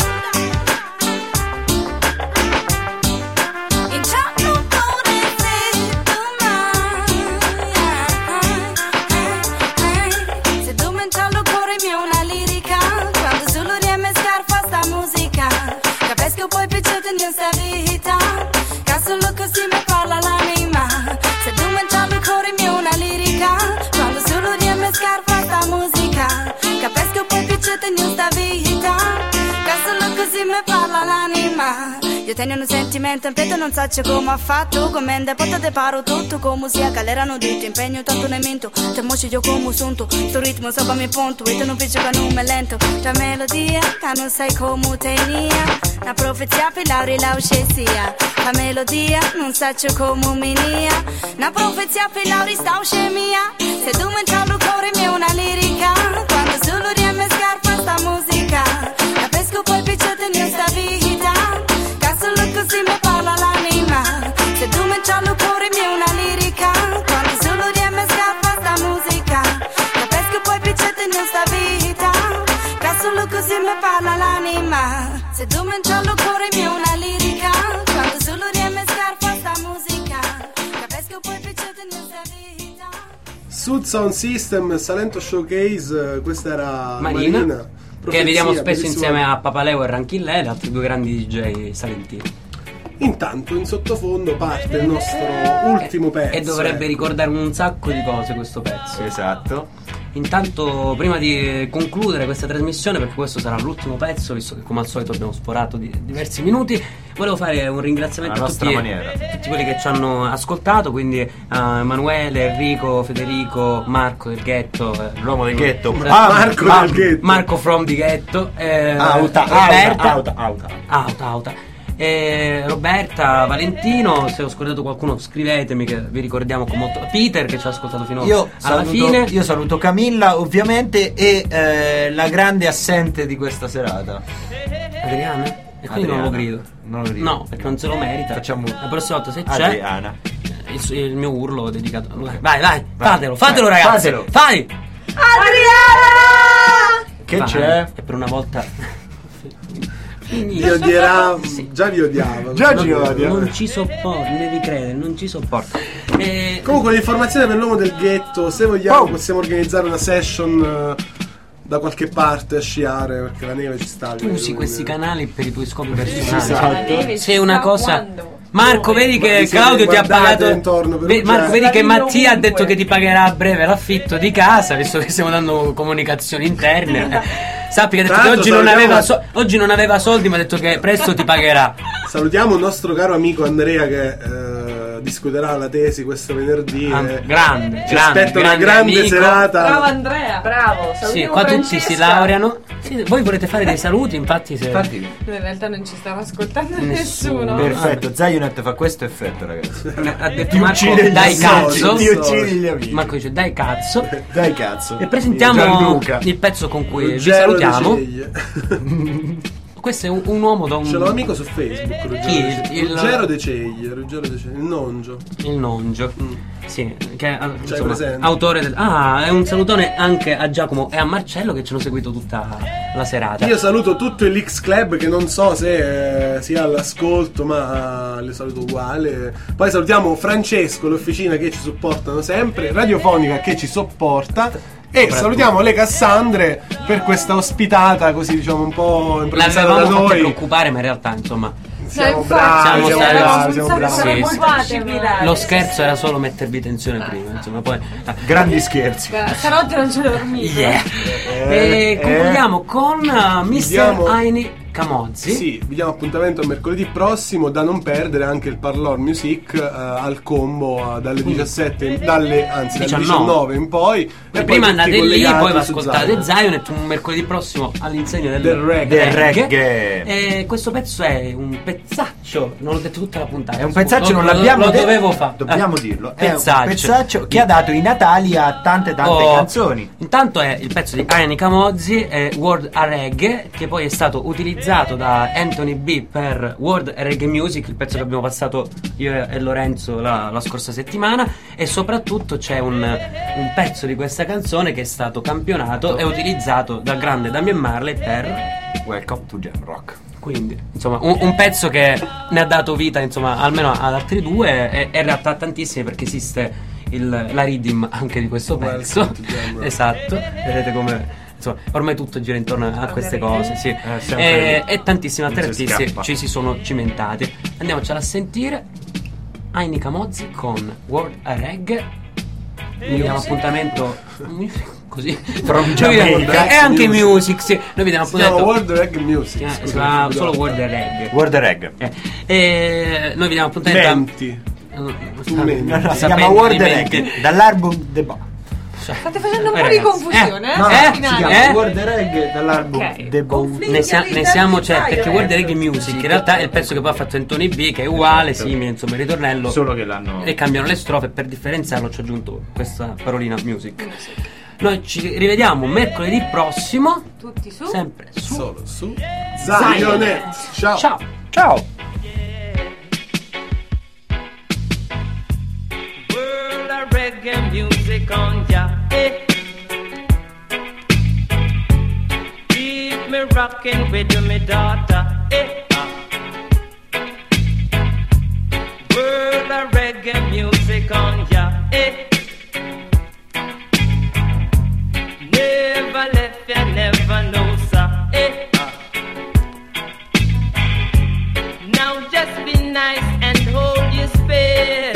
Poi piacete in sta vita, che solo così mi parla l'anima. Se tu mi inciallo il cuore mio una lirica, quando solo riemme scarpa sta musica, capisco poi piacete in sta vita, che solo così mi parla l'anima. Io tengo un sentimento in petto, non so come ha fatto, come in porta te paro tutto, come sia galerano detto, impegno tanto ne minto, te moci io come sunto, sto ritmo sopra mi punto, e te non piccio che non me lento, la melodia, che non sai come tenia, la profezia per lauri la uscesia, la melodia, non so come minia, la profezia per lauri sta uscemia, se tu mi inciallo il cuore mio una lirica, quando solo riemme scarpa sta musica, capisco poi piacete in sta vita, solo così mi parla l'anima. Se tu mi inciallo il cuore mio una lirica, quando solo riemme scarpa sta musica, capisco poi piacete in sta vita, che solo così mi parla l'anima. Se tu mi inciallo il cuore mio una lirica, quando solo riemme scarpa sta musica, capisco poi piacete in sta vita. Sound System, Salento Showcase, questa era Marina. Che vediamo spesso bellissima. Insieme a Papaleo e Ranchillele, altri due grandi DJ salentini. Intanto in sottofondo parte il nostro ultimo pezzo. E dovrebbe ricordare un sacco di cose questo pezzo. Esatto. Intanto, prima di concludere questa trasmissione, perché questo sarà l'ultimo pezzo, visto che come al solito abbiamo sporato di diversi minuti, volevo fare un ringraziamento a tutti quelli che ci hanno ascoltato, quindi a Emanuele, Enrico, Federico, Marco del Ghetto, l'uomo del Ghetto, Marco from the Ghetto, Auta. Roberta, Valentino, se ho scordato qualcuno scrivetemi che vi ricordiamo con molto. Peter che ci ha ascoltato fino alla fine. Io saluto Camilla ovviamente e la grande assente di questa serata, Adriana? E quindi non lo grido. No, perché non se lo merita. Facciamo la prossima volta se c'è Adriana. Il mio urlo dedicato. Vai, fatelo ragazzi. Fai! Adriana! Che c'è? E per una volta Vi odierà, già vi odiavo. Non ci sopporto, devi credere, non ci sopporto. Comunque l'informazione per l'uomo del ghetto, se vogliamo possiamo organizzare una session da qualche parte a sciare, perché la neve ci sta. Tu usi questi canali per i tuoi scopi personali. Esatto. Se una cosa Marco, vedi che Claudio ti ha pagato. Marco, vedi che Mattia ha detto che ti pagherà a breve l'affitto di casa, visto che stiamo dando comunicazioni interne. Sappi che ha detto che oggi non aveva soldi, ma ha detto che presto ti pagherà. Salutiamo il nostro caro amico Andrea che discuterà la tesi questo venerdì. Grande, ci aspetta una grande amico. serata. Bravo Andrea, bravo. Sì, qua tutti si laureano. Sì, voi volete fare dei saluti, infatti In realtà non ci stava ascoltando nessuno. Perfetto, Zionet fa questo effetto, ragazzi. Ha detto Marco, dai cazzo. Ti uccidi gli amici. Marco dice dai cazzo. Dai cazzo. E presentiamo Gianluca. il pezzo con cui vi Ruggero De salutiamo. Ceglie. Questo è un uomo da un... Ce l'ho amico su Facebook, Ruggero De Ceglie, il nongio. Il nongio. Sì, che è C'hai presente? autore del... Ah, è un salutone anche a Giacomo e a Marcello che ci hanno seguito tutta la serata. Io saluto tutto il X Club che non so se sia all'ascolto, ma le saluto uguale. Poi salutiamo Francesco, l'officina che ci supportano sempre, Radiofonica che ci sopporta. E salutiamo le Cassandre per questa ospitata così, diciamo, un po' improvvisata da L'avevamo fatto noi. preoccupare, ma in realtà insomma Siamo bravi, siamo bravi. Sì. Lo scherzo era solo mettervi tensione prima, insomma, poi grandi scherzi. Stanotte non ci ho dormito. E concludiamo con Mr. Aini Camozzi. Sì, vi diamo appuntamento a mercoledì prossimo, da non perdere anche il Parlor Music al combo dalle 17, dalle 19 in poi. E prima andate lì, poi vi ascoltate Zionet un mercoledì prossimo all'insegna del reggae. E questo pezzo è un pezzaccio, non l'ho detto tutta la puntata. È un pezzaccio, non l'abbiamo lo detto. dovevo fare. Dobbiamo dirlo. Pezzaccio. È un pezzaccio che ha dato i Natali a tante canzoni. Intanto è il pezzo di Aini Camozzi, World a Reggae, che poi è stato utilizzato da Anthony B per World Reggae Music, il pezzo che abbiamo passato io e Lorenzo la scorsa settimana, e soprattutto c'è un pezzo di questa canzone che è stato campionato e utilizzato dal grande Damian Marley per Welcome to Jamrock. Quindi insomma un pezzo che ne ha dato vita insomma almeno ad altri due e in realtà tantissimi, perché esiste la rhythm anche di questo pezzo. Esatto, vedete come insomma ormai tutto gira intorno a queste cose, sì. E tantissimi altri artisti ci si sono cimentati. Andiamocela a sentire. Aini Camozzi con World a Reggae. Noi diamo appuntamento così From Jamaica. e anche music, sì. Noi vi diamo appuntamento World Reggae Music. Solo World Reggae. World Reggae. E noi vi diamo appuntamento. Menti. Si chiama World Reggae dall'album The Bomb. State facendo un po' di confusione, si chiama World Reggae dall'album The Bomb. Ne siamo certi, perché World Reggae Music in realtà è il pezzo che poi ha fatto Anthony B, che è uguale, simile, insomma, il ritornello, solo che l'hanno e cambiano le strofe. Per differenziarlo ci ho aggiunto questa parolina music. Noi ci rivediamo mercoledì prossimo, tutti su, sempre su, solo su Zionet. Ciao. Ciao. Reggae music on ya, Keep me rocking with me daughter, World of reggae music on ya, Never left ya, never know, sir, Now just be nice and hold your space.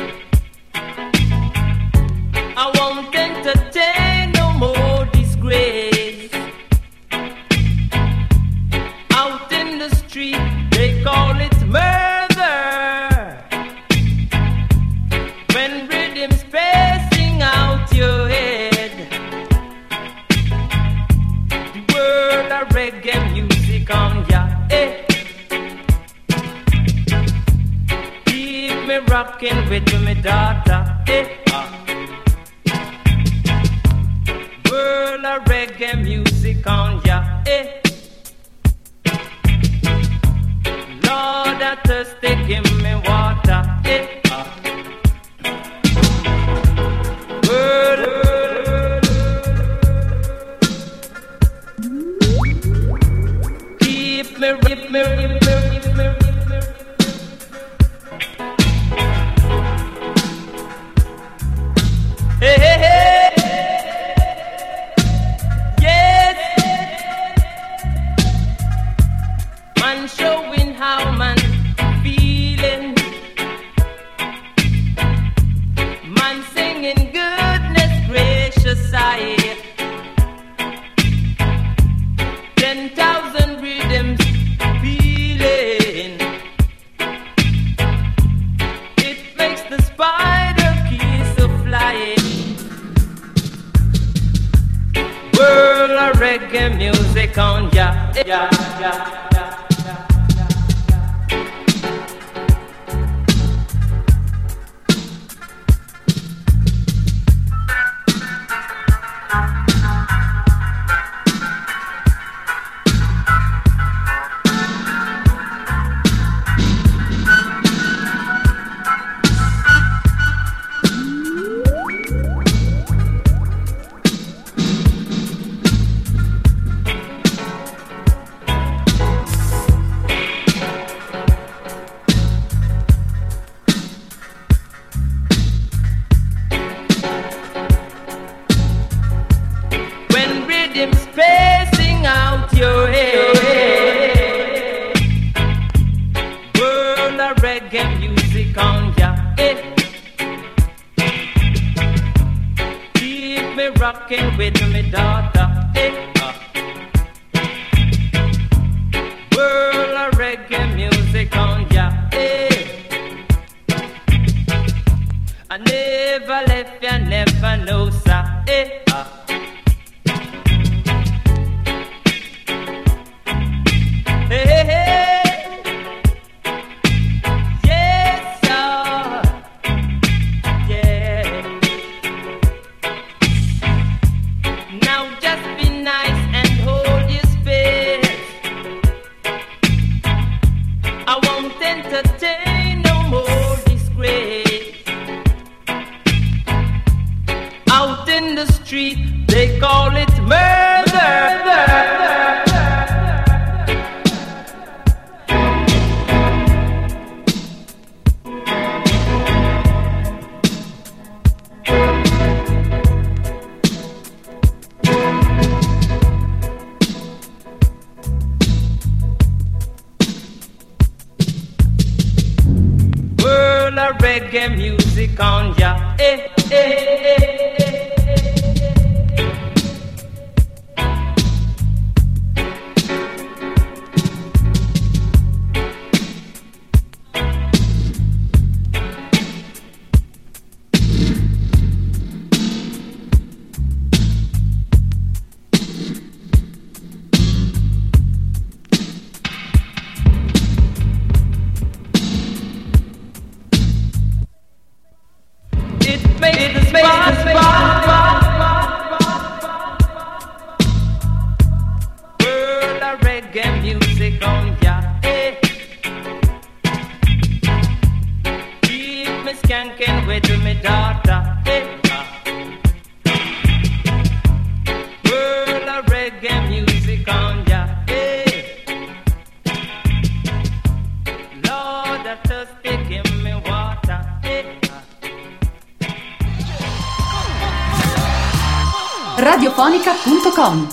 I won't entertain no more disgrace. Out in the street, they call it murder. When rhythm's pressing out your head, the world of reggae music on ya, Keep me rocking with me daughter, World of reggae music on ya, Lord, I thirsty, give me water, Keep me. Hey, hey, hey. Man showing how man feeling, man singing goodness gracious I 10,000 rhythms feeling, reggae music on ya. Yeah, yeah. Rocking with me daughter, world of reggae music on ya, I never left ya, never know, sir, they call it murder. World of reggae music on ya, Radiofonica.com.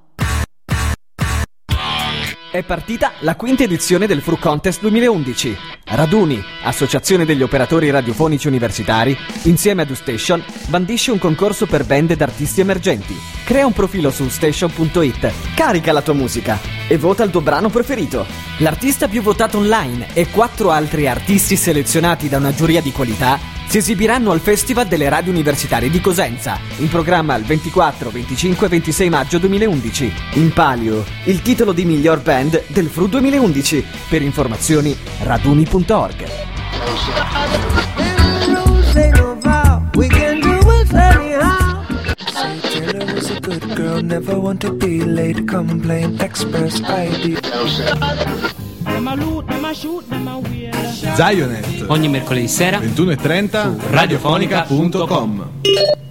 È partita la quinta edizione del Fru Contest 2011. Raduni, Associazione degli Operatori Radiofonici Universitari, insieme ad U-Station, bandisce un concorso per band ed artisti emergenti. Crea un profilo su ustation.it, carica la tua musica e vota il tuo brano preferito. L'artista più votato online e 4 altri artisti selezionati da una giuria di qualità si esibiranno al Festival delle Radio Universitarie di Cosenza, in programma il 24, 25 e 26 maggio 2011. In palio, il titolo di miglior band del Fru 2011. Per informazioni, raduni.org. Zionet ogni mercoledì sera 21:30 su radiofonica.com.